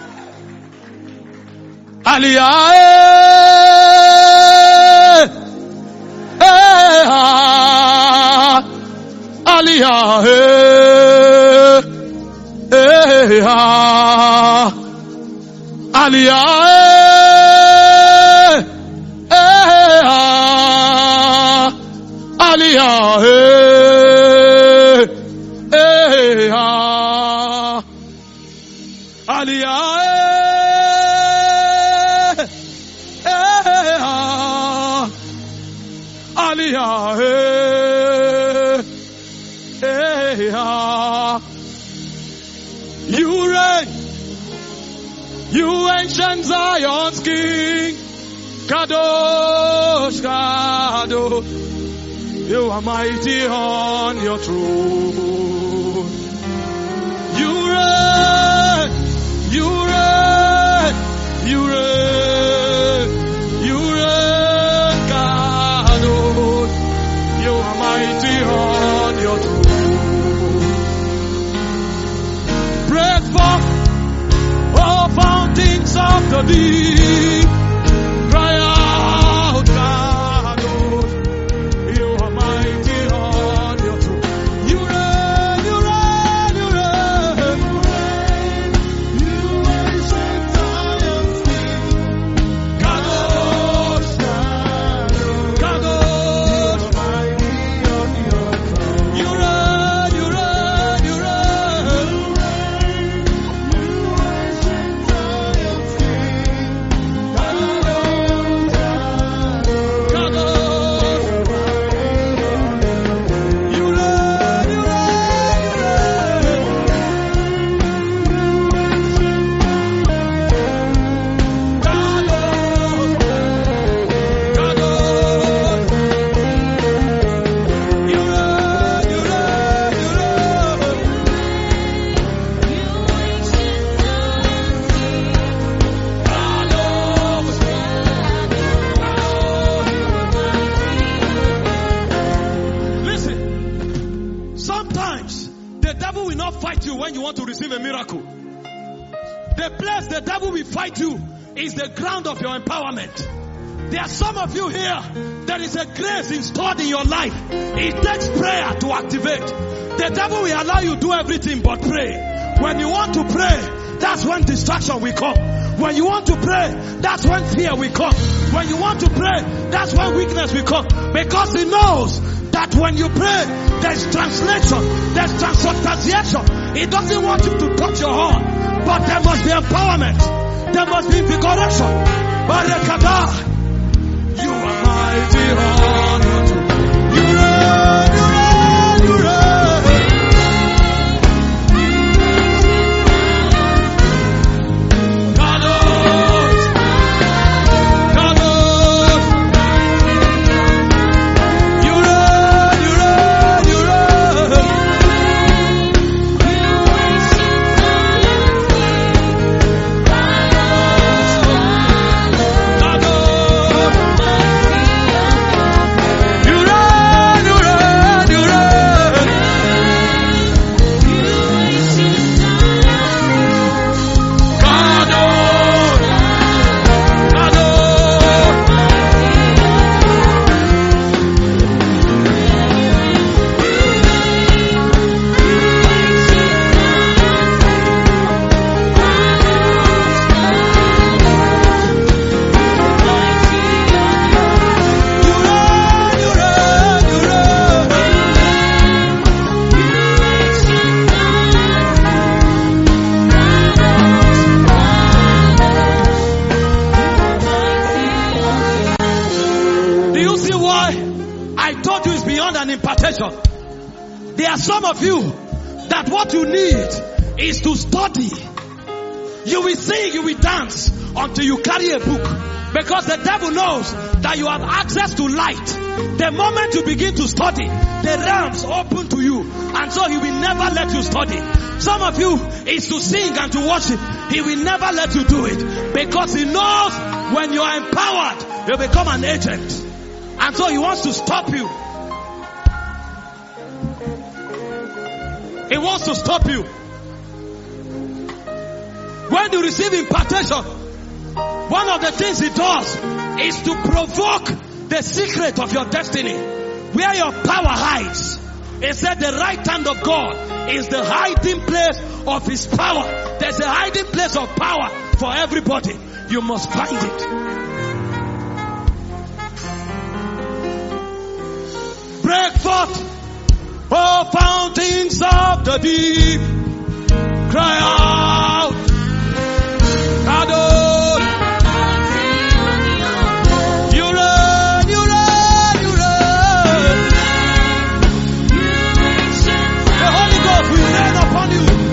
Aliyah, Aliyah, Aliyah. Aliyah, eh, eh, ah. Aliyah, eh, eh, ah. Aliyah, eh, eh, ah. You reign, you ancient Zion's King, Kadosh, Kadosh. You are mighty on your throne. You reign, you reign, you reign, you reign, Kadosh. You are mighty on your throne. Break forth, oh fountains of the deep. Cry out, God. God. when you want to receive a miracle. The place the devil will fight you is the ground of your empowerment. There are some of you here, there is a grace installed in your life. It takes prayer to activate. The devil will allow you to do everything but pray. When you want to pray, that's when distraction will come. When you want to pray, that's when fear will come. When you want to pray, that's when weakness will come. Because he knows that when you pray, there's translation, there's transubstantiation. He doesn't want you to touch your heart. But there must be empowerment. There must be invigoration. Barakada. You are mighty honor to you reign, you reign, you reign. Kadosh, Kadosh. You reign, you reign, you reign. There are some of you that what you need is to study. You will sing, you will dance until you carry a book. Because the devil knows that you have access to light. The moment you begin to study, the realms open to you. And so he will never let you study. Some of you is to sing and to worship. He will never let you do it. Because he knows when you are empowered, you become an agent. And so he wants to stop you. He wants to stop you. When you receive impartation, one of the things he does is to provoke the secret of your destiny. Where your power hides. He said the right hand of God is the hiding place of his power. There's a hiding place of power for everybody. You must find it. Break forth, oh fountains of the deep, cry out, Kadosh, you reign, you reign, you reign. The Holy Ghost will rain upon you.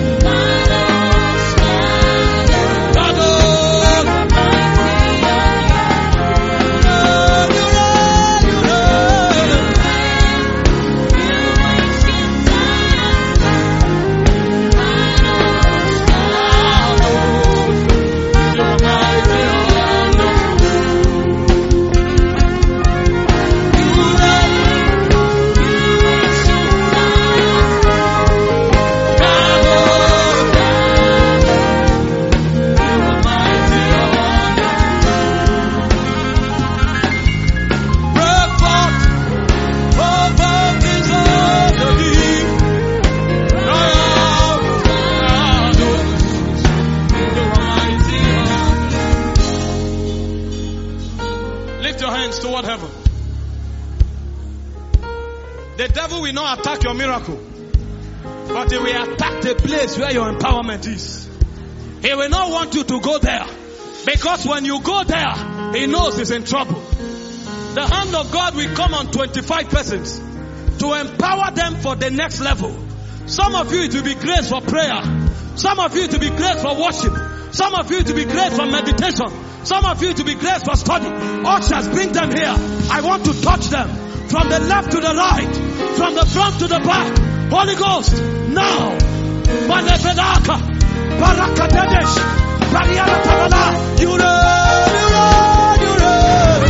Will not attack your miracle, but he will attack the place where your empowerment is. He will not want you to go there, because when you go there, he knows he's in trouble. The hand of God will come on twenty-five persons to empower them for the next level. Some of you it will be grace for prayer. Some of you it will be grace for worship. Some of you it will be grace for meditation. Some of you it will be grace for study. Ushers, bring them here. I want to touch them from the left to the right, from the front to the back. Holy Ghost, now. Manefedaka, Barakadesh, Bariala Tabala, you reign, you reign, you reign.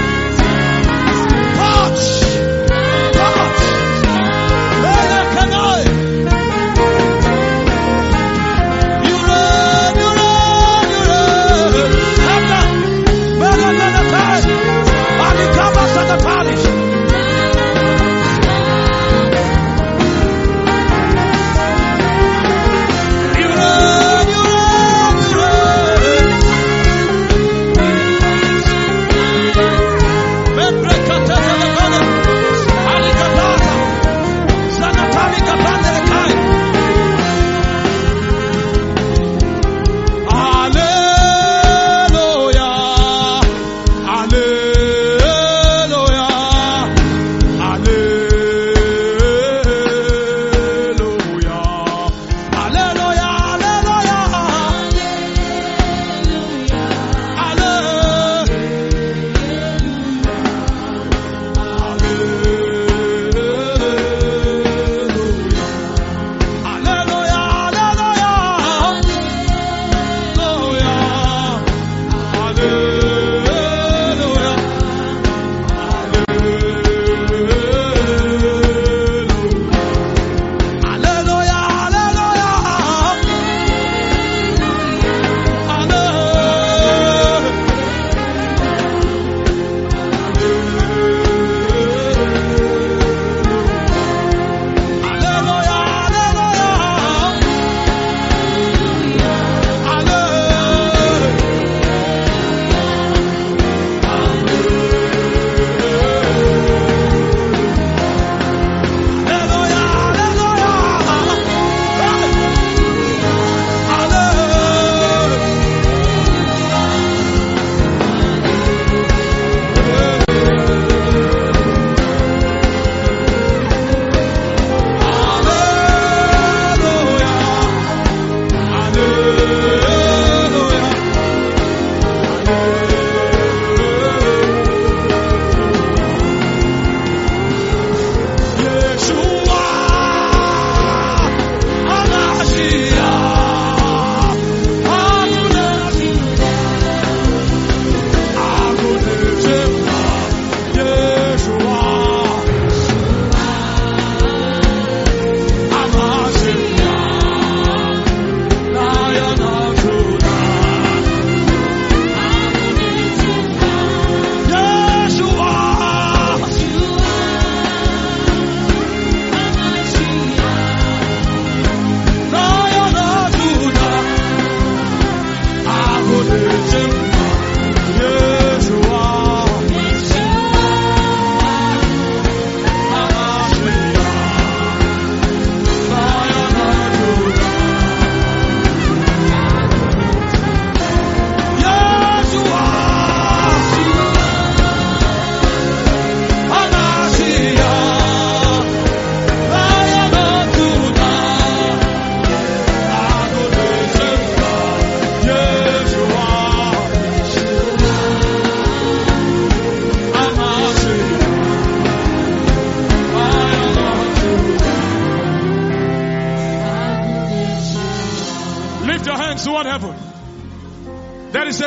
Touch, touch. Let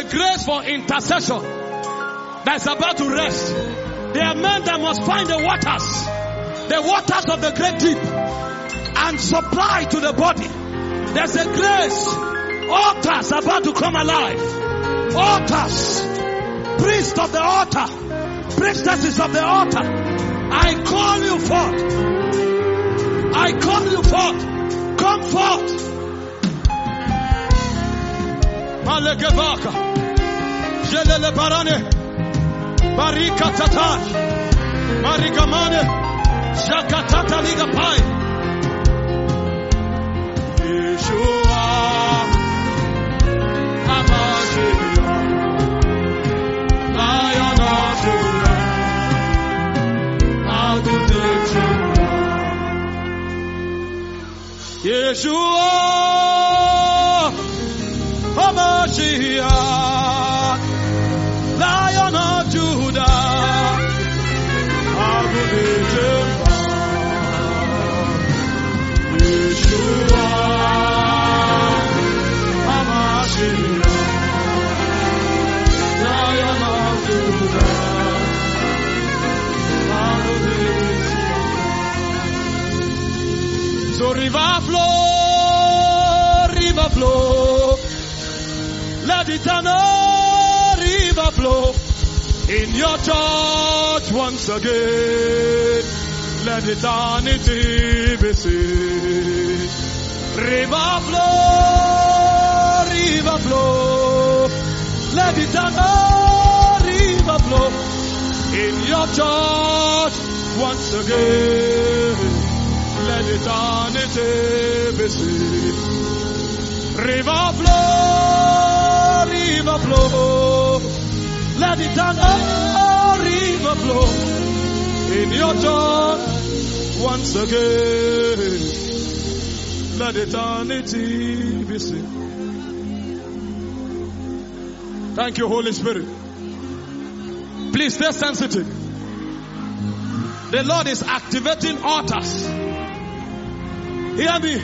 grace for intercession that's about to rest. There are men that must find the waters, the waters of the great deep, and supply to the body. There's a grace. Altars about to come alive. Altars. Priests of the altar. Priestesses of the altar. I call you forth. I call you forth. Come forth. Malekebaka. Jelele barane. Barika tata. Marikamane. Shakatata liga pai. Yeshua. Amashiach. Lion of Judah. Yeshua, Hamashiach, Lion of Judah, Yeshua, Hamashiach, Lion of Judah. So river flow, river flow, let it turn river flow in your church once again. Let eternity be seen. River flow, river flow, let it turn river flow in your church once again. Let eternity be seen. River flow, river flow. Let eternity river flow in your church once again. Let eternity be seen. Thank you, Holy Spirit. Please stay sensitive. The Lord is activating altars. Hear me.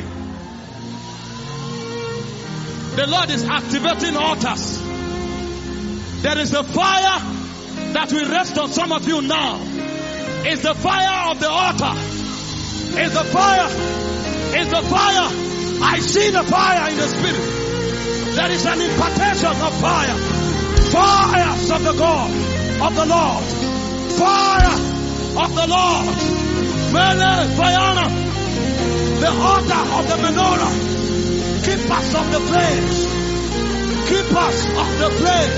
The Lord is activating altars. There is a fire that will rest on some of you now. It's the fire of the altar. It's the fire. It's the fire. I see the fire in the spirit. There is an impartation of fire. Fires of the God, of the Lord. Fire of the Lord. Vele Vayana. The altar of the menorah. Keep us of the flames. Keep us of the flame.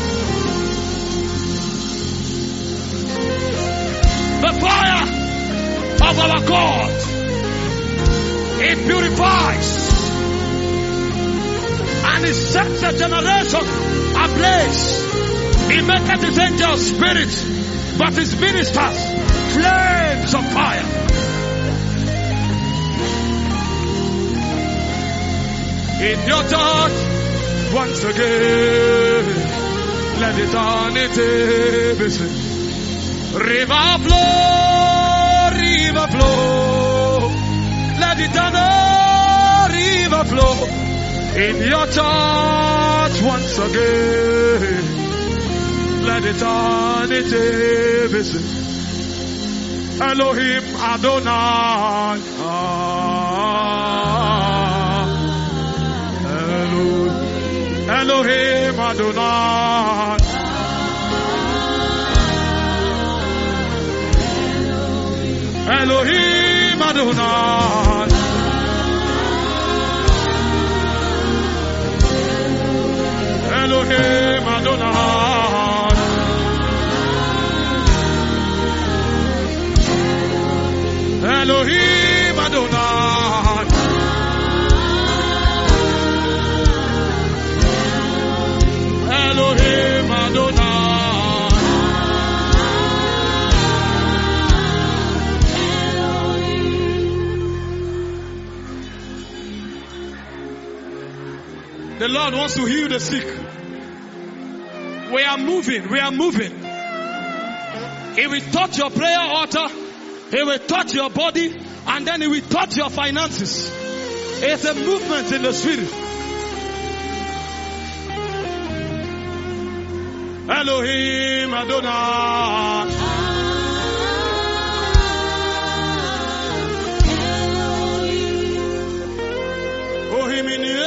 The fire of our God. It purifies. And it sets a generation ablaze. He maketh his angels spirits, but his ministers flames of fire. In your church, once again, let eternity be seen. River flow, river flow, let eternity river flow. In your church, once again, let eternity be seen. Elohim Adonai. Elohim Adonai. Elohim Adonai. Elohim Adonai. Elohim Adonai. Elohim Adonai. The Lord wants to heal the sick. We are moving, we are moving. He will touch your prayer altar, He will touch your body, and then He will touch your finances. It's a movement in the spirit. Elohim Adonai. Ohiminie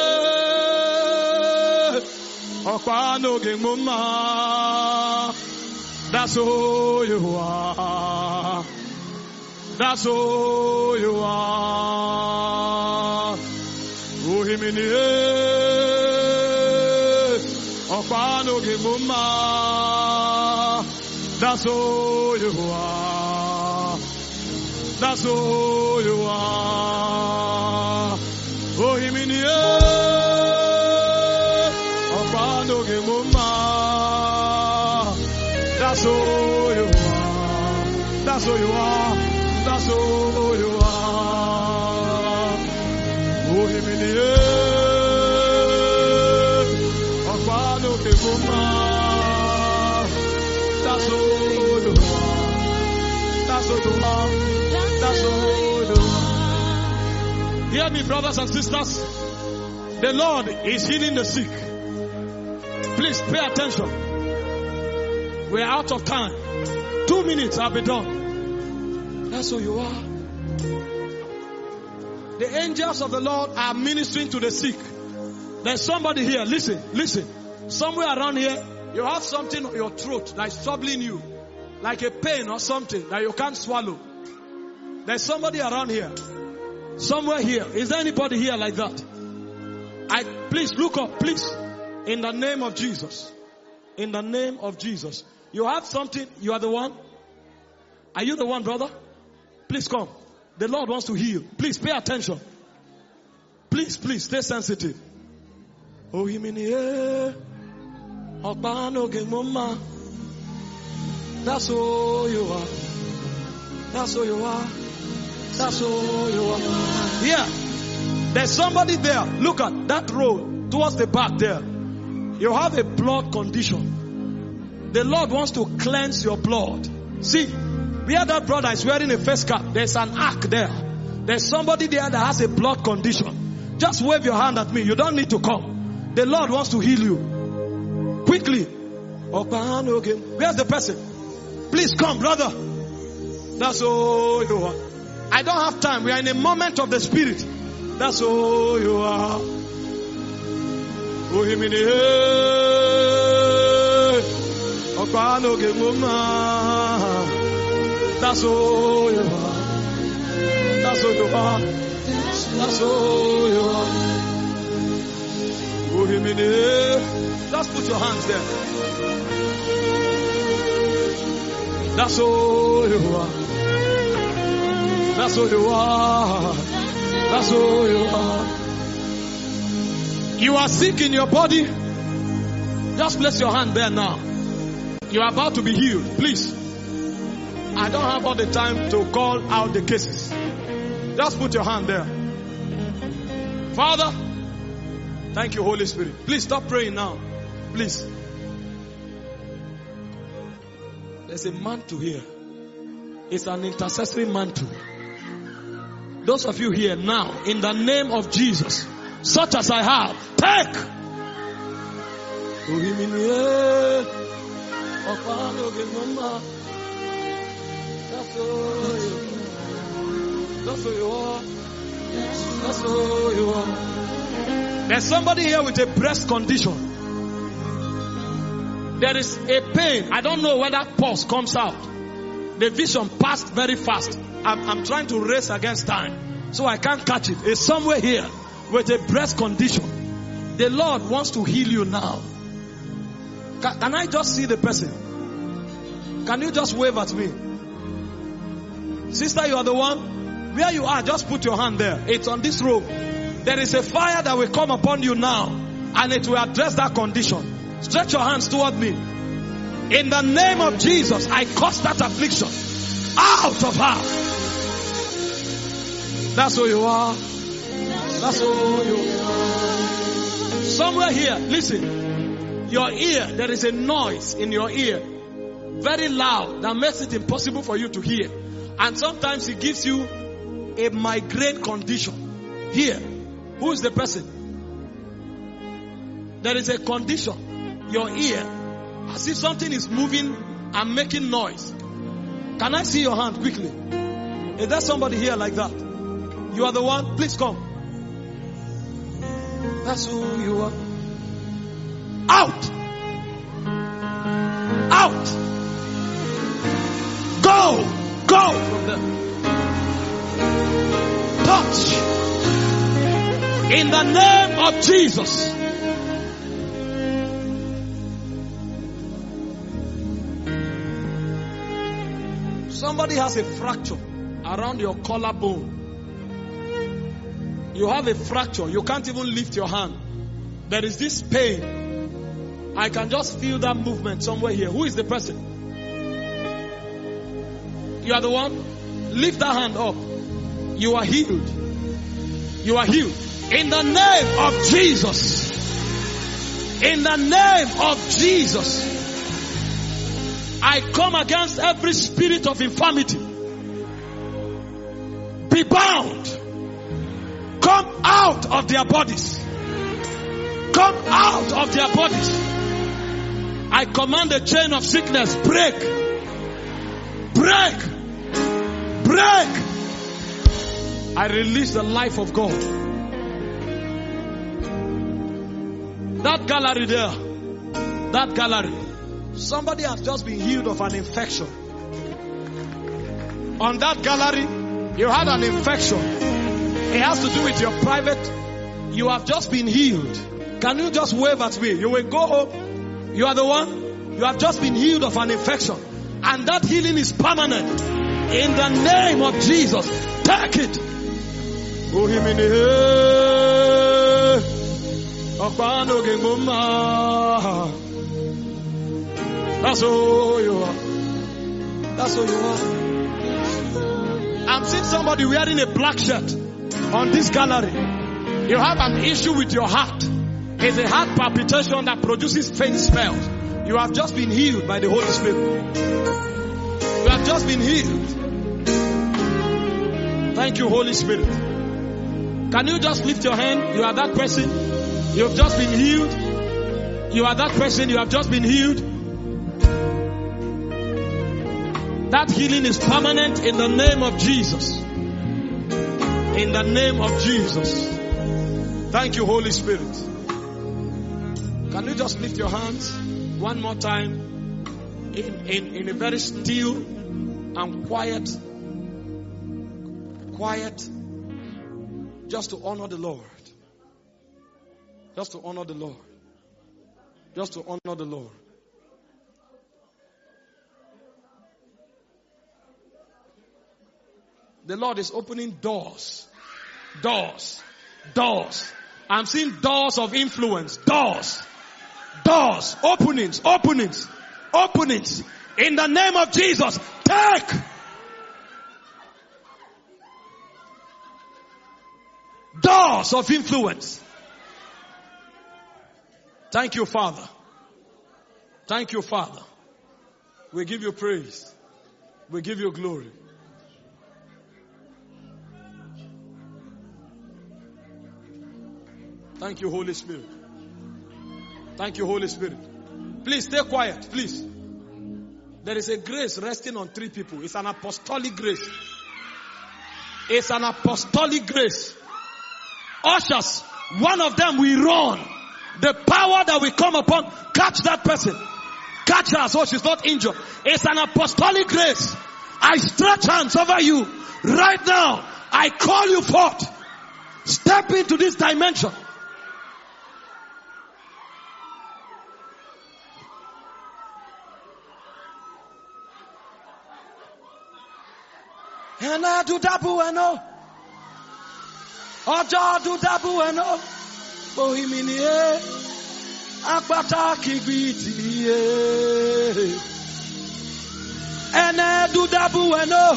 Okwano Gemuma. That's who you are. That's who you are. Ohiminie Okwano Gemuma. That's who you are. That's who you are. Ohiminie Okwano Gemuma. That's who you are. That's who you are. That's who you are. Ohiminie Okwano Gemuma. That's who you are. That's who you are. That's who you are. Hear me, brothers and sisters. The Lord is healing the sick. Please pay attention. We are out of time. Two minutes, I'll be done. That's who you are. The angels of the Lord are ministering to the sick. There's somebody here. Listen, listen. Somewhere around here, you have something on your throat that is troubling you. Like a pain or something that you can't swallow. There's somebody around here. Somewhere here. Is there anybody here like that? I please look up, please. In the name of Jesus. In the name of Jesus. You have something, you are the one? Are you the one, brother? Please come. The Lord wants to heal. Please pay attention. Please, please stay sensitive. Oh, Himinie. Okpano Gemuma. That's who you are. That's who you are. That's who you are. Yeah. There's somebody there. Look at that road towards the back there. You have a blood condition. The Lord wants to cleanse your blood. See, where that brother is wearing a face cap, there's an ark there. There's somebody there that has a blood condition. Just wave your hand at me. You don't need to come. The Lord wants to heal you. Quickly. Where's the person? Please come, brother. That's all you are. I don't have time. We are in a moment of the Spirit. That's all you are. That's all you are. That's all you are. That's all you are. Just put your hands there. That's all you are. That's all you are. That's all you are. You are sick in your body. Just place your hand there now. You are about to be healed. Please. I don't have all the time to call out the cases. Just put your hand there. Father, thank you, Holy Spirit. Please stop praying now. Please. There's a mantle here. It's an intercessory mantle. Those of you here now, in the name of Jesus, such as I have, take. That's who you are. That's who you are. There's somebody here with a breast condition. There is a pain. I don't know whether pulse comes out. The vision passed very fast. I'm, I'm trying to race against time, so I can't catch it. It's somewhere here with a breast condition. The Lord wants to heal you now. Can, can I just see the person? Can you just wave at me? Sister, you are the one. Where you are, just put your hand there. It's on this rope. There is a fire that will come upon you now, and it will address that condition. Stretch your hands toward me. In the name of Jesus, I curse that affliction out of her. That's who you are. That's who you are. Somewhere here, listen. Your ear, there is a noise in your ear. Very loud. That makes it impossible for you to hear. And sometimes it gives you a migraine condition. Here. Who is the person? There is a condition. Your ear. As if something is moving and making noise. Can I see your hand quickly? Is there somebody here like that? You are the one? Please come. That's who you are. Out! Out! Go! Go from there. Touch! In the name of Jesus. Somebody has a fracture around your collarbone. You have a fracture. You can't even lift your hand. There is this pain. I can just feel that movement somewhere here. Who is the person? You are the one? Lift that hand up. You are healed. You are healed. In the name of Jesus. In the name of Jesus. I come against every spirit of infirmity. Be bound. Come out of their bodies. Come out of their bodies. I command the chain of sickness, break. Break. Break. I release the life of God. That gallery there. That gallery. Somebody has just been healed of an infection. On that gallery, you had an infection. It has to do with your private. You have just been healed. Can you just wave at me? You will go home. You are the one. You have just been healed of an infection. And that healing is permanent. In the name of Jesus. Take it. That's who you are. That's who you are. I'm seeing somebody wearing a black shirt on this gallery. You have an issue with your heart. It's a heart palpitation that produces faint spells. You have just been healed by the Holy Spirit. You have just been healed. Thank you, Holy Spirit. Can you just lift your hand? You are that person. You have just been healed. You are that person. You have just been healed. That healing is permanent in the name of Jesus. In the name of Jesus. Thank you, Holy Spirit. Can you just lift your hands one more time in, in, in a very still and quiet, quiet, just to honor the Lord. Just to honor the Lord. Just to honor the Lord. The Lord is opening doors. Doors. Doors. I'm seeing doors of influence. Doors. Doors. Openings. Openings. Openings. In the name of Jesus. Take. Doors of influence. Thank you, Father. Thank you, Father. We give you praise. We give you glory. Thank you, Holy Spirit. Thank you, Holy Spirit. Please stay quiet, please. There is a grace resting on three people. It's an apostolic grace. It's an apostolic grace. Ushers, one of them will run. The power that will come upon, catch that person. Catch her so she's not injured. It's an apostolic grace. I stretch hands over you right now. I call you forth. Step into this dimension. And I do that bueno. Ojo do that bueno. Boheminie. Akbata kibiti. And I do that bueno.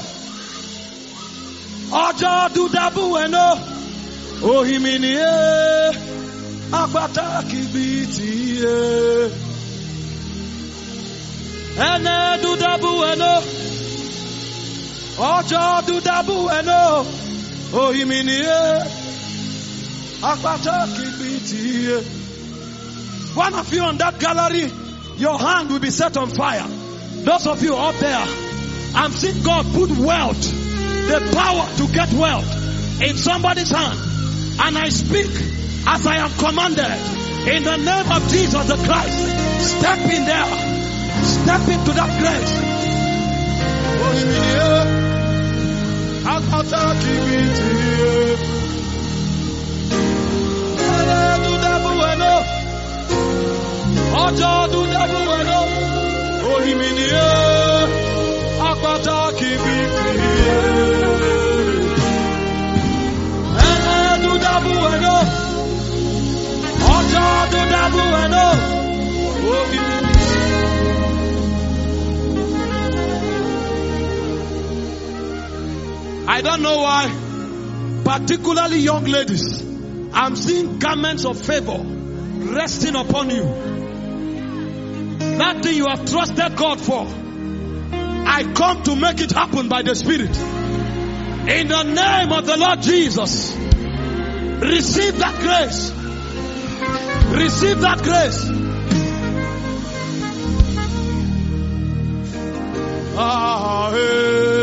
Ojo do that bueno. Boheminie. Akbata kibiti. And I do that bueno. Ojo do dabu eno, oh iminie, akpata kibiti. One of you on that gallery, your hand will be set on fire. Those of you up there, I'm seeing God put wealth, the power to get wealth in somebody's hand. And I speak as I am commanded in the name of Jesus the Christ. Step in there. Step into that grace. I don't know why, particularly young ladies, I'm seeing garments of favor resting upon you. That thing you have trusted God for, I come to make it happen by the Spirit. In the name of the Lord Jesus, receive that grace. Receive that grace. Ah, hey.